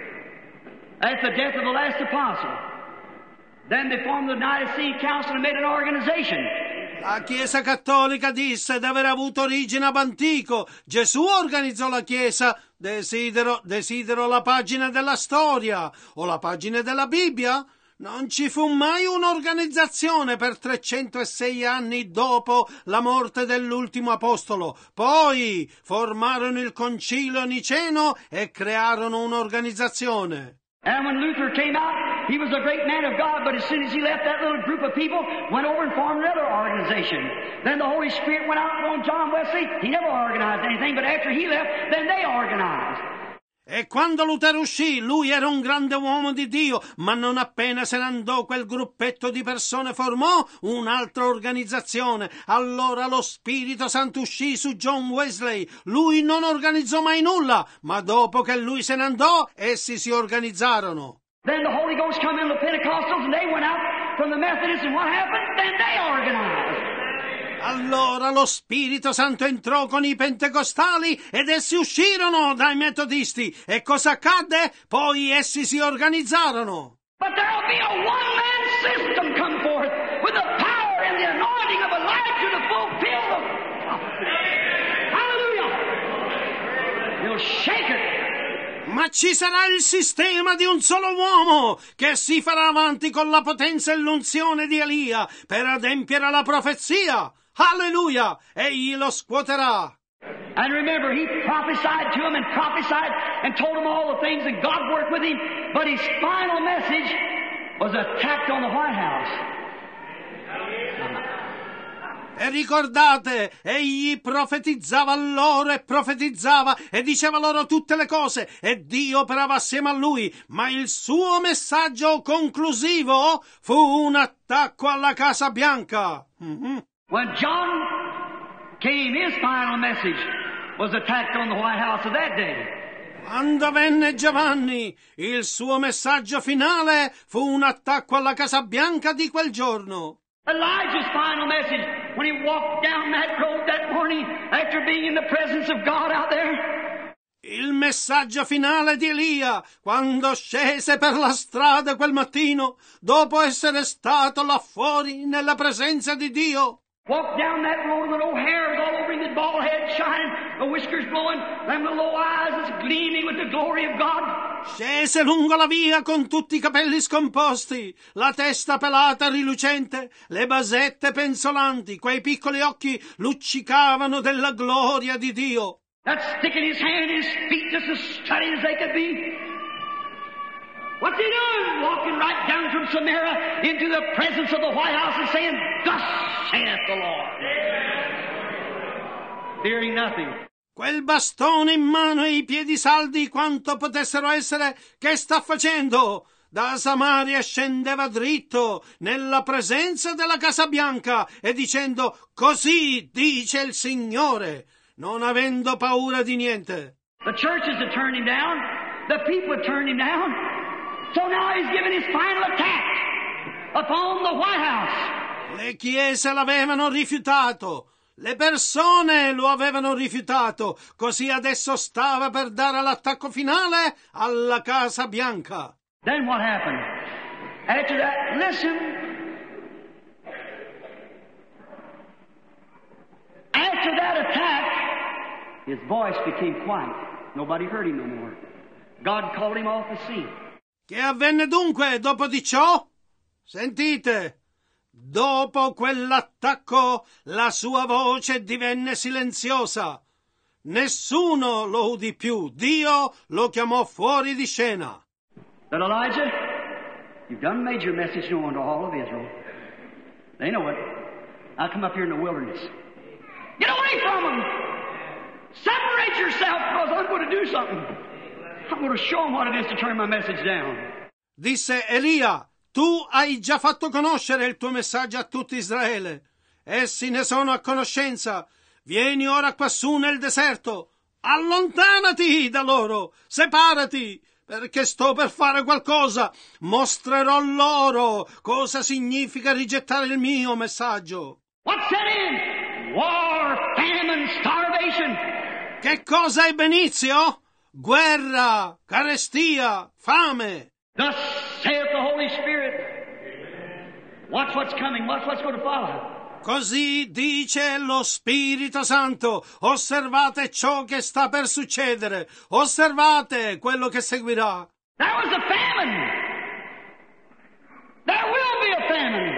At the death of the last apostle. Then they formed the Nicene Council and made an organization. La Chiesa Cattolica disse di aver avuto origine ab antico. Gesù organizzò la Chiesa. Desidero la pagina della storia o la pagina della Bibbia. Non ci fu mai un'organizzazione per 306 anni dopo la morte dell'ultimo apostolo. Poi formarono il Concilio Niceno e crearono un'organizzazione. And when Luther came out, he was a great man of God, but as soon as he left that little group of people, went over and formed another organization. Then the Holy Spirit went out on John Wesley. He never organized anything, but after he left, then they organized. E quando Lutero uscì, lui era un grande uomo di Dio, ma non appena se ne andò quel gruppetto di persone formò un'altra organizzazione. Allora lo Spirito Santo uscì su John Wesley. Lui non organizzò mai nulla, ma dopo che lui se ne andò, essi si organizzarono. Then the Holy Ghost came in the Pentecostals and they went out from the Methodists, and what happened? Then they organized. Allora lo Spirito Santo entrò con i pentecostali ed essi uscirono dai metodisti. E cosa accadde? Poi essi si organizzarono. But there'll be a one-man system come forth with the power and the anointing of Elijah to fulfill the prophecy. Hallelujah! He'll shake it. Ma ci sarà il sistema di un solo uomo che si farà avanti con la potenza e l'unzione di Elia per adempiere la profezia. Alleluia! Egli lo scuoterà. And remember, he prophesied to him and told him all the things, and God worked with him, but his final message was attacked on the White House. E ricordate, egli profetizzava loro e profetizzava e diceva loro tutte le cose e Dio operava assieme a lui, ma il suo messaggio conclusivo fu un attacco alla Casa Bianca. When John came, his final message was attacked on the White House of that day. Quando venne Giovanni, il suo messaggio finale fu un attacco alla Casa Bianca di quel giorno. Elijah's final message when he walked down that road that morning after being in the presence of God out there. Il messaggio finale di Elia, quando scese per la strada quel mattino, dopo essere stato là fuori nella presenza di Dio. Walked down that road with no hair all over him, his bald head shining, the whiskers blowing, and the low eyes gleaming with the glory of God. Scese lungo la via con tutti i capelli scomposti, la testa pelata rilucente, le basette penzolanti, quei piccoli occhi luccicavano della gloria di Dio. That stick in his hand, his feet just as steady as they could be. What's he doing? Walking right down from Samaria into the presence of the White House and saying, "Thus saith the Lord." Fearing nothing. Quel bastone in mano e i piedi saldi quanto potessero essere, che sta facendo? Da Samaria scendeva dritto nella presenza della Casa Bianca e dicendo, così dice il Signore, non avendo paura di niente. The churches had turned him down. The people had turned him down. So now he's giving his final attack upon the White House. Le chiese l'avevano rifiutato. Le persone lo avevano rifiutato, così adesso stava per dare l'attacco finale alla Casa Bianca. Then what happened? After that, listen. After that attack, his voice became quiet. Nobody heard him no more. God called him off the scene. Che avvenne dunque dopo di ciò? Sentite. Dopo quell'attacco la sua voce divenne silenziosa. Nessuno lo udì più. Dio lo chiamò fuori di scena. But Elijah, you've done made your message known to all of Israel. They know it. I'll come up here in the wilderness. Get away from them! Separate yourself, because I'm going to do something. I'm going to show them what it is to turn my message down. Disse Elia, tu hai già fatto conoscere il tuo messaggio a tutto Israele. Essi ne sono a conoscenza. Vieni ora quassù nel deserto. Allontanati da loro. Separati, perché sto per fare qualcosa. Mostrerò loro cosa significa rigettare il mio messaggio. What's set in? War, famine, starvation. Che cosa ebbe inizio? Guerra, carestia, fame. Thus saith the Holy Spirit. Watch what's coming. Watch what's going to follow. Così dice lo Spirito Santo. Osservate ciò che sta per succedere. Osservate quello che seguirà. There was a famine. There will be a famine.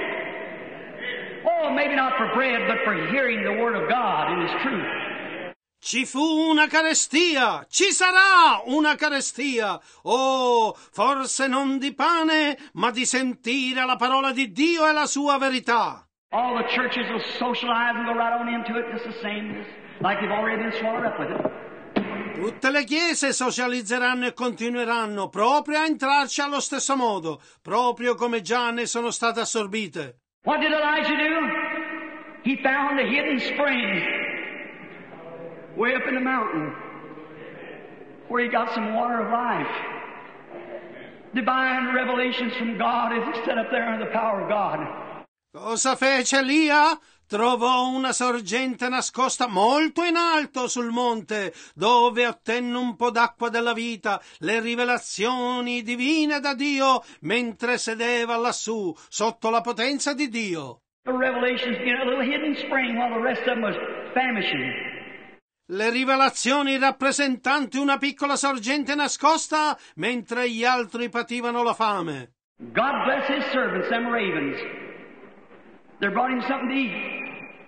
Oh, maybe not for bread, but for hearing the Word of God in His truth. Ci fu una carestia, ci sarà una carestia. Oh, forse non di pane, ma di sentire la parola di Dio e la sua verità. All the churches will socialize and go right on into it just the same, like they've already been swallowed up with it. Tutte le chiese socializzeranno e continueranno proprio a entrarci allo stesso modo, proprio come già ne sono state assorbite. What did Elijah do? He found a hidden spring way up in the mountain where he got some water of life. Divine revelations from God as he stood up there in the power of God. Cosa fece Elia? Trovò una sorgente nascosta molto in alto sul monte, dove ottenne un po' d'acqua della vita, le rivelazioni divine da Dio, mentre sedeva lassù, sotto la potenza di Dio. The revelations in a little hidden spring while the rest of them was famishing. Le rivelazioni rappresentanti una piccola sorgente nascosta, mentre gli altri pativano la fame. God bless His servants, them ravens. They brought him something to eat.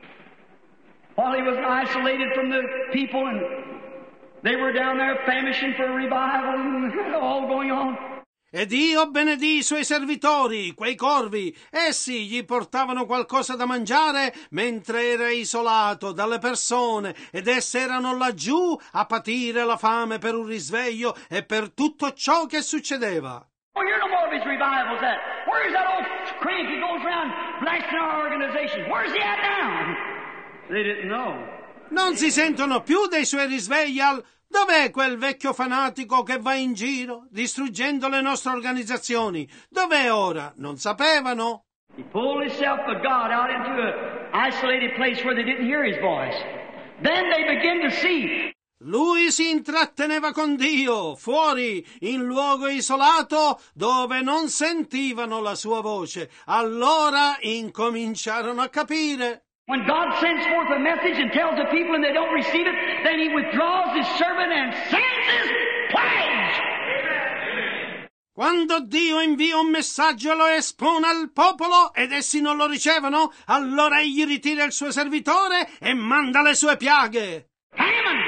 While he was isolated from the people and they were down there famishing for a revival and all going on. E Dio benedì i suoi servitori, quei corvi. Essi gli portavano qualcosa da mangiare mentre era isolato dalle persone, ed esse erano laggiù a patire la fame per un risveglio e per tutto ciò che succedeva. Oh, you're no more of his revivals at. Where's that old crank who goes around blasting our organization? Where's he at now? They didn't know. Non si sentono più dei suoi risvegli al... Dov'è quel vecchio fanatico che va in giro, distruggendo le nostre organizzazioni? Dov'è ora? Non sapevano. He pulled himself of God out into an isolated place where they didn't hear his voice. Then they begin to see. Lui si intratteneva con Dio, fuori, in luogo isolato, dove non sentivano la sua voce. Allora incominciarono a capire. When God sends forth a message and tells the people and they don't receive it, then he withdraws his servant and sends his plagues. Quando Dio invia un messaggio e lo espone al popolo ed essi non lo ricevono, allora egli ritira il suo servitore e manda le sue piaghe. Famine!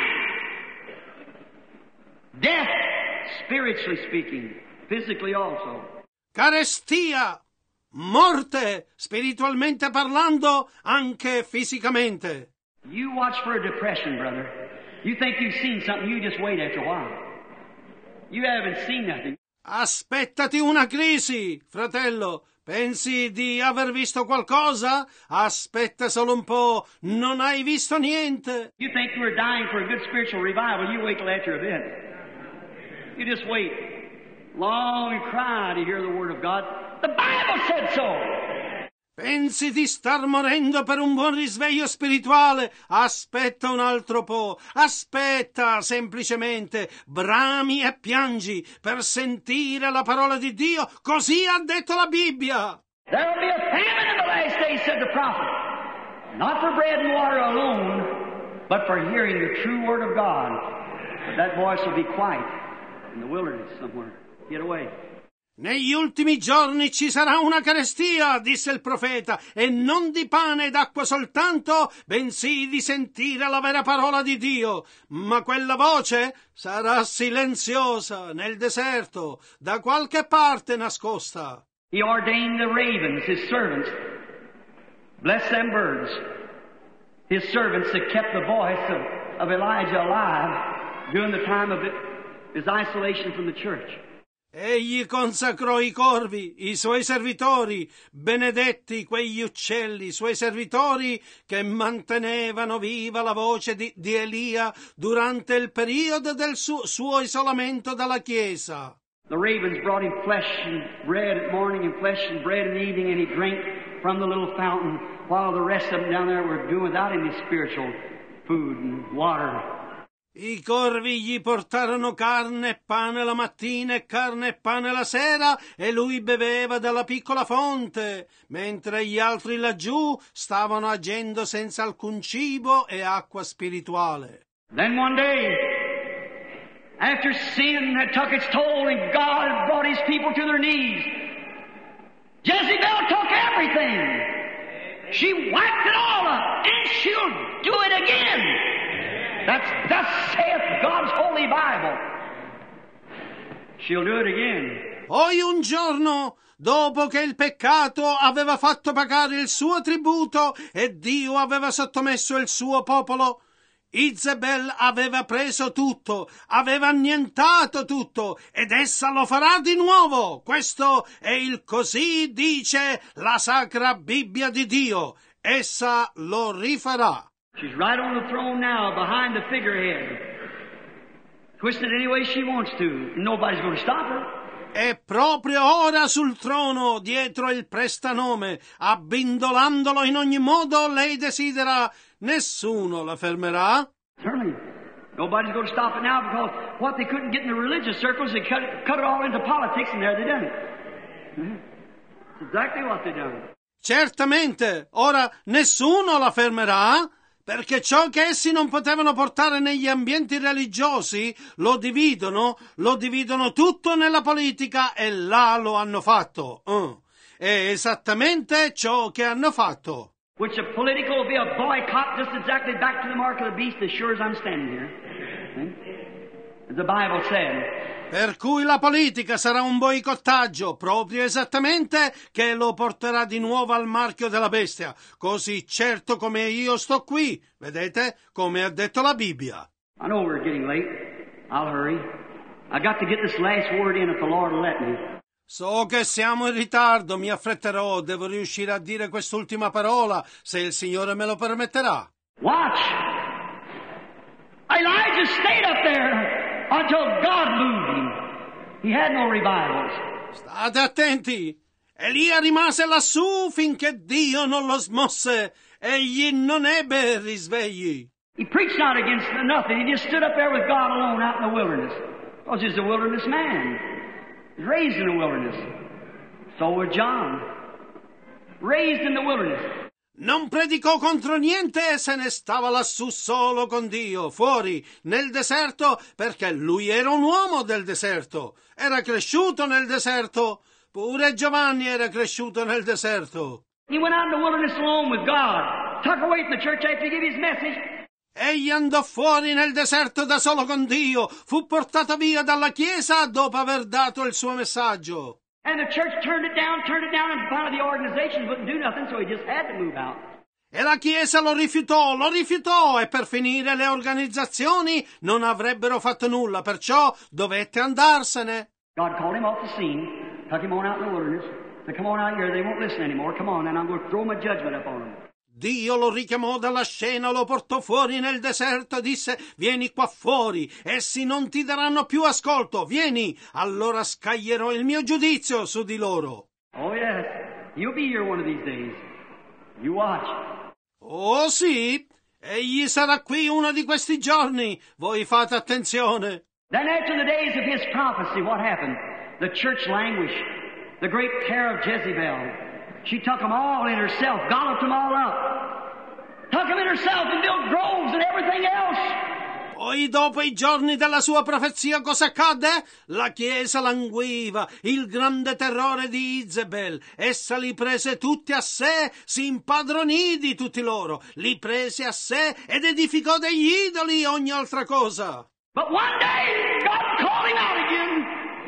Death, spiritually speaking, physically also. Carestia, morte, spiritualmente parlando, anche fisicamente. You watch for a depression, brother. You think you've seen something, you just wait after a while. You haven't seen nothing. Aspettati una crisi, fratello. Pensi di aver visto qualcosa? Aspetta solo un po', non hai visto niente. You think you were dying for a good spiritual revival, you wait till after a bit. You just wait long and cry to hear the word of God. The Bible said so. Pensi di star morendo per un buon risveglio spirituale? Aspetta un altro po', aspetta semplicemente, brami e piangi per sentire la parola di Dio, così ha detto la Bibbia. There will be a famine in the last days, said the prophet. Not for bread and water alone, but for hearing the true word of God. But that voice will be quiet in the wilderness somewhere. Get away. Negli ultimi giorni ci sarà una carestia, disse il profeta, e non di pane ed acqua soltanto, bensì di sentire la vera parola di Dio. Ma quella voce sarà silenziosa nel deserto, da qualche parte nascosta. He ordained the ravens, his servants. Bless them birds. His servants that kept the voice of Elijah alive during the time of his isolation from the church. Egli consacrò i corvi, i suoi servitori, benedetti quegli uccelli, i suoi servitori che mantenevano viva la voce di Elia durante il periodo del suo isolamento dalla Chiesa. The ravens brought him flesh and bread at morning and flesh and bread in the evening, and he drank from the little fountain, while the rest of them down there were doing without any spiritual food and water. I corvi gli portarono carne e pane la mattina e carne e pane la sera, e lui beveva dalla piccola fonte, mentre gli altri laggiù stavano agendo senza alcun cibo e acqua spirituale. Then one day, after sin had took its toll and God brought his people to their knees, Jezebel took everything. She wiped it all up, and she'll do it again. Thus saith God's holy Bible. She'll do it again. Poi un giorno, dopo che il peccato aveva fatto pagare il suo tributo e Dio aveva sottomesso il suo popolo, Isabel aveva preso tutto, aveva annientato tutto, ed essa lo farà di nuovo. Questo è il così dice la Sacra Bibbia di Dio. Essa lo rifarà. She's right on the throne now, behind the figurehead. Twist it any way she wants to, and nobody's going to stop her. È proprio ora sul trono, dietro il prestanome, abbindolandolo in ogni modo lei desidera. Nessuno la fermerà. Certainly. Nobody's going to stop it now, because what they couldn't get in the religious circles, they cut it all into politics, and there they done it. That's exactly what they done. Certamente, ora nessuno la fermerà, perché ciò che essi non potevano portare negli ambienti religiosi lo dividono tutto nella politica, e là lo hanno fatto. È esattamente ciò che hanno fatto. Which a political will be a boycott just exactly back to the mark of the beast as sure as I'm standing here. as the Bible said. Per cui la politica sarà un boicottaggio, proprio esattamente che lo porterà di nuovo al marchio della bestia, così certo come io sto qui, vedete, come ha detto la Bibbia. I know we're getting late. I'll hurry. I got to get this last word in if the Lord will let me. So che siamo in ritardo, mi affretterò, devo riuscire a dire quest'ultima parola, se il Signore me lo permetterà. Watch! Elijah stayed up there until God moved him. He had no revivals. State attenti! Elia rimase lassù finché Dio non lo smosse. Egli non ebbe risvegli. He preached not against nothing. He just stood up there with God alone out in the wilderness. Because he's a wilderness man. He's raised in the wilderness. So was John. Raised in the wilderness. Non predicò contro niente e se ne stava lassù solo con Dio, fuori, nel deserto, perché lui era un uomo del deserto. Era cresciuto nel deserto. Pure Giovanni era cresciuto nel deserto. He went out in the wilderness alone with God. Tuck away from the church after he gave his message. Egli andò fuori nel deserto da solo con Dio, fu portato via dalla Chiesa dopo aver dato il suo messaggio. And the church turned it down, and finally the organizations wouldn't do nothing, so he just had to move out. E la Chiesa lo rifiutò, e per finire le organizzazioni non avrebbero fatto nulla, perciò dovette andarsene. God called him off the scene, took him on out in the wilderness, said, come on out here, they won't listen anymore, come on, and I'm going to throw my judgment upon them. Dio lo richiamò dalla scena, lo portò fuori nel deserto e disse: vieni qua fuori, essi non ti daranno più ascolto, vieni, allora scaglierò il mio giudizio su di loro. Oh yes, you'll be here one of these days. You watch. Oh sì, egli sarà qui uno di questi giorni, voi fate attenzione. Then after the days of his prophecy, what happened? The church languished. The great care of Jezebel. She took them all in herself, golloped them all up. Took them in herself and built groves and everything else. Poi dopo i giorni della sua profezia cosa accadde? La Chiesa languiva, il grande terrore di Isabel. Essa li prese tutti a sé, si impadronì di tutti loro, li prese a sé ed edificò degli idoli e ogni altra cosa. But one day, God called him out again.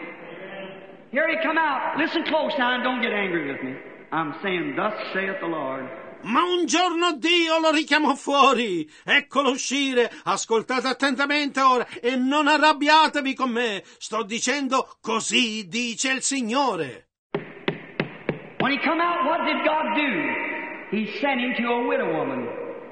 Here he come out. Listen close now and don't get angry with me. I'm saying, thus saith the Lord. Ma un giorno Dio lo richiamò fuori. Eccolo uscire. Ascoltate attentamente ora e non arrabbiatevi con me. Sto dicendo, così dice il Signore. When he come out, what did God do? He sent him to a widow woman.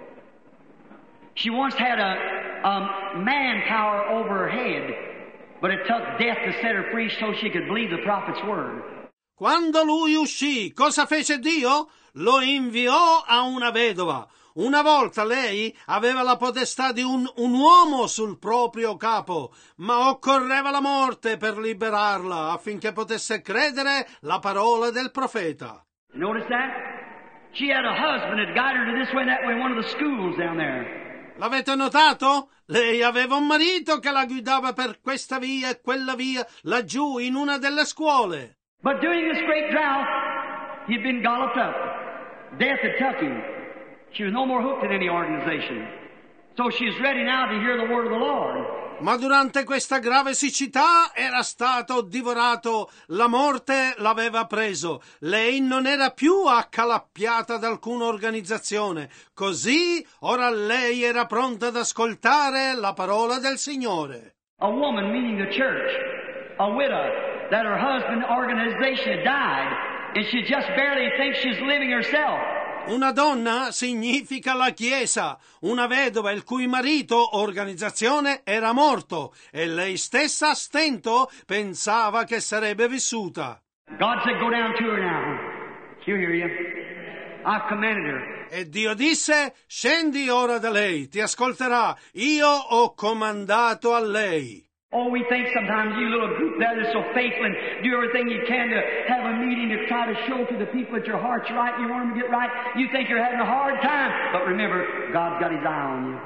She once had a manpower over her head, but it took death to set her free so she could believe the prophet's word. Quando lui uscì, cosa fece Dio? Lo inviò a una vedova. Una volta lei aveva la potestà di un uomo sul proprio capo, ma occorreva la morte per liberarla affinché potesse credere la parola del profeta. Notice that? She had a husband that guided her this way and that way in one of the schools down there. L'avete notato? Lei aveva un marito che la guidava per questa via e quella via laggiù in una delle scuole. But during this great drought, he'd been golloped up. Death had took him. She was no more hooked in any organization. So she's ready now to hear the word of the Lord. Ma durante questa grave siccità era stato divorato, la morte l'aveva preso. Lei non era più accalappiata da alcuna organizzazione. Così ora lei era pronta ad ascoltare la parola del Signore. A woman, meaning the church, a widow, that her husband's organization had died, and she just barely thinks she's living herself. Una donna significa la Chiesa, una vedova il cui marito, organizzazione, era morto e lei stessa a stento pensava che sarebbe vissuta. God said, go down to her now. She'll hear you. I've commanded her. E Dio disse, scendi ora da lei, ti ascolterà, io ho comandato a lei. Oh, we think sometimes you little group there that's so faithful and do everything you can to have a meeting to try to show to the people that your heart's right and you want them to get right. You think you're having a hard time, but remember, God's got His eye on you.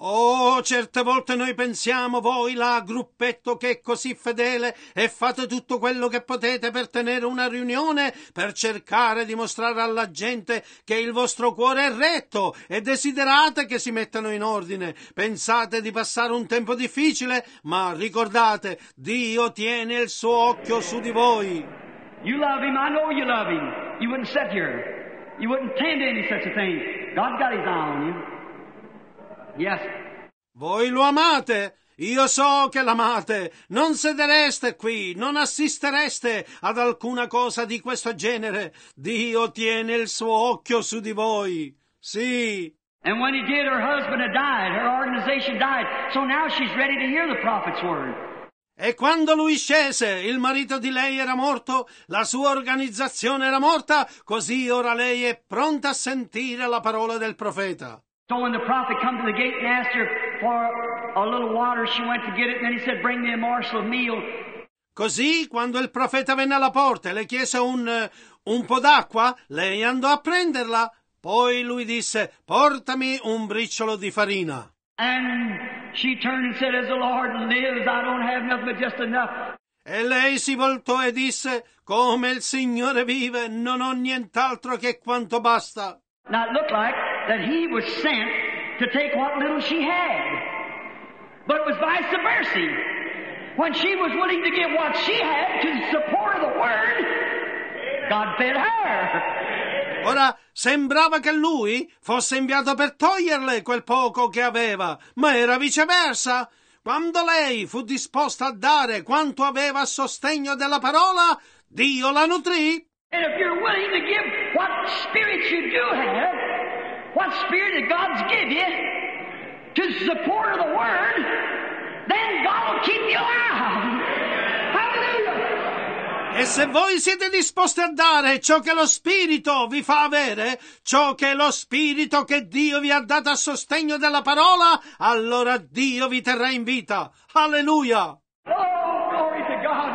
Oh, certe volte noi pensiamo, voi là, gruppetto che è così fedele, e fate tutto quello che potete per tenere una riunione, per cercare di mostrare alla gente che il vostro cuore è retto e desiderate che si mettano in ordine. Pensate di passare un tempo difficile, ma ricordate, Dio tiene il suo occhio su di voi. You love Him, I know you love Him. You wouldn't sit here. You wouldn't tend to any such a thing. God's got His eye on you. Yes. Voi lo amate? Io so che l'amate. Non sedereste qui, non assistereste ad alcuna cosa di questo genere. Dio tiene il suo occhio su di voi. Sì. And when He did, her husband had died. Her organization died. So now she's ready to hear the prophet's word. E quando lui scese, il marito di lei era morto, la sua organizzazione era morta, così ora lei è pronta a sentire la parola del profeta. So when the prophet come to the gate and asked her for a little water, she went to get it, and then he said, bring me a morsel of meal. Così, quando il profeta venne alla porta e le chiese un po' d'acqua, lei andò a prenderla. Poi lui disse, portami un briciolo di farina. And she turned and said, as the Lord lives, I don't have nothing but just enough. E lei si voltò e disse, come il Signore vive, non ho nient'altro che quanto basta. Now it looked like that he was sent to take what little she had. But it was vice versa. When she was willing to give what she had to the support of the Word, God fed her. Ora, sembrava che lui fosse inviato per toglierle quel poco che aveva, ma era viceversa. Quando lei fu disposta a dare quanto aveva a sostegno della parola, Dio la nutrì. And if you're willing to give what spirit you do have, what spirit that God's give you, to the support of the Word, then God will keep you alive. Hallelujah! E se voi siete disposti a dare ciò che lo Spirito vi fa avere, ciò che è lo Spirito che Dio vi ha dato a sostegno della parola, allora Dio vi terrà in vita. Alleluia! Oh, glory to God!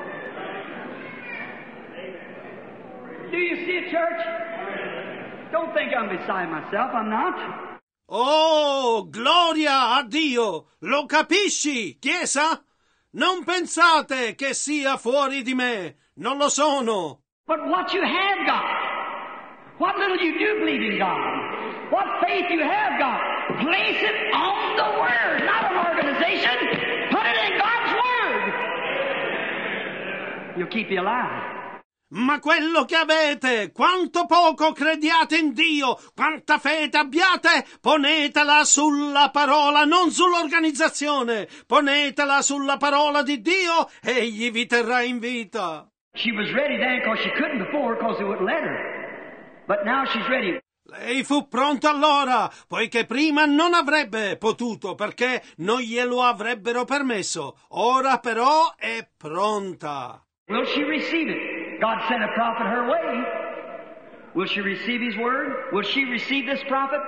Do you see it, church? Don't think I'm beside myself. I'm not. Oh, gloria a Dio! Lo capisci, Chiesa? Non pensate che sia fuori di me. Non lo sono. But what you have got, what little you do believe in God, what faith you have got, place it on the Word, not an organization. Put it in God's Word. He'll keep you alive. Ma quello che avete, quanto poco crediate in Dio, quanta fede abbiate, ponetela sulla parola, non sull'organizzazione. Ponetela sulla parola di Dio, egli vi terrà in vita. She was ready then because she couldn't before because they wouldn't let her. But now she's ready. Lei fu pronta allora, poiché prima non avrebbe potuto, perché non glielo avrebbero permesso. Ora però è pronta. Will she receive it? God sent a prophet her way. Will she receive His word? Will she receive this prophet?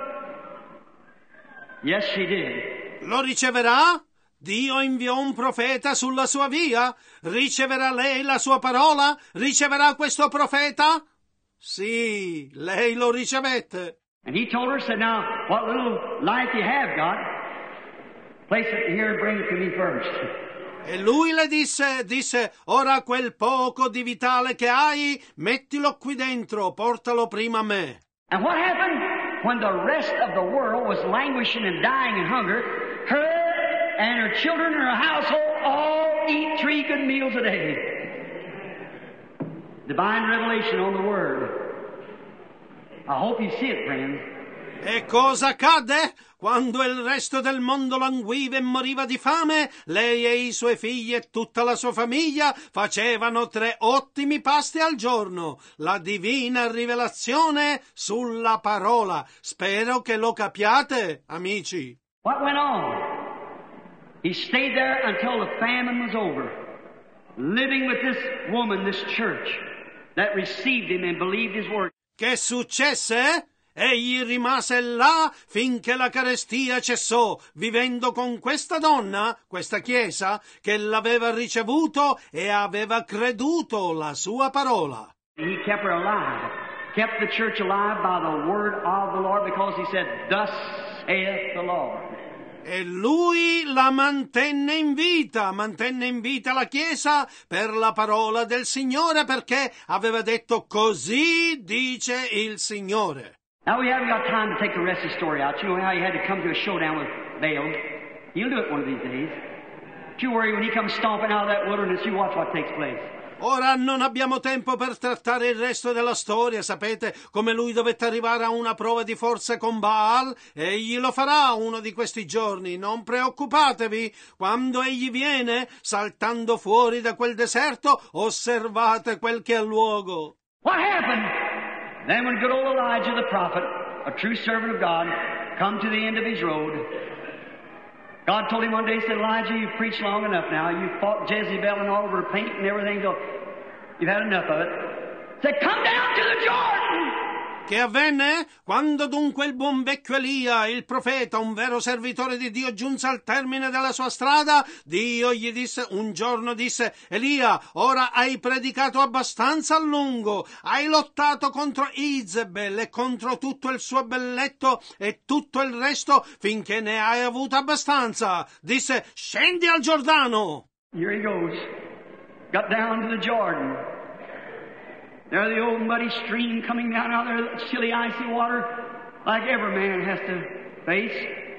Yes, she did. Lo riceverà? Dio inviò un profeta sulla sua via? Riceverà lei la sua parola? Riceverà questo profeta? Sì, lei lo ricevette. And He told her, said, now, what little life you have got, place it here and bring it to me first. E lui le disse, ora quel poco di vitale che hai, mettilo qui dentro, portalo prima a me. And what happened? When the rest of the world was languishing and dying in hunger, her and her children and her household all eat 3 good meals a day. Divine revelation on the Word. I hope you see it, friends. E cosa accadde? Quando il resto del mondo languiva e moriva di fame, lei e i suoi figli e tutta la sua famiglia facevano 3 ottimi pasti al giorno. La divina rivelazione sulla parola. Spero che lo capiate, amici. What went on? He stayed there until the famine was over, living with this woman, this church, that received him and believed his word. Che successe? Egli rimase là finché la carestia cessò, vivendo con questa donna, questa chiesa, che l'aveva ricevuto e aveva creduto la sua parola. He kept her alive, kept the church alive by the word of the Lord, because he said, thus saith the Lord. E lui la mantenne in vita la Chiesa per la parola del Signore, perché aveva detto così dice il Signore. Now we haven't got time to take the rest of the story out. You know how he had to come to a showdown with Baal. He'll do it one of these days. Don't you worry, when he comes stomping out of that wilderness, you watch what takes place. Ora non abbiamo tempo per trattare il resto della storia, sapete come lui dovette arrivare a una prova di forza con Baal? Egli lo farà uno di questi giorni, non preoccupatevi, quando egli viene saltando fuori da quel deserto, osservate quel che ha luogo. What happened? Then when good old Elijah the prophet, a true servant of God, come to the end of his road, God told him one day, he said, Elijah, you've preached long enough now. You've fought Jezebel and all over paint and everything. So you've had enough of it. He said, come down to the Jordan. Che avvenne? Quando dunque il buon vecchio Elia, il profeta, un vero servitore di Dio, giunse al termine della sua strada, Dio gli disse, un giorno disse, Elia, ora hai predicato abbastanza a lungo, hai lottato contro Izebel e contro tutto il suo belletto e tutto il resto, finché ne hai avuto abbastanza. Disse, scendi al Giordano. Here he goes. Got down to the Jordan. There's the old muddy stream coming down out there, that chilly, icy water, like every man has to face.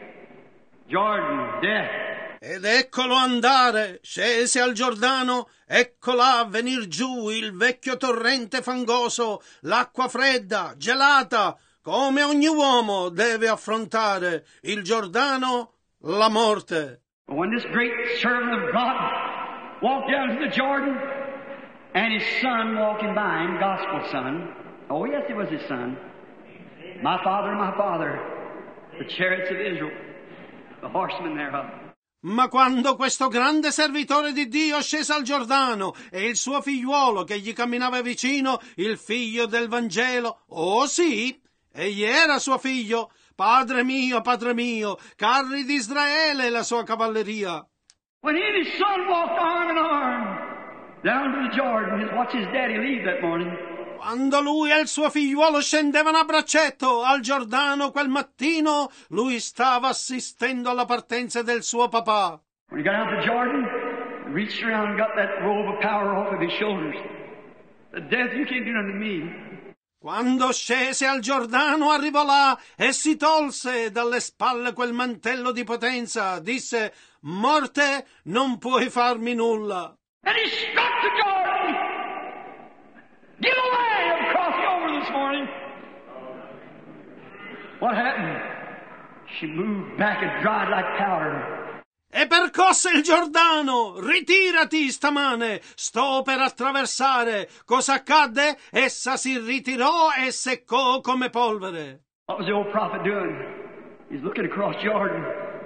Jordan, death. Ed eccolo andare, scese al Giordano, ecco là venir giù il vecchio torrente fangoso, l'acqua fredda, gelata, come ogni uomo deve affrontare il Giordano, la morte. But when this great servant of God walked down to the Jordan, and his son walking by him, gospel son. Oh, yes, it was his son. My father, the chariots of Israel, the horsemen thereof. Ma quando questo grande servitore di Dio scese al Giordano e il suo figliuolo che gli camminava vicino, il figlio del Vangelo, oh sì, egli era suo figlio, padre mio, carri di Israele e la sua cavalleria. When he and his son walked arm in arm down to the Jordan, watch his daddy leave that morning. Quando lui e il suo figliuolo scendevano a braccetto al Giordano quel mattino, lui stava assistendo alla partenza del suo papà. When he got out to Jordan, he reached around and got that robe of power off of his shoulders. The death you can't do unto me. Quando scese al Giordano arrivò là e si tolse dalle spalle quel mantello di potenza, disse, morte, non puoi farmi nulla. And he struck the Jordan. Get away! I'm crossing over this morning. What happened? She moved back and dried like powder. E percosse il Giordano. Ritirati stamane, sto per attraversare. Cosa accadde? Essa si ritirò e seccò come polvere. What was the old prophet doing? He's looking across Jordan.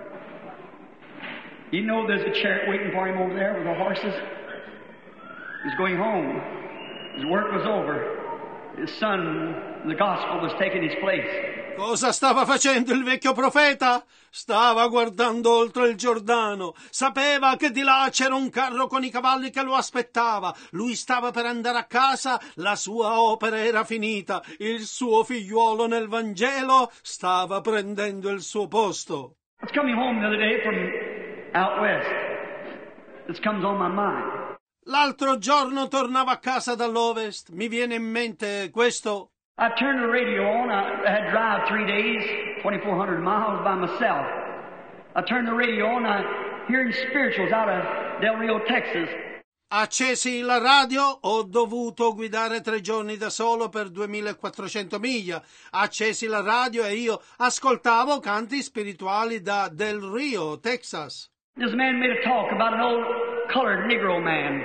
You know there's a chariot waiting for him over there with the horses. He's going home. His work was over. His son, the gospel, was taking his place. Cosa stava facendo il vecchio profeta? Stava guardando oltre il Giordano. Sapeva che di là c'era un carro con i cavalli che lo aspettava. Lui stava per andare a casa, la sua opera era finita. Il suo figliuolo nel Vangelo stava prendendo il suo posto. I was coming home the other day from out west. This comes on my mind. L'altro giorno tornavo a casa dall'ovest. Mi viene in mente questo. I turned the radio on. I had drive 3 days, 2,400 miles by myself. I turned the radio on. I hearing spirituals out of Del Rio, Texas. Accesi la radio, ho dovuto guidare 3 giorni da solo per 2.400 miglia. Accesi la radio e io ascoltavo canti spirituali da Del Rio, Texas. This man made a talk about an old colored Negro man.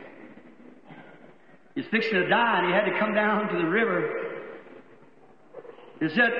He's fixing to die and he had to come down to the river. He said,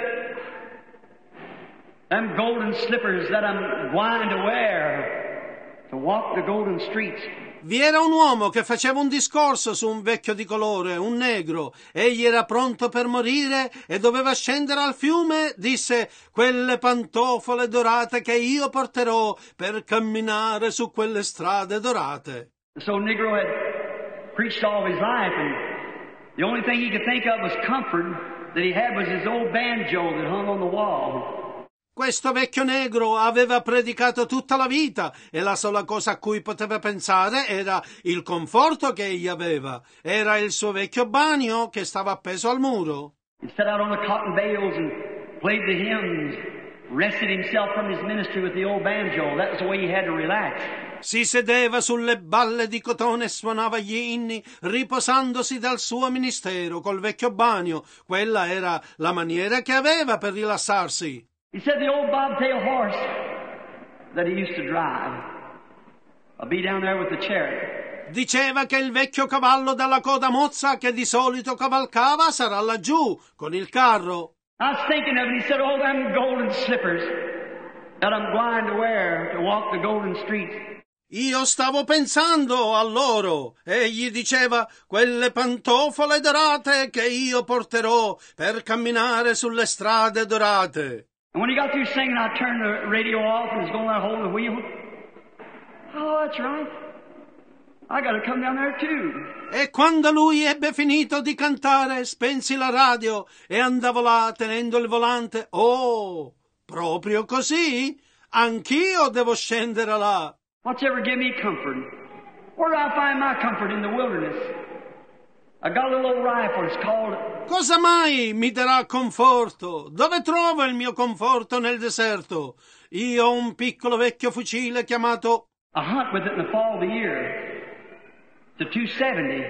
them golden slippers that I'm going to wear to walk the golden streets. Vi era un uomo che faceva un discorso su un vecchio di colore, un negro. Egli era pronto per morire e doveva scendere al fiume. Disse, quelle pantofole dorate che io porterò per camminare su quelle strade dorate. So Negro had preached all his life, and the only thing he could think of was comfort that he had was his old banjo that hung on the wall. Questo vecchio negro aveva predicato tutta la vita e la sola cosa a cui poteva pensare era il conforto che egli aveva. Era il suo vecchio bagno che stava appeso al muro. He sat out on the cotton bales and played the hymns, rested himself from his ministry with the old banjo. That was the way he had to relax. Si sedeva sulle balle di cotone e suonava gli inni, riposandosi dal suo ministero col vecchio bagno. Quella era la maniera che aveva per rilassarsi. He said the old bobtail horse that he used to drive, I'll be down there with the chariot. Diceva che il vecchio cavallo dalla coda mozza che di solito cavalcava sarà laggiù con il carro. I was thinking of it. He said, oh, them golden slippers that I'm going to wear to walk the golden streets. Io stavo pensando a loro. Egli diceva, quelle pantofole dorate che io porterò per camminare sulle strade dorate. And when he got through singing, I turned the radio off and was going to hold the wheel. Oh, that's right. I got to come down there too. E quando lui ebbe finito di cantare, spensi la radio e andavo là tenendo il volante. Oh, proprio così? Anch'io devo scendere là. What's ever give me comfort? Where do I find my comfort in the wilderness? I got a little old rifle. It's called... Cosa mai mi darà conforto? Dove trovo il mio conforto nel deserto? Io ho un piccolo vecchio fucile chiamato... I hunt with it in the fall of the year. It's a 270.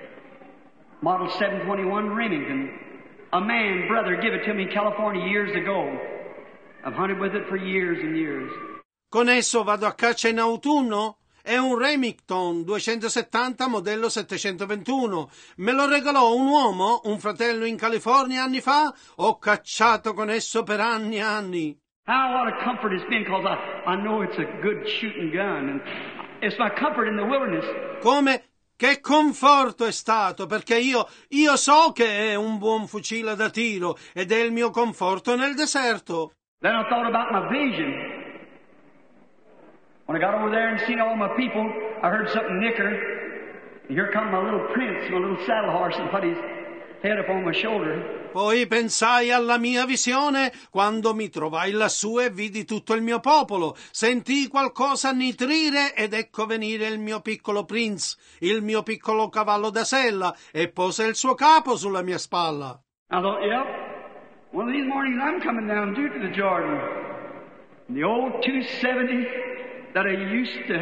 Model 721 Remington. A man, brother, gave it to me in California years ago. I've hunted with it for years and years. Con esso vado a caccia in autunno? È un Remington 270 modello 721. Me lo regalò un uomo, un fratello in California anni fa. Ho cacciato con esso per anni e anni. How what a comfort it's been, because I know it's a good shooting gun, and it's my comfort in the wilderness. Come? Che conforto è stato, perché io so che è un buon fucile da tiro ed è il mio conforto nel deserto. Then I thought about my vision. When I got over there and seen all my people, I heard something nicker. And here come my little prince, my little saddle horse, and put his head up on my shoulder. Poi pensai alla mia visione quando mi trovai lassù e vidi tutto il mio popolo. Sentii qualcosa nitrire ed ecco venire il mio piccolo prince, il mio piccolo cavallo da sella, e pose il suo capo sulla mia spalla. I thought, yep, one of these mornings I'm coming down too to the Jordan. The old 270 that I used to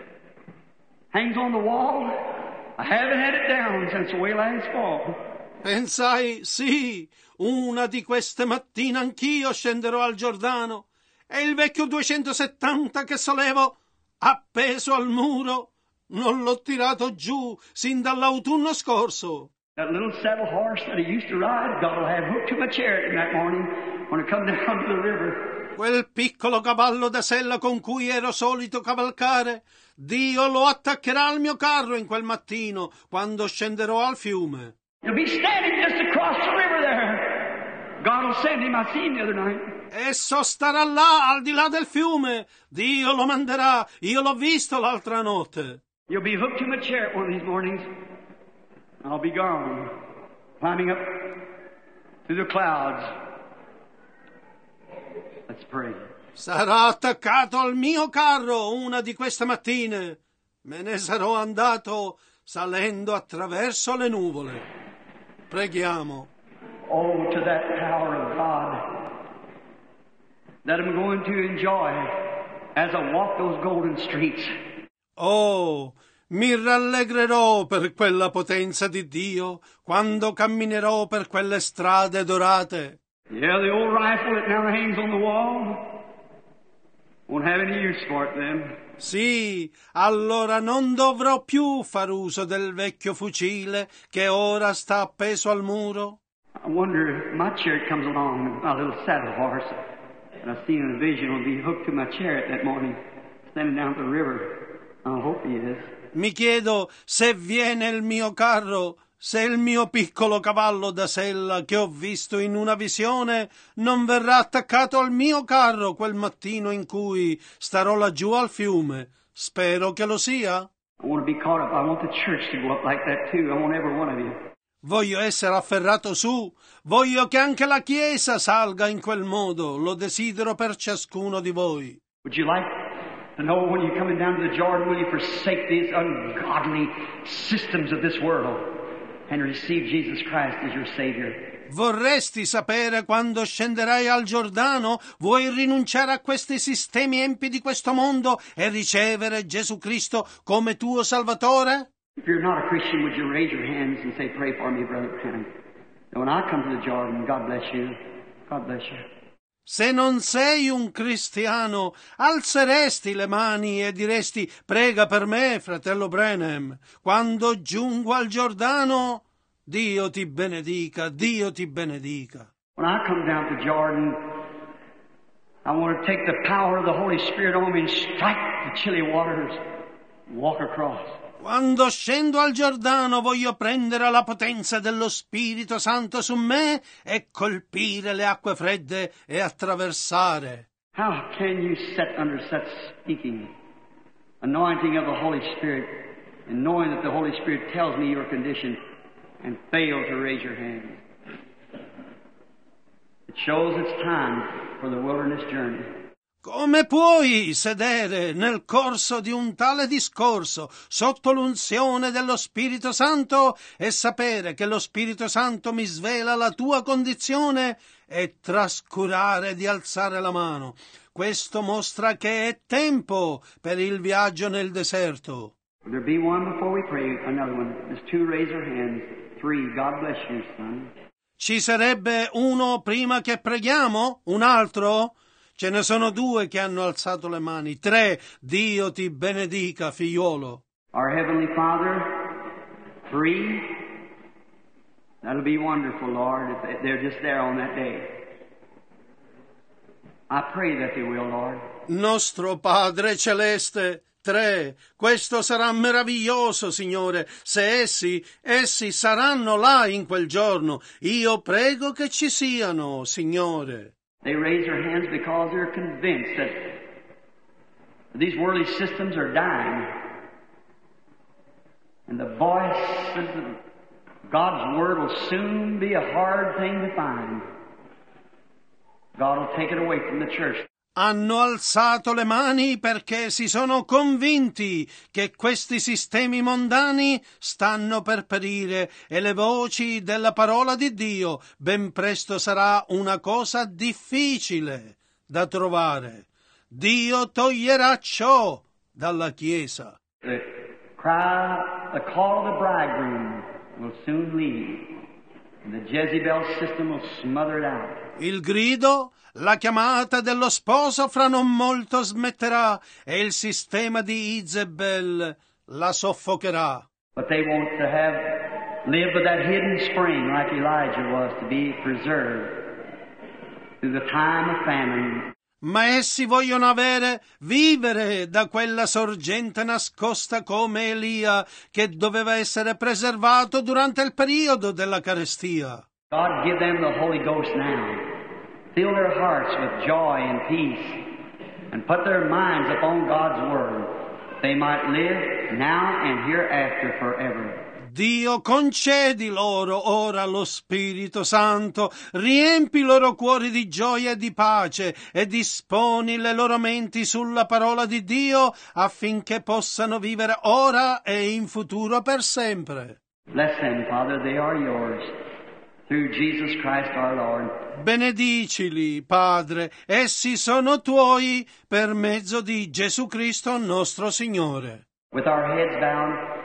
hangs on the wall. I haven't had it down since way last fall. Pensai, sì, una di queste mattine anch'io scenderò al Giordano e il vecchio 270 che solevo appeso al muro non l'ho tirato giù sin dall'autunno scorso. That little saddle horse that I used to ride, God will have hooked to my chariot that morning when I come down to the river. Quel piccolo cavallo da sella con cui ero solito cavalcare, Dio lo attaccherà al mio carro in quel mattino quando scenderò al fiume. He'll be standing just across the river there. God will send him. I seen him the other night. Esso starà là al di là del fiume. Dio lo manderà. Io l'ho visto l'altra notte. He'll be hooked to my chariot one of these mornings. I'll be gone, climbing up through the clouds. Let's pray. Sarà attaccato al mio carro una di queste mattine. Me ne sarò andato salendo attraverso le nuvole. Preghiamo. Oh, to that power of God that I'm going to enjoy as I walk those golden streets. Oh, mi rallegrerò per quella potenza di Dio quando camminerò per quelle strade dorate. Yeah, the old rifle that now hangs on the wall won't have any use for it then. Sì, allora non dovrò più far uso del vecchio fucile che ora sta appeso al muro. I wonder if my chariot comes along, my little saddle horse, and I seen in a vision will be hooked to my chariot that morning, standing down the river. I hope he is. Mi chiedo se viene il mio carro, se il mio piccolo cavallo da sella che ho visto in una visione non verrà attaccato al mio carro quel mattino in cui starò laggiù al fiume. Spero che lo sia. I want to be caught up. I want the church to go up like that too. I want every one of you. Voglio essere afferrato su, voglio che anche la Chiesa salga in quel modo, lo desidero per ciascuno di voi. Would you like to know when you're coming down to the Jordan, will you forsake these ungodly systems of this world and receive Jesus Christ as your Savior? Vorresti sapere quando scenderai al Giordano? Vuoi rinunciare a questi sistemi empi di questo mondo e ricevere Gesù Cristo come tuo Salvatore? If you're not a Christian, would you raise your hands and say, pray for me, Brother Branham? And when I come to the Jordan, God bless you. God bless you. Se non sei un cristiano, alzeresti le mani e diresti, prega per me, fratello Branham. Quando giungo al Giordano, Dio ti benedica, Dio ti benedica. When I come down to Jordan, I want to take the power of the Holy Spirit on me and strike the chilly waters and walk across. Quando scendo al Giordano voglio prendere la potenza dello Spirito Santo su me e colpire le acque fredde e attraversare. How can you sit under such speaking, anointing of the Holy Spirit, and knowing that the Holy Spirit tells me your condition, and fail to raise your hand? It shows it's time for the wilderness journey. Come puoi sedere nel corso di un tale discorso sotto l'unzione dello Spirito Santo e sapere che lo Spirito Santo mi svela la tua condizione e trascurare di alzare la mano? Questo mostra che è tempo per il viaggio nel deserto. Will there be one before we pray? Another one. There's two, raise your hands. Three, God bless you, son. Ci sarebbe uno prima che preghiamo? Un altro? Ce ne sono due che hanno alzato le mani. Tre, Dio ti benedica, figliuolo. Our Heavenly Father, three. That'll be wonderful, Lord, if they're just there on that day. I pray that they will, Lord. Nostro Padre Celeste, tre. Questo sarà meraviglioso, Signore, se essi saranno là in quel giorno. Io prego che ci siano, Signore. They raise their hands because they're convinced that these worldly systems are dying. And the voice of God's Word will soon be a hard thing to find. God will take it away from the church. Hanno alzato le mani perché si sono convinti che questi sistemi mondani stanno per perire e le voci della parola di Dio ben presto sarà una cosa difficile da trovare. Dio toglierà ciò dalla Chiesa. The call of the bridegroom will soon leave. And the Jezebel system will smother it out. Il grido, la chiamata dello sposo fra non molto smetterà e il sistema di Izebel la soffocherà. But they want to have lived with that hidden spring like Elijah was to be preserved through the time of famine. Ma essi vogliono vivere da quella sorgente nascosta come Elia, che doveva essere preservato durante il periodo della carestia. God give them the Holy Ghost now. Fill their hearts with joy and peace, and put their minds upon God's Word. They might live now and hereafter forever. Dio, concedi loro ora lo Spirito Santo, riempi i loro cuori di gioia e di pace e disponi le loro menti sulla parola di Dio affinché possano vivere ora e in futuro per sempre. Bless them, Father, they are yours. Through Jesus Christ our Lord. Benedicili, Padre, essi sono tuoi per mezzo di Gesù Cristo nostro Signore. With our heads bowed,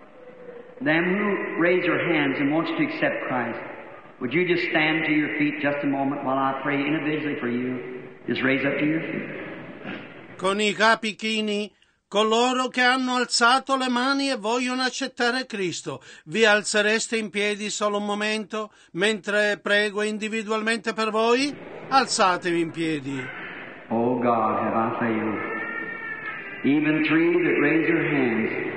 them who raise your hands and want to accept Christ, would you just stand to your feet just a moment while I pray individually for you? Just raise up to your feet. Con i capi chini, coloro che hanno alzato le mani e vogliono accettare Cristo, vi alzereste in piedi solo un momento mentre prego individualmente per voi? Alzatevi in piedi. Oh God, have I failed? Even three that raise their hands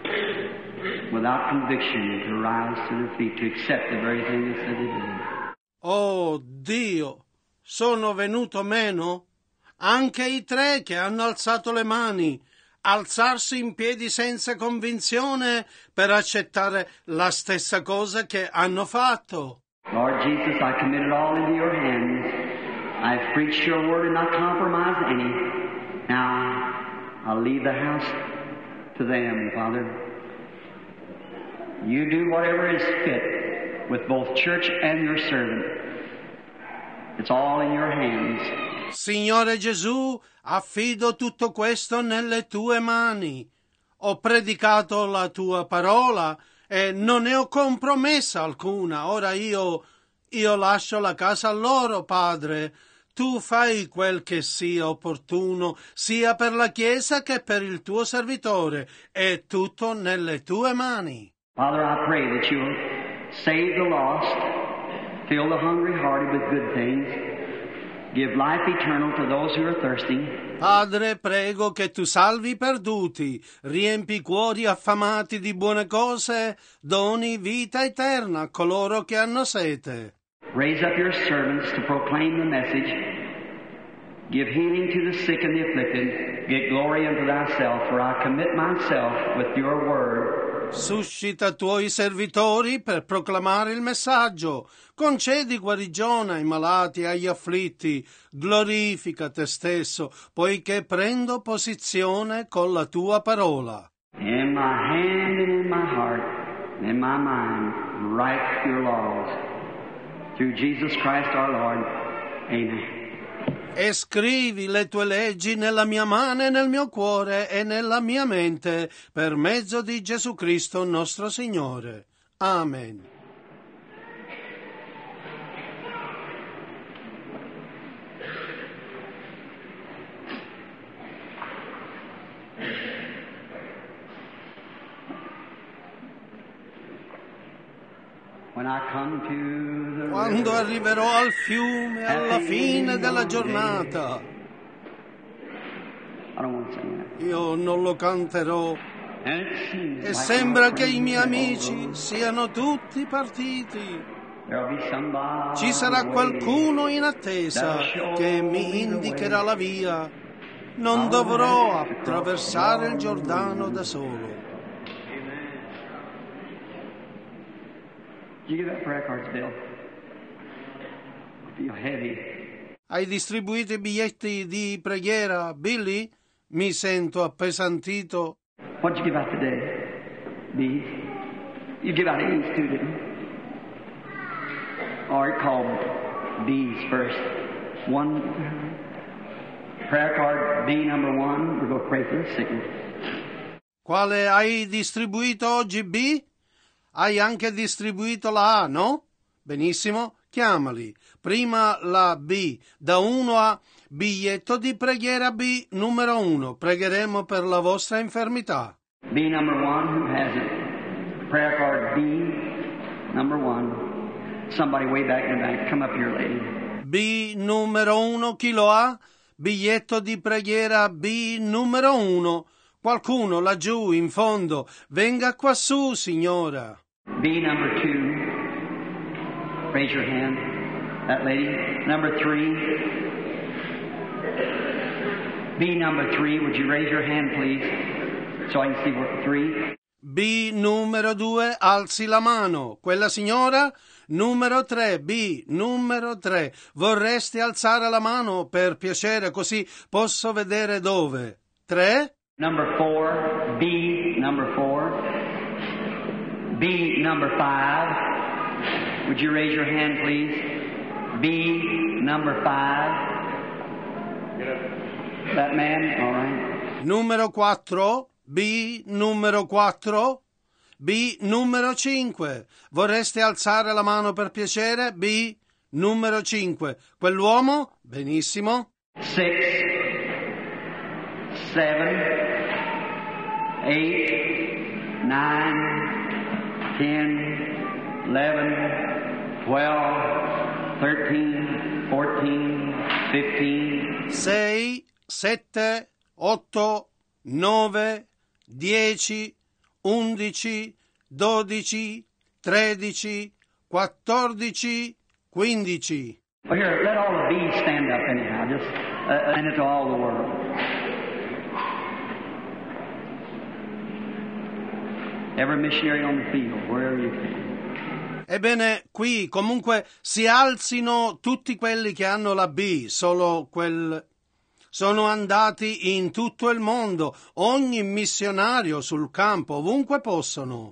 without conviction to rise to their feet to accept the very thing that said they did. Oh Dio, sono venuto meno? Anche i tre che hanno alzato le mani, alzarsi in piedi senza convinzione per accettare la stessa cosa che hanno fatto. Lord Jesus, I commit it all into your hands. I've preached your word and not compromised any. Now, I'll leave the house to them, Father. You do whatever is fit with both church and your servant. It's all in your hands. Signore Gesù, affido tutto questo nelle tue mani. Ho predicato la tua parola e non ne ho compromessa alcuna. Ora io lascio la casa a loro, Padre. Tu fai quel che sia opportuno, sia per la Chiesa che per il tuo servitore. È tutto nelle tue mani. Father, I pray that you will save the lost, fill the hungry-hearted with good things, give life eternal to those who are thirsty. Padre, prego che tu salvi i perduti, riempi i cuori affamati di buone cose, doni vita eterna a coloro che hanno sete. Raise up your servants to proclaim the message. Give healing to the sick and the afflicted. Get glory unto thyself, for I commit myself with your word. Suscita tuoi servitori per proclamare il messaggio. Concedi guarigione ai malati e agli afflitti. Glorifica te stesso, poiché prendo posizione con la tua parola. In my hand and in my heart, in my mind, write your laws. Through Jesus Christ our Lord. Amen. E scrivi le tue leggi nella mia mano e nel mio cuore e nella mia mente, per mezzo di Gesù Cristo nostro Signore. Amen. Quando arriverò al fiume alla fine della giornata, io non lo canterò e sembra che i miei amici siano tutti partiti. Ci sarà qualcuno in attesa che mi indicherà la via. Non dovrò attraversare il Giordano da solo. You give that prayer cards, Bill? I feel heavy. Hai distribuito i biglietti di preghiera, Billy? Mi sento appesantito. What did you give out today? Bees? You give out A's too, didn't you? Or it called B's first. One prayer card, B number 1. We're going to pray for the sickness. Quale hai distribuito oggi, B? Hai anche distribuito la A, no? Benissimo, chiamali. Prima la B, da 1 a biglietto di preghiera B numero 1. Pregheremo per la vostra infermità. B number 1, who has it? Prayer card B number 1. Somebody way back in the back. Come up here, lady. B numero 1, chi lo ha? Biglietto di preghiera B numero 1. Qualcuno laggiù in fondo. Venga quassù, signora. B number 2. Raise your hand. That lady. Number 3. B number 3. Would you raise your hand, please? So I can see what 3. B numero 2. Alzi la mano. Quella signora? Numero 3. B numero 3. Vorresti alzare la mano per piacere, così posso vedere dove? 3. Number 4. B number 4. B number 5. Would you raise your hand, please? B number 5. That man, all right. Numero 4. B numero 4. B numero 5. Vorresti alzare la mano per piacere? B numero 5. Quell'uomo? Benissimo. 6, 7, 8, 9, 10, 11, 12, 13, 14, 15. 6, 7, 8, 9, 10, 11, 12, 13, 14, 15. Well, here, let all the bees stand up anyhow, just and it's all the world. Every missionary on the field, wherever you can. Ebbene, qui comunque si alzino tutti quelli che hanno la B, sono andati in tutto il mondo, ogni missionario sul campo, ovunque possono.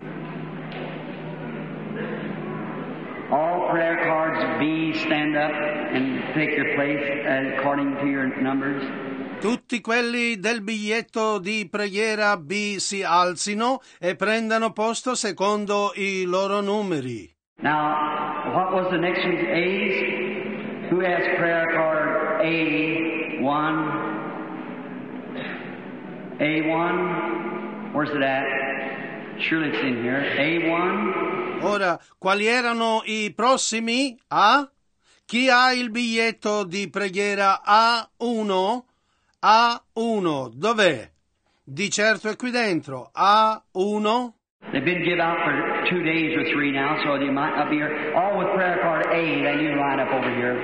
All prayer cards B, stand up and take your place according to your numbers. Tutti quelli del biglietto di preghiera B si alzino e prendano posto secondo i loro numeri. Now, what was the next one? A's? Who has prayer card A1? A1? Where's it at? Surely it's in here. A1? Ora, quali erano i prossimi? A? Chi ha il biglietto di preghiera A1? A1, dov'è? Di certo è qui dentro. A1. They've been given out for 2 days or 3 now, so they might not be here. All with prayer card A, then you line up over here.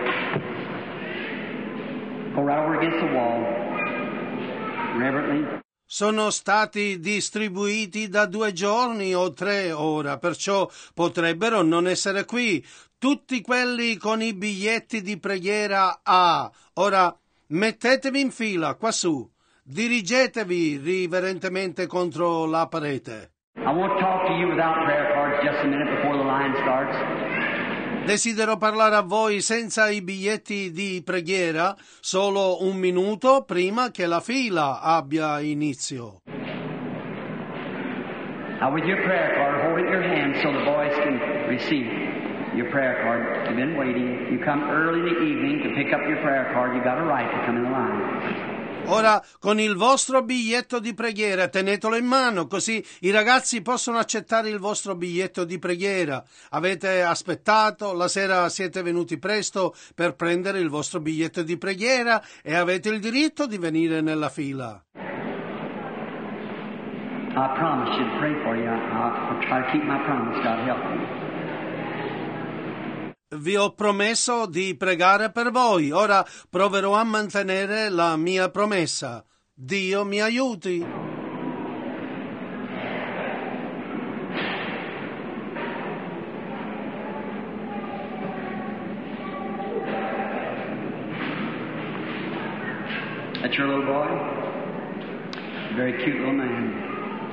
Go right over against the wall. Reverently. Sono stati distribuiti da 2 giorni o 3 ora, perciò potrebbero non essere qui. Tutti quelli con i biglietti di preghiera A. Ora, mettetevi in fila, quassù. Dirigetevi riverentemente contro la parete. I won't talk to you without prayer cards just a minute before the line starts. Desidero parlare a voi senza i biglietti di preghiera solo un minuto prima che la fila abbia inizio. Now with your prayer card, hold it in your hand so the boys can receive your prayer card. You've been waiting. You come early in the evening to pick up your prayer card. You got a right to come in the line. Ora, con il vostro biglietto di preghiera, tenetelo in mano, così i ragazzi possono accettare il vostro biglietto di preghiera. Avete aspettato, la sera siete venuti presto per prendere il vostro biglietto di preghiera e avete il diritto di venire nella fila. I promise you to pray for you. I'll try to keep my promise. God help me. Vi ho promesso di pregare per voi. Ora proverò a mantenere la mia promessa. Dio mi aiuti. That's your little boy? Very cute little man.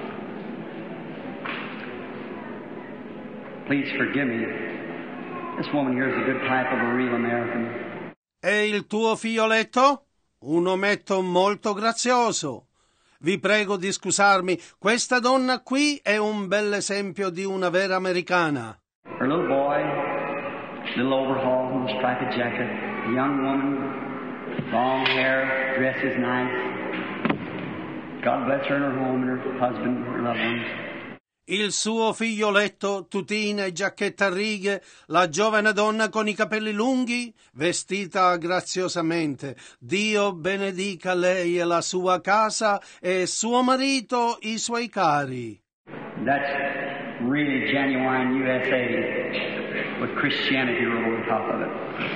Please forgive me. This woman here is a good type of a real American. È il tuo figlioletto? Un ometto molto grazioso. Vi prego di scusarmi, questa donna qui è un bel esempio di una vera americana. Her little boy, little overhaul, striped jacket, a young woman, long hair, dress is nice. God bless her and her home and her husband, her loved ones. Il suo figlioletto, tutina e giacchetta a righe, la giovane donna con i capelli lunghi, vestita graziosamente. Dio benedica lei e la sua casa e suo marito, i suoi cari. That's really genuine USA with Christianity over the top of it.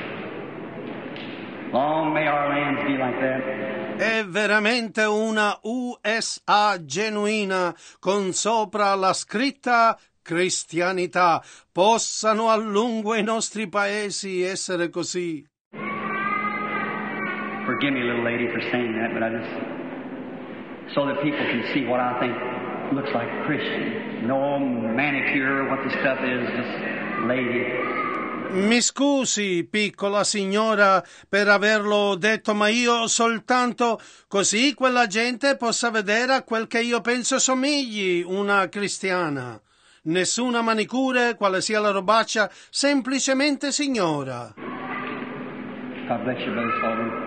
Long may our lands be like that. È veramente una USA genuina, con sopra la scritta cristianità. Possano a lungo i nostri paesi essere così. Forgive me, little lady, for saying that, but I just... so that people can see what I think looks like a Christian. No manicure, what the stuff is, just lady. Mi scusi, piccola signora, per averlo detto, ma io soltanto così quella gente possa vedere a quel che io penso somigli una cristiana. Nessuna manicure, quale sia la robaccia, semplicemente signora. God bless you, Brother Sullivan.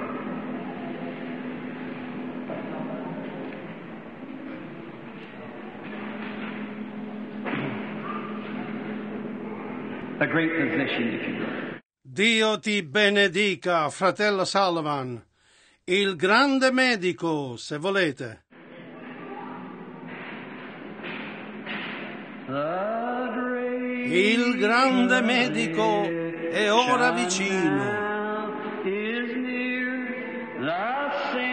A great position, if you will. Dio ti benedica, fratello Sullivan, il grande medico, se volete. Il grande medico è ora vicino.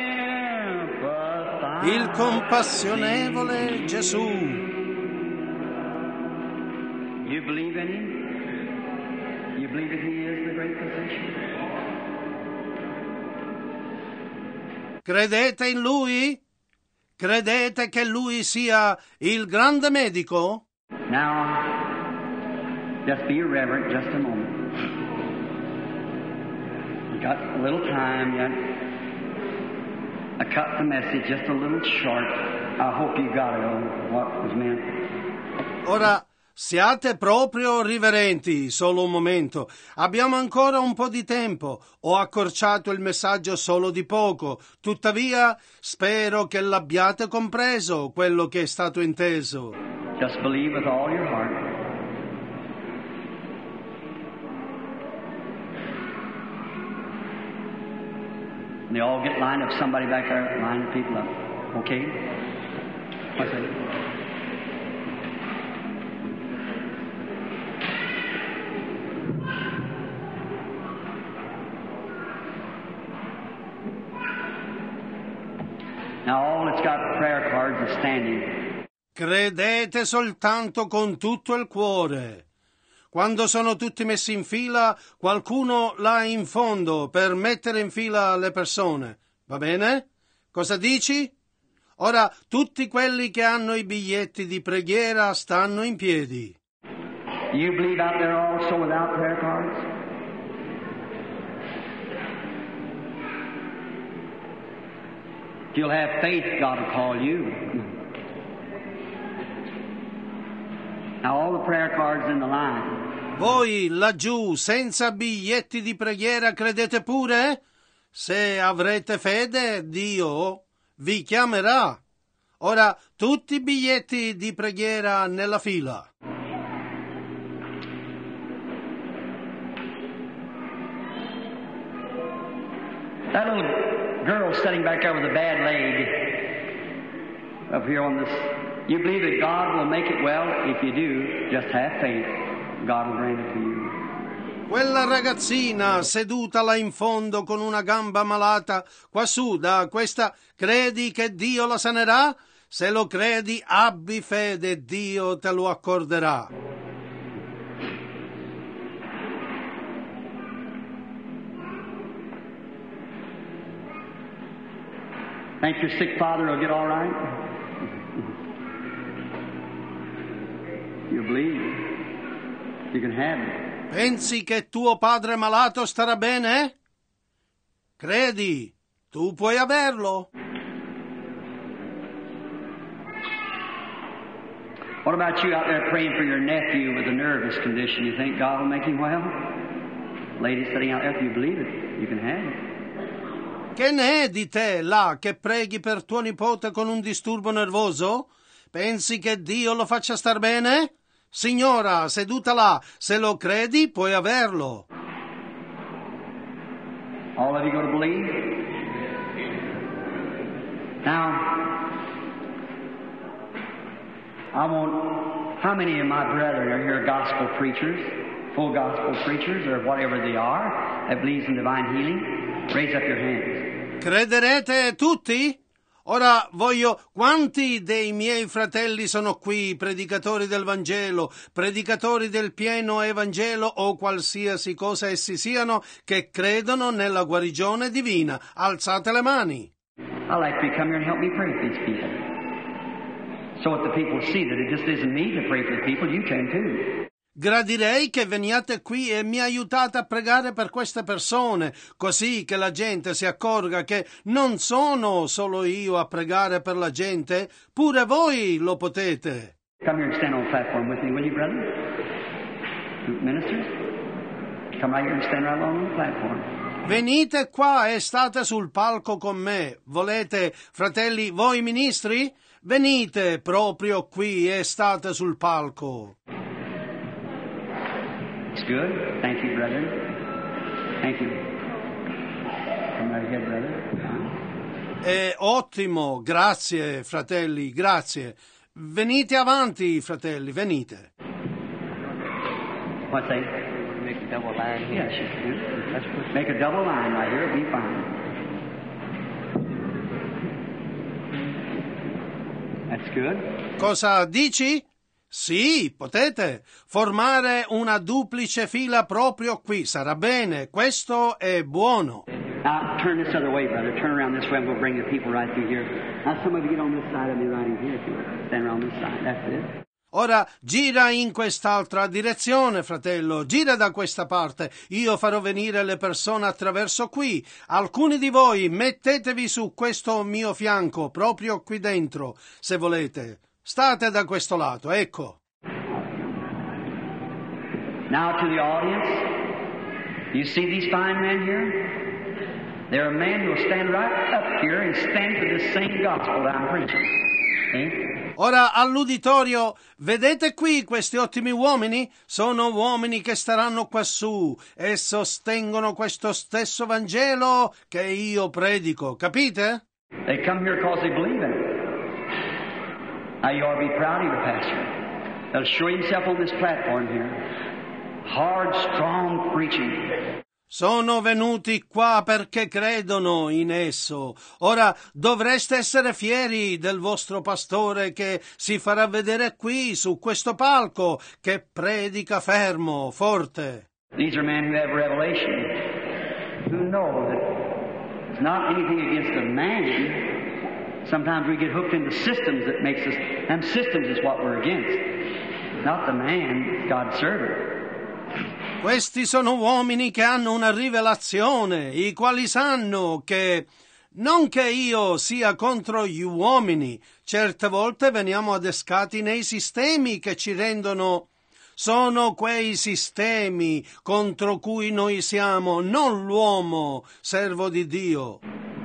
Il compassionevole Gesù you believe in Him? You believe that He is the great physician? Credete in Lui? Credete che Lui sia il grande medico? Now, just be reverent just a moment. You got a little time yet. I cut the message just a little short. I hope you got it all, what was meant. Ora, siate proprio riverenti, solo un momento. Abbiamo ancora un po' di tempo. Ho accorciato il messaggio solo di poco. Tuttavia, spero che l'abbiate compreso, quello che è stato inteso. Just believe with all your heart. And they all get lined up. Somebody back there line the people up. Okay? What's that? Now all that's got prayer cards is standing. Credete soltanto con tutto il cuore. Quando sono tutti messi in fila, qualcuno là in fondo per mettere in fila le persone. Va bene? Cosa dici? Ora tutti quelli che hanno i biglietti di preghiera stanno in piedi. You believe out there also without prayer cards? If you'll have faith, God will call you. Now all the prayer cards in the line. Voi laggiù senza biglietti di preghiera credete pure? Se avrete fede, Dio vi chiamerà. Ora tutti i biglietti di preghiera nella fila. That little girl sitting back there with a bad leg up here on this. You believe that God will make it well? If you do, just have faith. God will grant it to you. Quella ragazzina seduta là in fondo con una gamba malata, quassù da questa, credi che Dio la sanerà? Se lo credi, abbi fede, Dio te lo accorderà. Think your sick father will get all right? You believe? You can have it. Pensi che tuo padre malato starà bene? Credi, tu puoi averlo. What about you out there praying for your nephew with a nervous condition? You think God will make him well? Lady sitting out there, if you believe it, you can have it. Che ne è di te là che preghi per tuo nipote con un disturbo nervoso? Pensi che Dio lo faccia star bene? Signora, seduta là, se lo credi puoi averlo. All of you going to believe? Now, I want, how many of my brethren are here gospel preachers, full gospel preachers, or whatever they are, that believes in divine healing? Raise up your hands. Crederete tutti? Ora voglio, quanti dei miei fratelli sono qui, predicatori del Vangelo, predicatori del pieno Evangelo o qualsiasi cosa essi siano, che credono nella guarigione divina? Alzate le mani. I'd like for you to come here and help me pray for these people. So that the people see that it just isn't me to pray for the people, you can too. Gradirei che veniate qui e mi aiutate a pregare per queste persone, così che la gente si accorga che non sono solo io a pregare per la gente, pure voi lo potete. Come here and stand on the platform with me, will you, brother? Ministers? Come right here and stand right along on the platform. Venite qua e state sul palco con me. Volete, fratelli, voi ministri? Venite proprio qui e state sul palco. It's good. Thank you, brother. Thank you. Come right ahead, brother. È ottimo, grazie, fratelli, grazie. Venite avanti, fratelli, venite. What's that? Make a double line. Yes, you can. That's good. Make a double line right here. It'll be fine. That's good. Cosa dici? Sì, potete formare una duplice fila proprio qui, sarà bene, questo è buono. Now, turn this other way, brother. Turn around this way and we'll bring the people right through here. Now, some of you get on this side of me right in here, if you will. Stand around this side. That's it. Ora gira in quest'altra direzione, fratello, gira da questa parte. Io farò venire le persone attraverso qui. Alcuni di voi mettetevi su questo mio fianco, proprio qui dentro, se volete. State da questo lato, ecco. Now to the audience. You see these fine men here? There are men who will stand right up here and stand for this same gospel that I'm preaching. See? Ora all'uditorio, vedete qui questi ottimi uomini? Sono uomini che staranno quassù e sostengono questo stesso Vangelo che io predico, capite? They come here because they believe in it. Now you ought to be proud of your pastor. He'll show himself on this platform here. Hard, strong preaching. Sono venuti qua perché credono in esso. Ora dovreste essere fieri del vostro pastore che si farà vedere qui, su questo palco, che predica fermo, forte. These are men who have revelation, who know that it's not anything against the man. Sometimes we get hooked into systems that makes us, and systems is what we're against. Not the man, God's servant. Questi sono uomini che hanno una rivelazione, i quali sanno che non che io sia contro gli uomini, certe volte veniamo adescati nei sistemi che ci rendono. Sono quei sistemi contro cui noi siamo, non l'uomo, servo di Dio.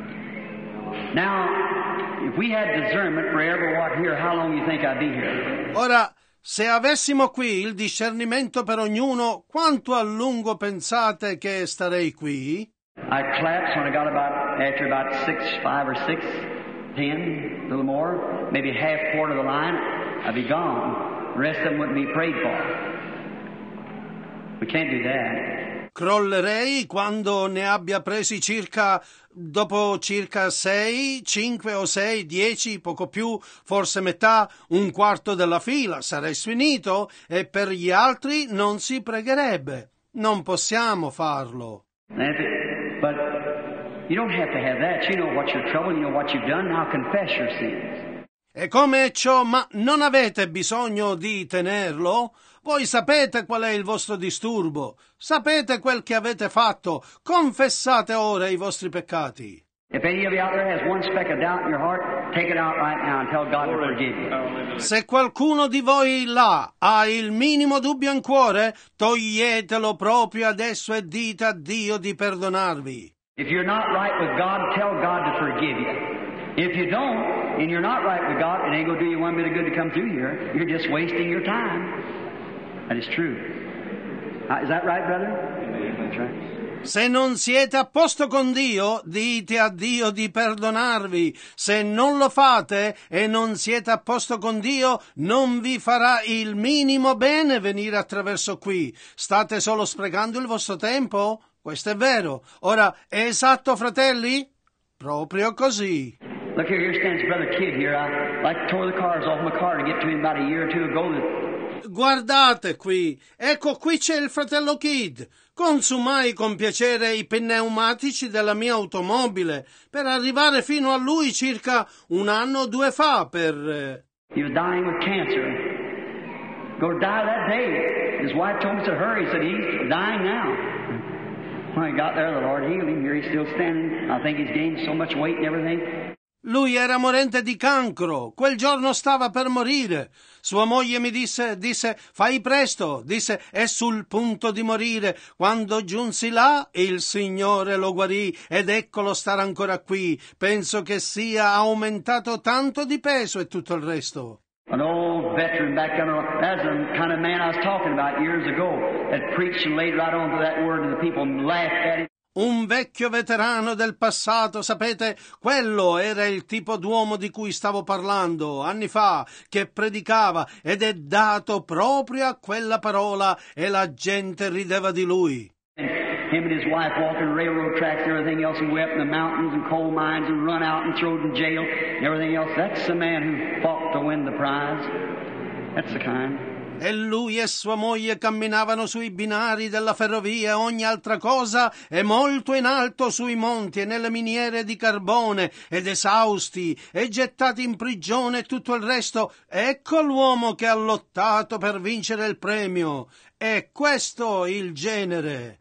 Now, if we had discernment for everyone here, how long do you think I'd be here? Ora, se avessimo qui il discernimento per ognuno, quanto a lungo pensate che starei qui? I collapsed when I got after about 6, 5 or 6, 10, a little more, maybe half quarter of the line, I'd be gone. The rest of them wouldn't be prayed for. We can't do that. Crollerei quando ne abbia presi dopo circa 6, 5 o 6, 10, poco più, forse metà, un quarto della fila, sarei sfinito e per gli altri non si pregherebbe. Non possiamo farlo. But you don't have to have that. You know what's your trouble, you know what you've done, now confess your sins. E come ciò, ma non avete bisogno di tenerlo? Voi sapete qual è il vostro disturbo, sapete quel che avete fatto, confessate ora i vostri peccati. If any of you out there has one speck of doubt in your heart, take it out right now and tell God to forgive you. Se qualcuno di voi là ha il minimo dubbio in cuore, toglietelo proprio adesso e dite a Dio di perdonarvi. If you're not right with God, tell God to forgive you. If you don't, and you're not right with God, it ain't going to do you one bit of good to come through here. You're just wasting your time. That is true. Is that right, brother? That's right. Se non siete a posto con Dio, dite a Dio di perdonarvi. Se non lo fate e non siete a posto con Dio, non vi farà il minimo bene venire attraverso qui. State solo sprecando il vostro tempo? Questo è vero. Ora, è esatto, fratelli? Proprio così. Look here stands Brother Kidd here. I like tore the cars off my car to get to him about a year or two ago. Guardate qui, ecco qui c'è il fratello Kidd. Consumai con piacere i pneumatici della mia automobile per arrivare fino a lui circa 1 anno o 2 fa per... He was dying with cancer. Go to die that day. His wife told him to hurry. He said, he's dying now. When I got there, the Lord healed him. Here he's still standing. I think he's gained so much weight and everything. Lui era morente di cancro, quel giorno stava per morire. Sua moglie mi disse, fai presto, disse, è sul punto di morire. Quando giunsi là, il Signore lo guarì ed eccolo stare ancora qui. Penso che sia aumentato tanto di peso e tutto il resto. An old veteran back there, that's the kind of man I was talking about years ago, that preached and laid right on to that word and the people laughed at him. Un vecchio veterano del passato, sapete, quello era il tipo d'uomo di cui stavo parlando anni fa, che predicava ed è dato proprio a quella parola e la gente rideva di lui. Him and his wife walking railroad tracks and everything else and way up in the mountains and coal mines and run out and thrown in jail and everything else. That's the man who fought to win the prize. That's the kind. E lui e sua moglie camminavano sui binari della ferrovia e ogni altra cosa, e molto in alto sui monti e nelle miniere di carbone, ed esausti e gettati in prigione e tutto il resto. Ecco l'uomo che ha lottato per vincere il premio. E questo il genere.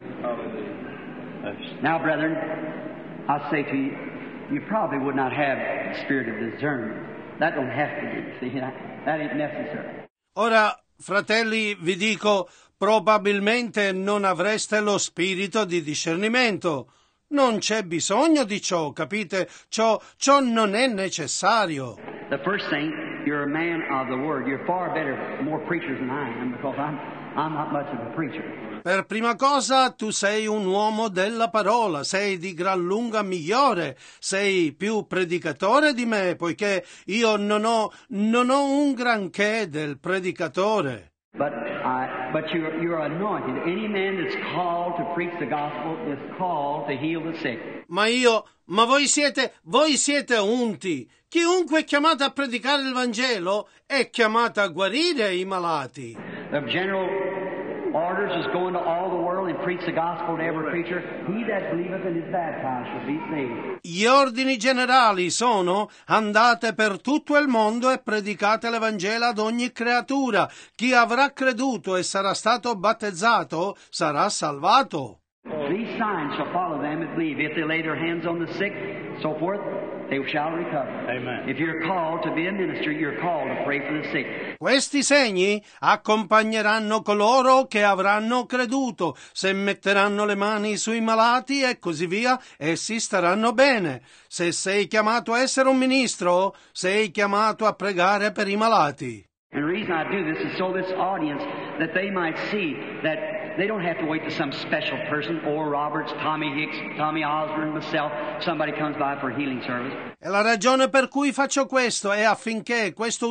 Now, brethren, I'll say to you, you probably would not have the spirit of discernment. That don't have to be. See, that ain't necessary. Ora, fratelli, vi dico, probabilmente non avreste lo spirito di discernimento. Non c'è bisogno di ciò, capite? Ciò non è necessario. The first thing, you're a man of the word. You're far better, more preachers than I am, because I'm not much of a preacher. Per prima cosa, tu sei un uomo della parola, sei di gran lunga migliore, sei più predicatore di me, poiché io non ho un granché del predicatore. But you're anointed. Any man that's called to preach the gospel is called to heal the sick. Ma voi siete unti. Chiunque è chiamato a predicare il Vangelo è chiamato a guarire i malati. The general orders is go into all the world and preach the gospel to every preacher. He that believeth and is baptized shall be saved. Gli ordini generali sono: andate per tutto il mondo e predicate l'Evangelo ad ogni creatura. Chi avrà creduto e sarà stato battezzato sarà salvato. These signs shall follow them that believe. If they lay their hands on the sick, so forth, they shall recover. Amen. If you're called to be a minister, you're called to pray for the sick. Questi segni accompagneranno coloro che avranno creduto. Se metteranno le mani sui malati e così via, essi staranno bene. Se sei chiamato a essere un ministro, sei chiamato a pregare per i malati. And the reason I do this is so this audience, that they might see that they don't have to wait to some special person, Oral Roberts, Tommy Hicks, Tommy Osborne, myself, somebody comes by for a healing service. E la ragione per cui faccio questo è affinché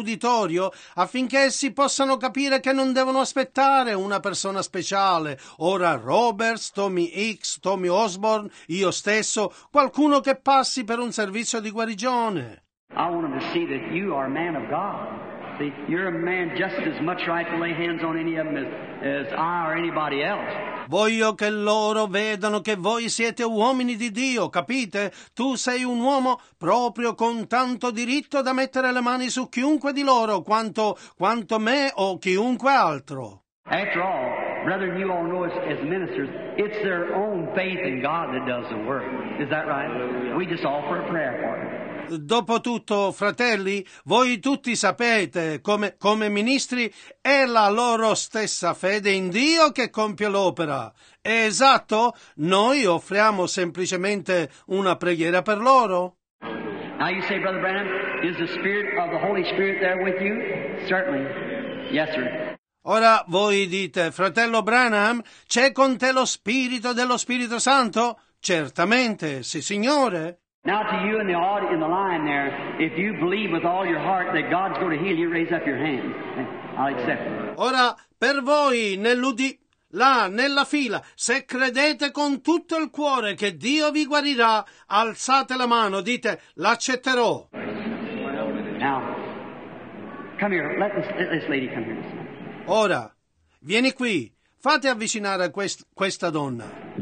essi possano capire che non devono aspettare una persona speciale, Oral Roberts, Tommy Hicks, Tommy Osborne, io stesso, qualcuno che passi per un servizio di guarigione. I want them to see that you are a man of God. See, you're a man just as much right to lay hands on any of them as I or anybody else. Voglio che loro vedano che voi siete uomini di Dio, capite? Tu sei un uomo proprio con tanto diritto da mettere le mani su chiunque di loro, quanto me o chiunque altro. After all, brethren, you all know as ministers, it's their own faith in God that does the work. Is that right? We just offer a prayer for them. Dopotutto, fratelli, voi tutti sapete, come ministri, è la loro stessa fede in Dio che compie l'opera. È esatto, noi offriamo semplicemente una preghiera per loro. Now you say, Brother Branham, is the Spirit of the Holy Spirit there with you? Certainly. Yes, sir. Ora voi dite, fratello Branham, c'è con te lo Spirito dello Spirito Santo? Certamente, sì, Signore. Now to you in the line there, if you believe with all your heart that God's going to heal you, raise up your hand. I'll accept it. Ora, per voi, là, nella fila, se credete con tutto il cuore che Dio vi guarirà, alzate la mano, dite, l'accetterò. Now, come here, let this lady come here. Ora, vieni qui, fate avvicinare questa donna.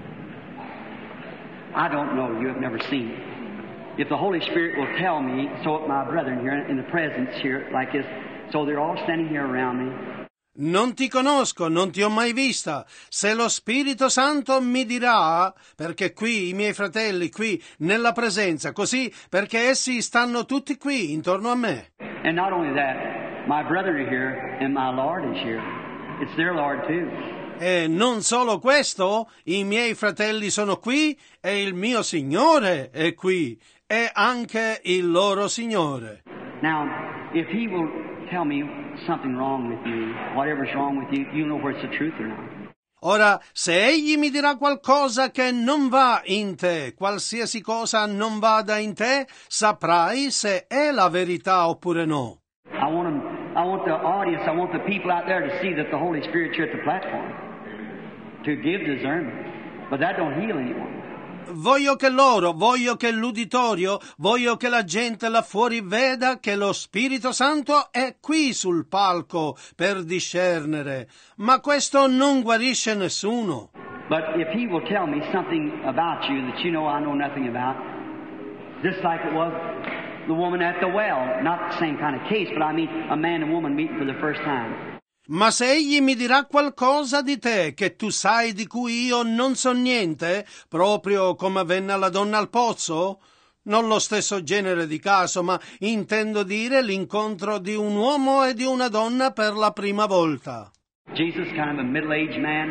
I don't know. You have never seen it. If the Holy Spirit will tell me, so my brethren here in the presence here, like this, so they're all standing here around me. Non ti conosco, non ti ho mai vista. Se lo Spirito Santo mi dirà, perché qui i miei fratelli, qui nella presenza, così, perché essi stanno tutti qui intorno a me. And not only that, my brethren are here and my Lord is here. It's their Lord too. E non solo questo, i miei fratelli sono qui e il mio Signore è qui e anche il loro Signore. Now, if he will tell me something wrong with you, whatever's wrong with you, you know where it's the truth or not. Ora, se egli mi dirà qualcosa che non va in te, qualsiasi cosa non vada in te, saprai se è la verità oppure no. I want the audience, I want the people out there to see that the Holy Spirit's here at the platform to give discernment. But that don't heal anyone. voglio che l'uditorio, voglio che la gente là fuori veda che lo Spirito Santo è qui sul palco per discernere, ma questo non guarisce nessuno. But if he will tell me something about you that you know I know nothing about, just like it was the woman at the well, not the same kind of case, but I mean a man and woman meeting for the first time. Ma se egli mi dirà qualcosa di te che tu sai di cui io non so niente, proprio come avvenne alla donna al pozzo, non lo stesso genere di caso, ma intendo dire l'incontro di un uomo e di una donna per la prima volta. Jesus, kind of a middle-aged man,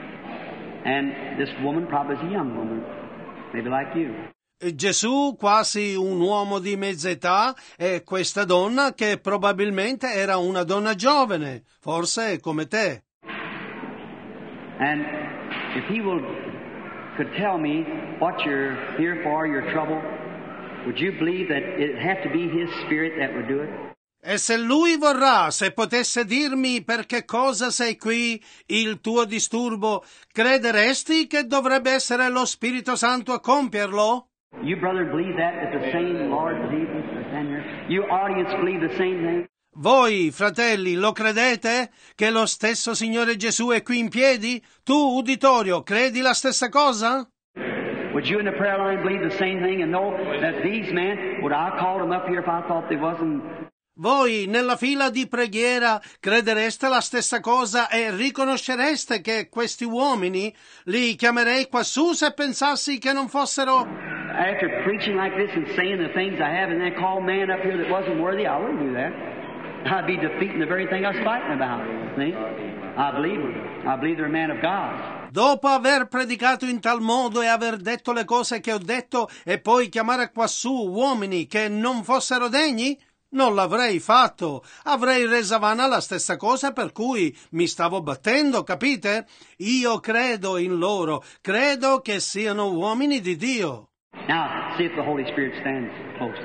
and this woman probably is a young woman, maybe like you. Gesù, quasi un uomo di mezza età, e questa donna che probabilmente era una donna giovane, forse come te. And if he could tell me what you're here for, your trouble, would you believe that it had to be his spirit that would do it? E se lui vorrà, se potesse dirmi per che cosa sei qui, il tuo disturbo, crederesti che dovrebbe essere lo Spirito Santo a compierlo? You, brother, believe that the same Lord Jesus is in here? You, audience, believe the same thing? Voi, fratelli, lo credete? Che lo stesso Signore Gesù è qui in piedi? Tu, uditorio, credi la stessa cosa? Would you in the prayer line believe the same thing and know that these men, would I call them up here if I thought they wasn't? Voi, nella fila di preghiera, credereste la stessa cosa e riconoscereste che questi uomini li chiamerei quassù se pensassi che non fossero... After preaching like this and saying the things I have and then call man up here that wasn't worthy, I wouldn't do that. I'd be defeating the very thing I was fighting about. See? I believe they're a man of God. Dopo aver predicato in tal modo e aver detto le cose che ho detto e poi chiamare quassù uomini che non fossero degni? Non l'avrei fatto. Avrei resa vana la stessa cosa per cui mi stavo battendo, capite? Io credo in loro, credo che siano uomini di Dio. Now, see if the Holy Spirit stands close.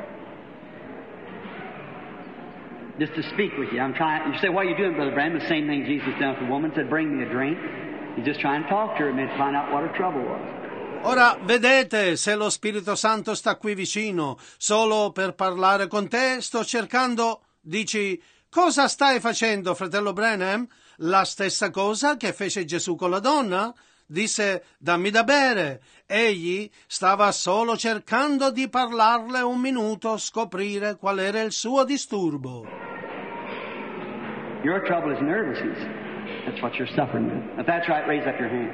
Just to speak with you. You say, what are you doing, Brother Branham? The same thing Jesus done with the woman. Said, bring me a drink. He's just trying to talk to her and find out what her trouble was. Ora, vedete, se lo Spirito Santo sta qui vicino, solo per parlare con te, sto cercando, dici, cosa stai facendo, fratello Branham? La stessa cosa che fece Gesù con la donna? Disse, dammi da bere. Egli stava solo cercando di parlarle un minuto, scoprire qual era il suo disturbo. Your trouble is nervousness. That's what you're suffering with. If that's right, raise up your hand.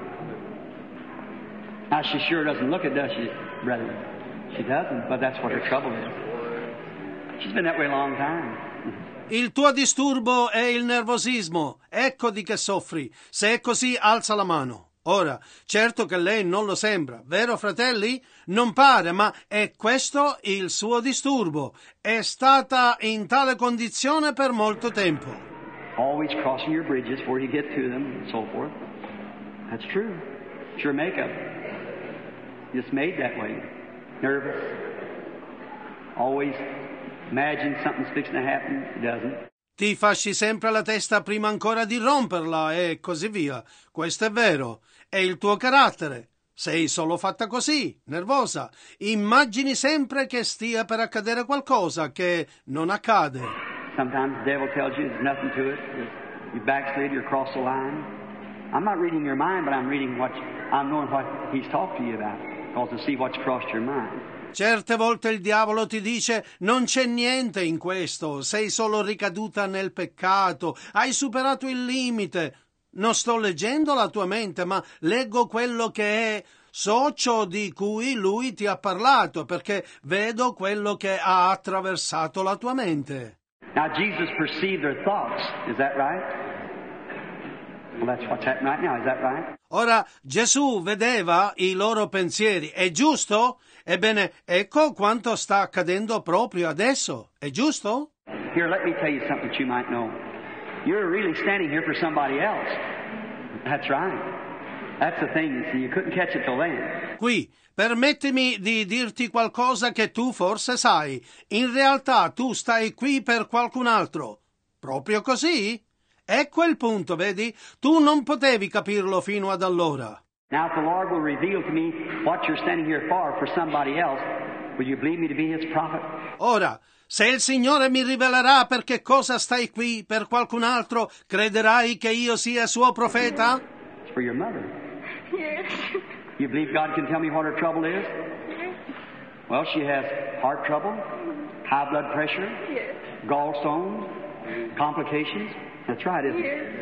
Now, she sure doesn't look it, does she, brother? She doesn't, but that's what her trouble is. She's been that way a long time. Il tuo disturbo è il nervosismo. Ecco di che soffri. Se è così, alza la mano. Ora, certo che lei non lo sembra, vero, fratelli? Non pare, ma è questo il suo disturbo. È stata in tale condizione per molto tempo. Always crossing your bridges before you get to them and so forth. That's true. It's your makeup. Just made that way. Nervous. Always imagine something's fixing to happen. It doesn't. Ti fasci sempre la testa prima ancora di romperla e così via. Questo è vero. È il tuo carattere. Sei solo fatta così, nervosa. Immagini sempre che stia per accadere qualcosa che non accade. Sometimes the devil tells you there's nothing to it. You backslid, you're across the line. I'm not reading your mind, but I'm knowing what he's talked to you about. Because to see what's crossed your mind. Certe volte il diavolo ti dice non c'è niente in questo, sei solo ricaduta nel peccato, hai superato il limite. Non sto leggendo la tua mente, ma leggo quello che è, so ciò di cui lui ti ha parlato, perché vedo quello che ha attraversato la tua mente. Now Jesus perceived their thoughts, is that right? Well, that's what's happening right now, is that right? Ora, Gesù vedeva i loro pensieri, è giusto? Ebbene, ecco quanto sta accadendo proprio adesso, è giusto? Here, let me tell you something that you might know. You're really standing here for somebody else. That's right. That's the thing, you see, you couldn't catch it till then. Qui, permettimi di dirti qualcosa che tu forse sai. In realtà tu stai qui per qualcun altro. Proprio così? Ecco il punto, vedi? Tu non potevi capirlo fino ad allora. Now, if the Lord will reveal to me what you're standing here for somebody else, will you believe me to be His prophet? Ora, se il Signore mi rivelerà per che cosa stai qui per qualcun altro, crederai che io sia suo profeta? It's for your mother. Yes. You believe God can tell me what her trouble is? Well, she has heart trouble, high blood pressure, Yes. gallstones, complications. That's right, isn't it?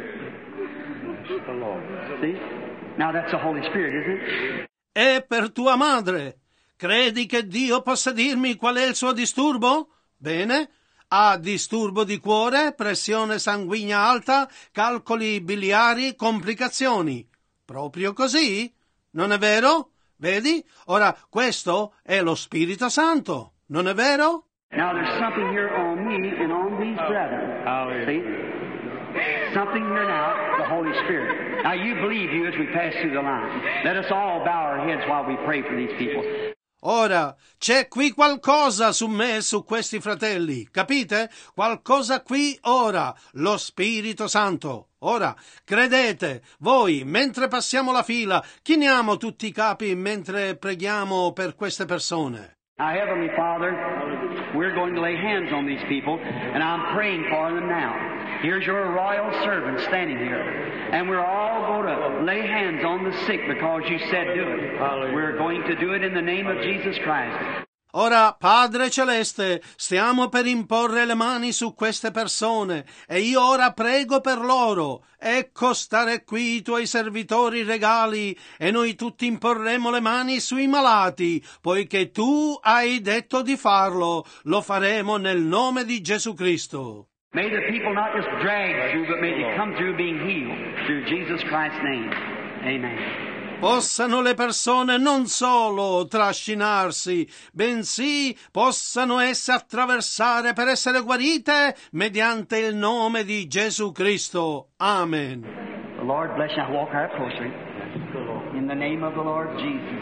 Yes. The Lord. See? Now that's the Holy Spirit, isn't it? È per tua madre. Credi che Dio possa dirmi qual è il suo disturbo? Bene. Ha disturbo di cuore, pressione sanguigna alta, calcoli biliari, complicazioni. Proprio così? Non è vero? Vedi? Ora, questo è lo Spirito Santo. Non è vero? Now there's something here on me and on these brethren. See? Something here now, the Holy Spirit. Now you believe you as we pass through the line. Let us all bow our heads while we pray for these people. Ora, c'è qui qualcosa su me e su questi fratelli, capite? Qualcosa qui ora, lo Spirito Santo. Ora, credete, voi, mentre passiamo la fila, chiniamo tutti i capi mentre preghiamo per queste persone. Now, Heavenly Father, we're going to lay hands on these people, and I'm praying for them now. Here's your royal servant standing here, and we're all going to lay hands on the sick because you said do it. We're going to do it in the name of Jesus Christ. Ora, Padre Celeste, stiamo per imporre le mani su queste persone e io ora prego per loro. Ecco stare qui i tuoi servitori regali e noi tutti imporremo le mani sui malati, poiché tu hai detto di farlo. Lo faremo nel nome di Gesù Cristo. May the people not just drag through, but may they come through being healed through Jesus Christ's name. Amen. Possano le persone non solo trascinarsi, bensì possano esse attraversare per essere guarite mediante il nome di Gesù Cristo. Amen. The Lord bless you. Now walk right closer. In the name of the Lord Jesus.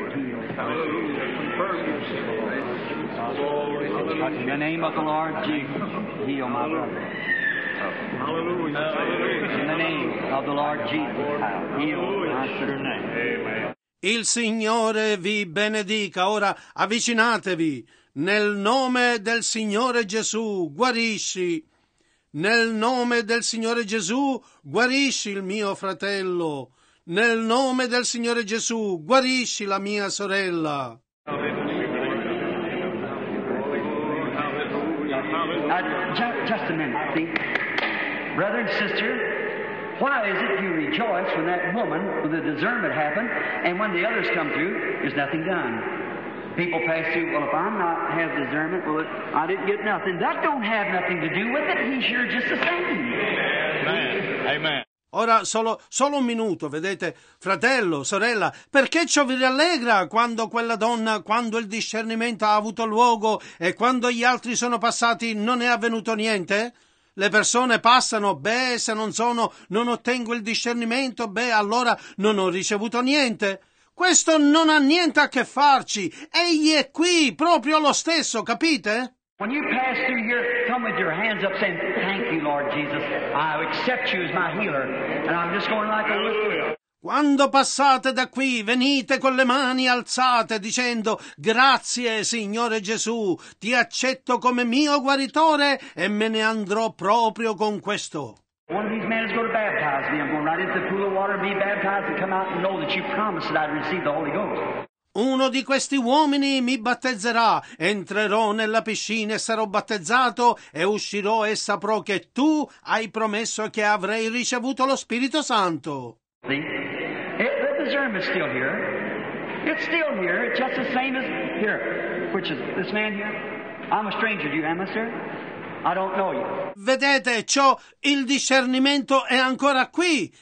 In the name of the Lord Jesus. Heal my brother. In the name of the Lord Jesus. Heal my sister. Il Signore vi benedica. Ora avvicinatevi. Nel nome del Signore Gesù, guarisci. Nel nome del Signore Gesù, guarisci il mio fratello. Nel nome del Signore Gesù, guarisci la mia sorella. Just a minute, see? Brother and sister, why is it you rejoice when that woman with the discernment happened, and when the others come through, there's nothing done? People pass through, well, if I'm not have discernment, well, I didn't get nothing. That don't have nothing to do with it. He's here just the same. Amen. Amen. Ora solo un minuto, vedete, fratello, sorella, perché ciò vi rallegra quando quella donna, quando il discernimento ha avuto luogo e quando gli altri sono passati non è avvenuto niente? Le persone passano, se non ottengo il discernimento, allora non ho ricevuto niente. Questo non ha niente a che farci, egli è qui, proprio lo stesso, capite? When you pass through here, come with your hands up saying, thank you, Lord Jesus. I accept you as my healer. And I'm just going like a whistle. Quando passate da qui, venite con le mani alzate dicendo, grazie, Signore Gesù, ti accetto come mio guaritore e me ne andrò proprio con questo. One of these men is going to baptize me. I'm going right into the pool of water and be baptized and come out and know that you promised that I'd receive the Holy Ghost. Uno di questi uomini mi battezzerà, entrerò nella piscina e sarò battezzato e uscirò e saprò che tu hai promesso che avrei ricevuto lo Spirito Santo. See? The discernment's still here. It's still here. It's just the same as here. Which is this man here? I'm a stranger to you, am I, sir? I don't know you. Vedete, il discernimento è ancora qui,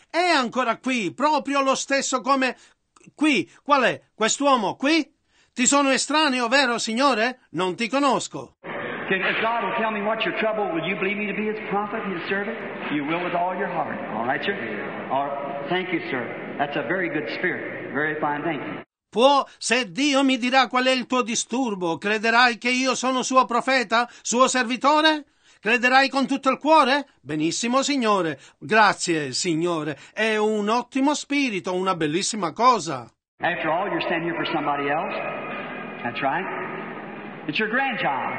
proprio lo stesso come qui. Qual è? Quest'uomo qui? Ti sono estraneo, vero, Signore? Non ti conosco. If God will tell me what's your trouble, will you believe me to be His prophet, His servant? You will with all your heart. All right, sir? Thank you, sir. That's a very good spirit. Very fine, thank you. Se Dio mi dirà qual è il tuo disturbo, crederai che io sono suo profeta, suo servitore? Crederai con tutto il cuore? Benissimo, Signore. Grazie, Signore. È un ottimo spirito, una bellissima cosa. After all, you're standing here for somebody else. That's right. It's your grandchild.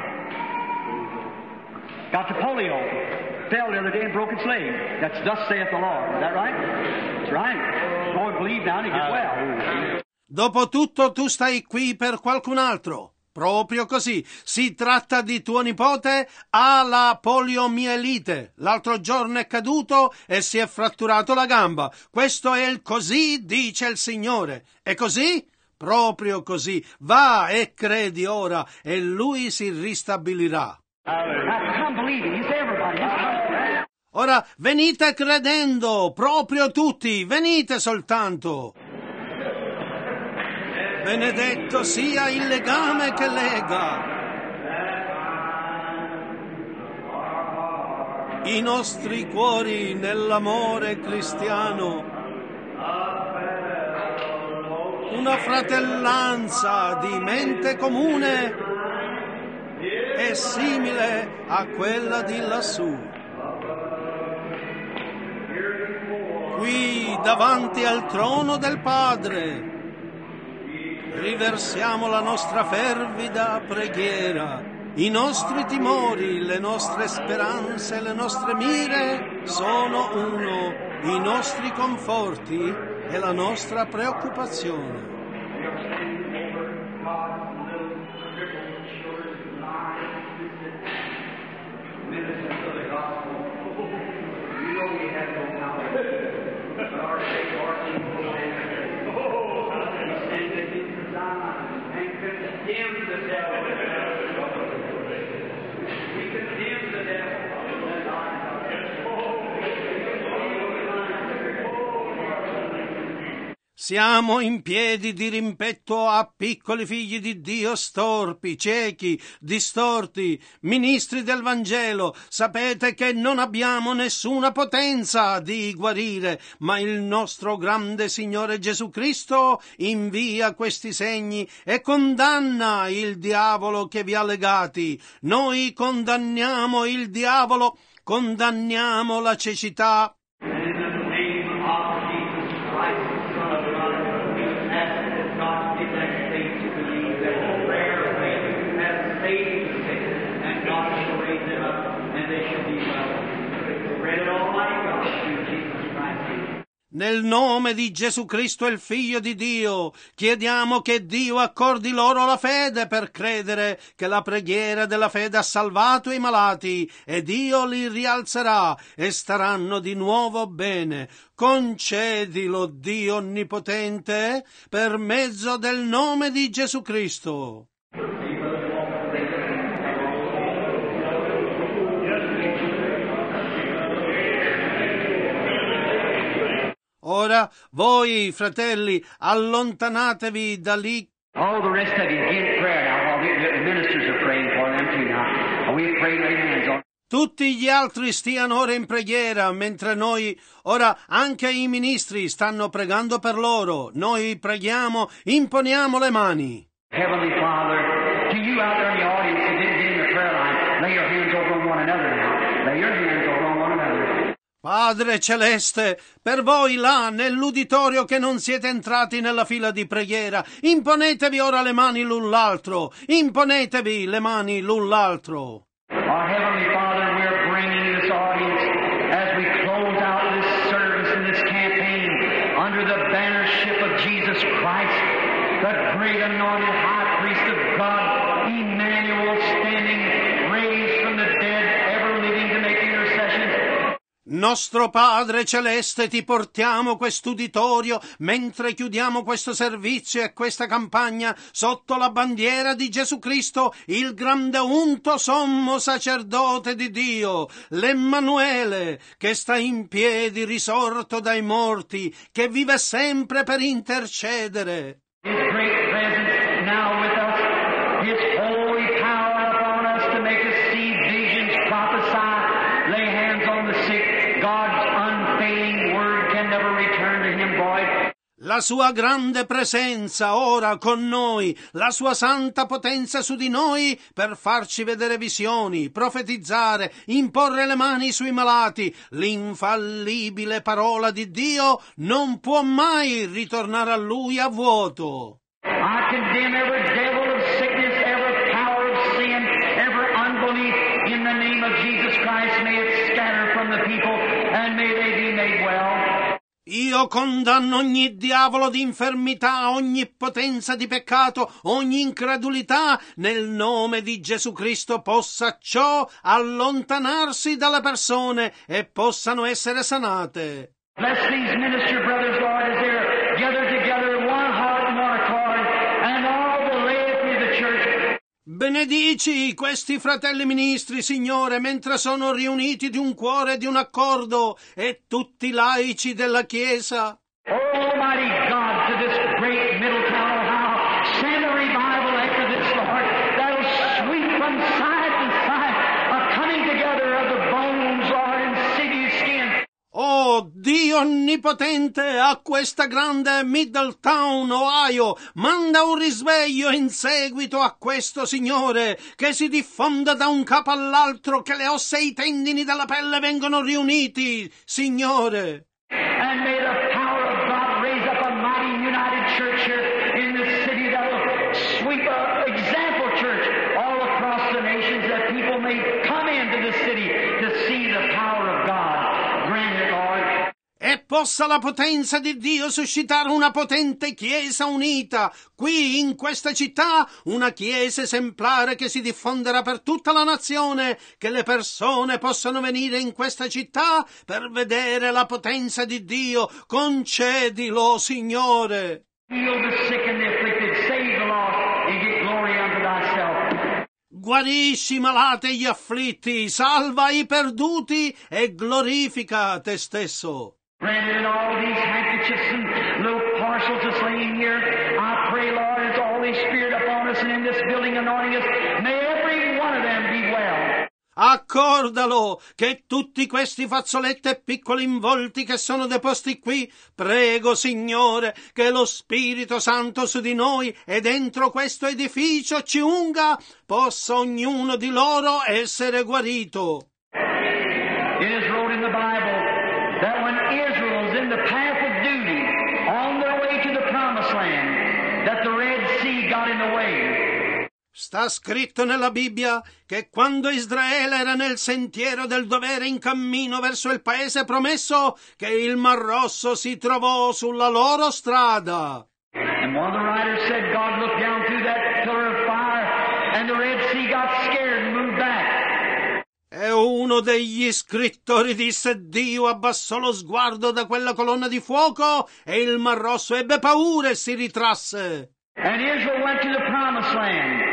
Got the polio. Fell the other day and broke its leg. That's thus saith the Lord. Is that right? That's right. Go and believe now and get well. Dopotutto tu stai qui per qualcun altro. Proprio così. Si tratta di tuo nipote, ha la poliomielite. L'altro giorno è caduto e si è fratturato la gamba. Questo è il così dice il Signore. È così? Proprio così. Va e credi ora e lui si ristabilirà. Ora venite credendo, proprio tutti, venite soltanto. Benedetto sia il legame che lega i nostri cuori nell'amore cristiano, una fratellanza di mente comune è simile a quella di lassù. Qui davanti al trono del Padre riversiamo la nostra fervida preghiera. I nostri timori, le nostre speranze, le nostre mire sono uno. I nostri conforti e la nostra preoccupazione. Siamo in piedi di rimpetto a piccoli figli di Dio storpi, ciechi, distorti, ministri del Vangelo. Sapete che non abbiamo nessuna potenza di guarire, ma il nostro grande Signore Gesù Cristo invia questi segni e condanna il diavolo che vi ha legati. Noi condanniamo il diavolo, condanniamo la cecità. Nel nome di Gesù Cristo, il Figlio di Dio, chiediamo che Dio accordi loro la fede per credere che la preghiera della fede ha salvato i malati e Dio li rialzerà e staranno di nuovo bene. Concedilo, Dio Onnipotente, per mezzo del nome di Gesù Cristo. Ora, voi, fratelli, allontanatevi da lì. All the rest of you, get prayer now while the ministers are praying for them too now. We pray, lay hands on. Tutti gli altri stiano ora in preghiera, mentre noi, ora anche i ministri stanno pregando per loro. Noi preghiamo, imponiamo le mani. Heavenly Father, to you out there in the audience who didn't get in the prayer line, lay your hands over on one another now. Lay your hands over on one another. Padre Celeste, per voi là nell'uditorio che non siete entrati nella fila di preghiera, imponetevi ora le mani l'un l'altro, imponetevi le mani l'un l'altro. Our Heavenly Father, we're bringing this audience as we close out this service and this campaign under the bannership of Jesus Christ, the great anointed high priest of God, Emmanuel, standing raised from the dead, ever living to make intercession. Nostro Padre Celeste, ti portiamo quest'uditorio mentre chiudiamo questo servizio e questa campagna sotto la bandiera di Gesù Cristo, il grande unto sommo sacerdote di Dio, l'Emmanuele, che sta in piedi risorto dai morti, che vive sempre per intercedere. His great presence now with us, His holy power upon us to make us see visions, prophesy, lay hands on the sick. God's unfailing word can never return to Him void. La sua grande presenza ora con noi, la sua santa potenza su di noi per farci vedere visioni, profetizzare, imporre le mani sui malati, l'infallibile parola di Dio non può mai ritornare a Lui a vuoto. I condemn every devil of sickness, every power of sin, every unbelief in the name of Jesus Christ. May it scatter from the people and may they be made well. Io condanno ogni diavolo di infermità, ogni potenza di peccato, ogni incredulità, nel nome di Gesù Cristo possa ciò allontanarsi dalle persone e possano essere sanate. Bless these minister brothers, Lord, as they're gathered together in one heart and one accord, and all the laity of the church. Benedici questi fratelli ministri, Signore, mentre sono riuniti di un cuore e di un accordo, e tutti i laici della Chiesa. Oh, Almighty God, to this great Middletown, Ohio, send a revival after this, Lord, that'll sweep from side to side, a coming together of the bones, Lord, and sinew skin. Oh, Dio Onnipotente, a questa grande Middletown, Ohio, manda un risveglio in seguito a questo, Signore, che si diffonda da un capo all'altro, che le ossa e i tendini della pelle vengono riuniti, Signore. And may the power of God raise up a mighty united church here in this city that will sweep an example church all across the nations, that people may come into this city to see the power of God. Grant it, Lord. E possa la potenza di Dio suscitare una potente Chiesa unita, qui in questa città, una Chiesa esemplare che si diffonderà per tutta la nazione, che le persone possano venire in questa città per vedere la potenza di Dio. Concedilo, Signore. Heal the sick and the afflicted, save the lost, and get glory unto thyself. Guarisci i malati e gli afflitti, salva i perduti e glorifica te stesso. Granted in all these handkerchiefs and little parcels that's laying here, I pray, Lord, as the Holy Spirit upon us and in this building anointing us, may every one of them be well. Accordalo, che tutti questi fazzoletti e piccoli involti che sono deposti qui, prego, Signore, che lo Spirito Santo su di noi e dentro questo edificio ci unga, possa ognuno di loro essere guarito. It is wrote in the Bible that when Israel was in the path of duty, on their way to the promised land, that the Red Sea got in the way. Sta scritto nella Bibbia che quando Israele era nel sentiero del dovere in cammino verso il paese promesso, che il Mar Rosso si trovò sulla loro strada. And one of the writers said God looked down through that pillar of fire and the Red Sea got scared and moved back. E uno degli scrittori disse: Dio abbassò lo sguardo da quella colonna di fuoco e il Mar Rosso ebbe paura e si ritrasse. And Israel went to the promised land,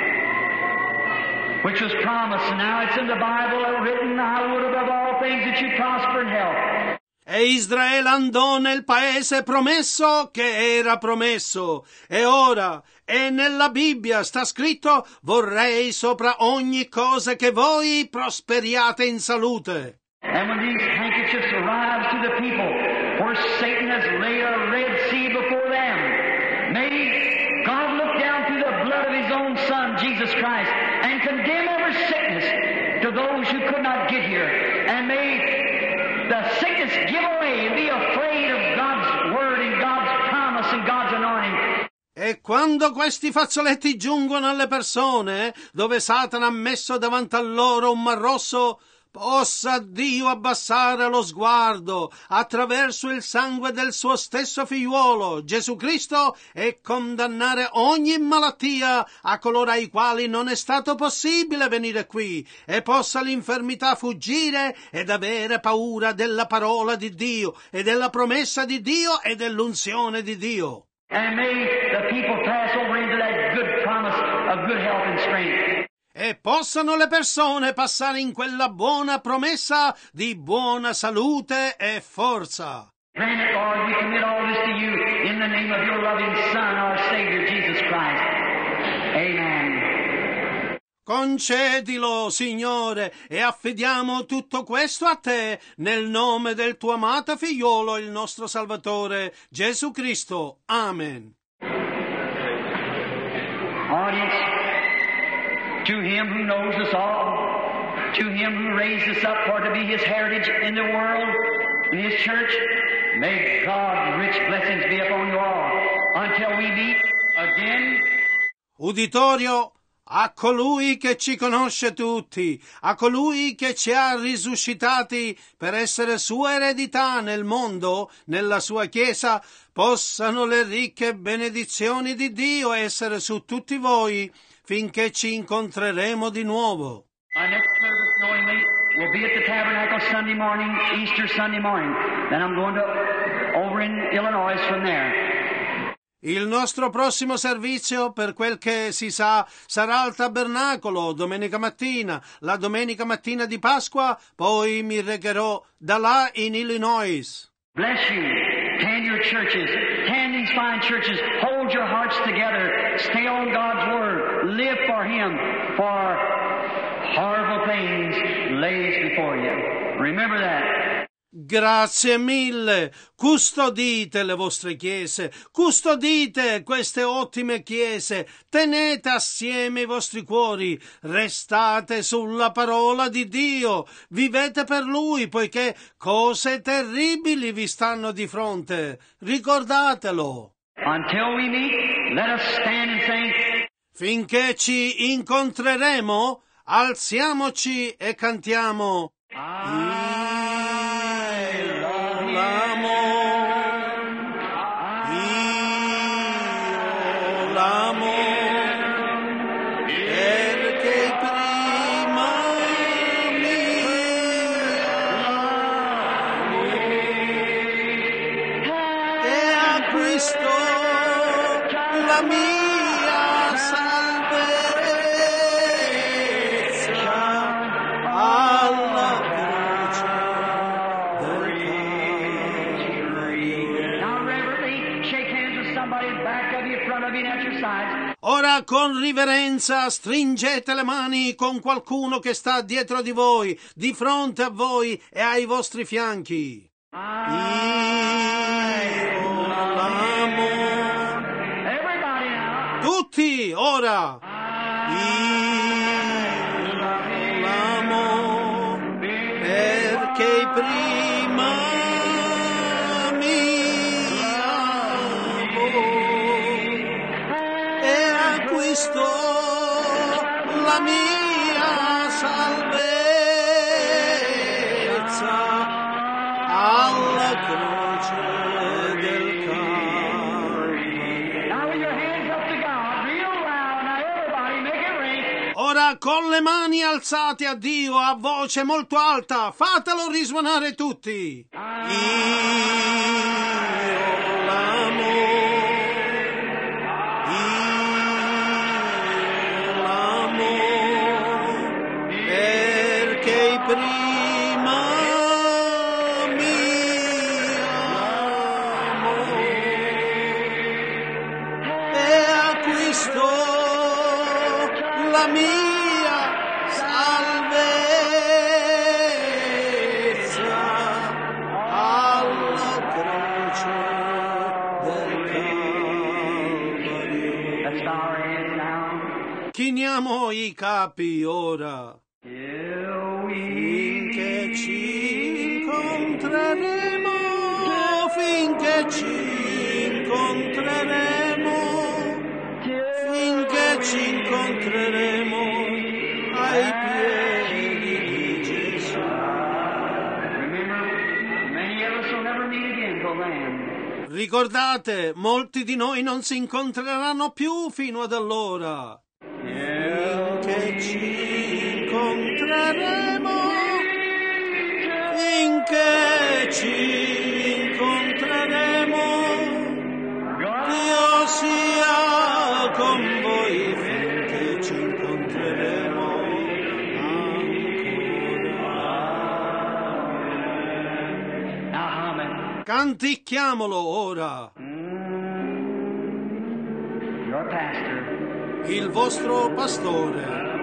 which was promised, and now it's in the Bible written, I would above all things that you prosper in health. E Israele andò nel paese promesso che era promesso. E ora, e nella Bibbia sta scritto: vorrei sopra ogni cosa che voi prosperiate in salute. And when these handkerchiefs arrive to the people, where Satan has laid a Red Sea before them, may God look down through the blood of His own Son, Jesus Christ, and condemn every sickness to those who could not get here. And may the sickness give away and be afraid of God's Word and God's promise and God's anointing. E quando questi fazzoletti giungono alle persone, dove Satana ha messo davanti a loro un Mar Rosso, possa Dio abbassare lo sguardo attraverso il sangue del suo stesso figliuolo, Gesù Cristo, e condannare ogni malattia a coloro ai quali non è stato possibile venire qui, e possa l'infermità fuggire ed avere paura della parola di Dio e della promessa di Dio e dell'unzione di Dio. And may the people pass over into that good promise of good health and strength. E possano le persone passare in quella buona promessa di buona salute e forza. Grant it, Lord, we commit all this to you in the name of your loving Son, our Savior, Jesus Christ. Amen. Concedilo, Signore, e affidiamo tutto questo a Te, nel nome del Tuo amato Figliolo, il nostro Salvatore, Gesù Cristo. Amen. Audience, to Him who knows us all, to Him who raised us up for to be His heritage in the world, in His church, may God's rich blessings be upon you all, until we meet again. Uditorio, a colui che ci conosce tutti, a colui che ci ha risuscitati per essere sua eredità nel mondo, nella sua Chiesa, possano le ricche benedizioni di Dio essere su tutti voi finché ci incontreremo di nuovo. Our next service, knowingly, will be at the Tabernacle Sunday morning, Easter Sunday morning. Then I'm going to over in Illinois from there. Il nostro prossimo servizio, per quel che si sa, sarà al Tabernacolo domenica mattina, la domenica mattina di Pasqua, poi mi recherò da là in Illinois. Bless you. Tend your churches. Tend these fine churches. Hold your hearts together. Stay on God's Word. Live for Him. For horrible things lays before you. Remember that. Grazie mille, custodite le vostre chiese, custodite queste ottime chiese, tenete assieme i vostri cuori, restate sulla parola di Dio, vivete per Lui, poiché cose terribili vi stanno di fronte, ricordatelo. Until we meet, let us stand and sing. Finché ci incontreremo, alziamoci e cantiamo. La mia salvezza alla croce del Calvario. Now reverently shake hands with somebody in back of you, front of you, and at your sides. Ora con riverenza stringete le mani con qualcuno che sta dietro di voi, di fronte a voi e ai vostri fianchi. Tutti, ora! Io l'amo perché prima mi amò e acquistò la mia salvezza alla croce del Ora con le mani alzate a Dio a voce molto alta, fatelo risuonare tutti. Io l'amo, perché prima mi amò e acquistò la mia salvezza alla croce del Calvario. Chiniamo i capi ora. Finché ci incontreremo, finché ci incontreremo, finché ci incontreremo ai piedi di Gesù. Ricordate, molti di noi non si incontreranno più fino ad allora. Finché ci incontreremo, finché ci incontreremo, Dio sia con voi finché ci incontreremo ancora. Canticchiamolo ora. Your pastor. Il vostro pastore.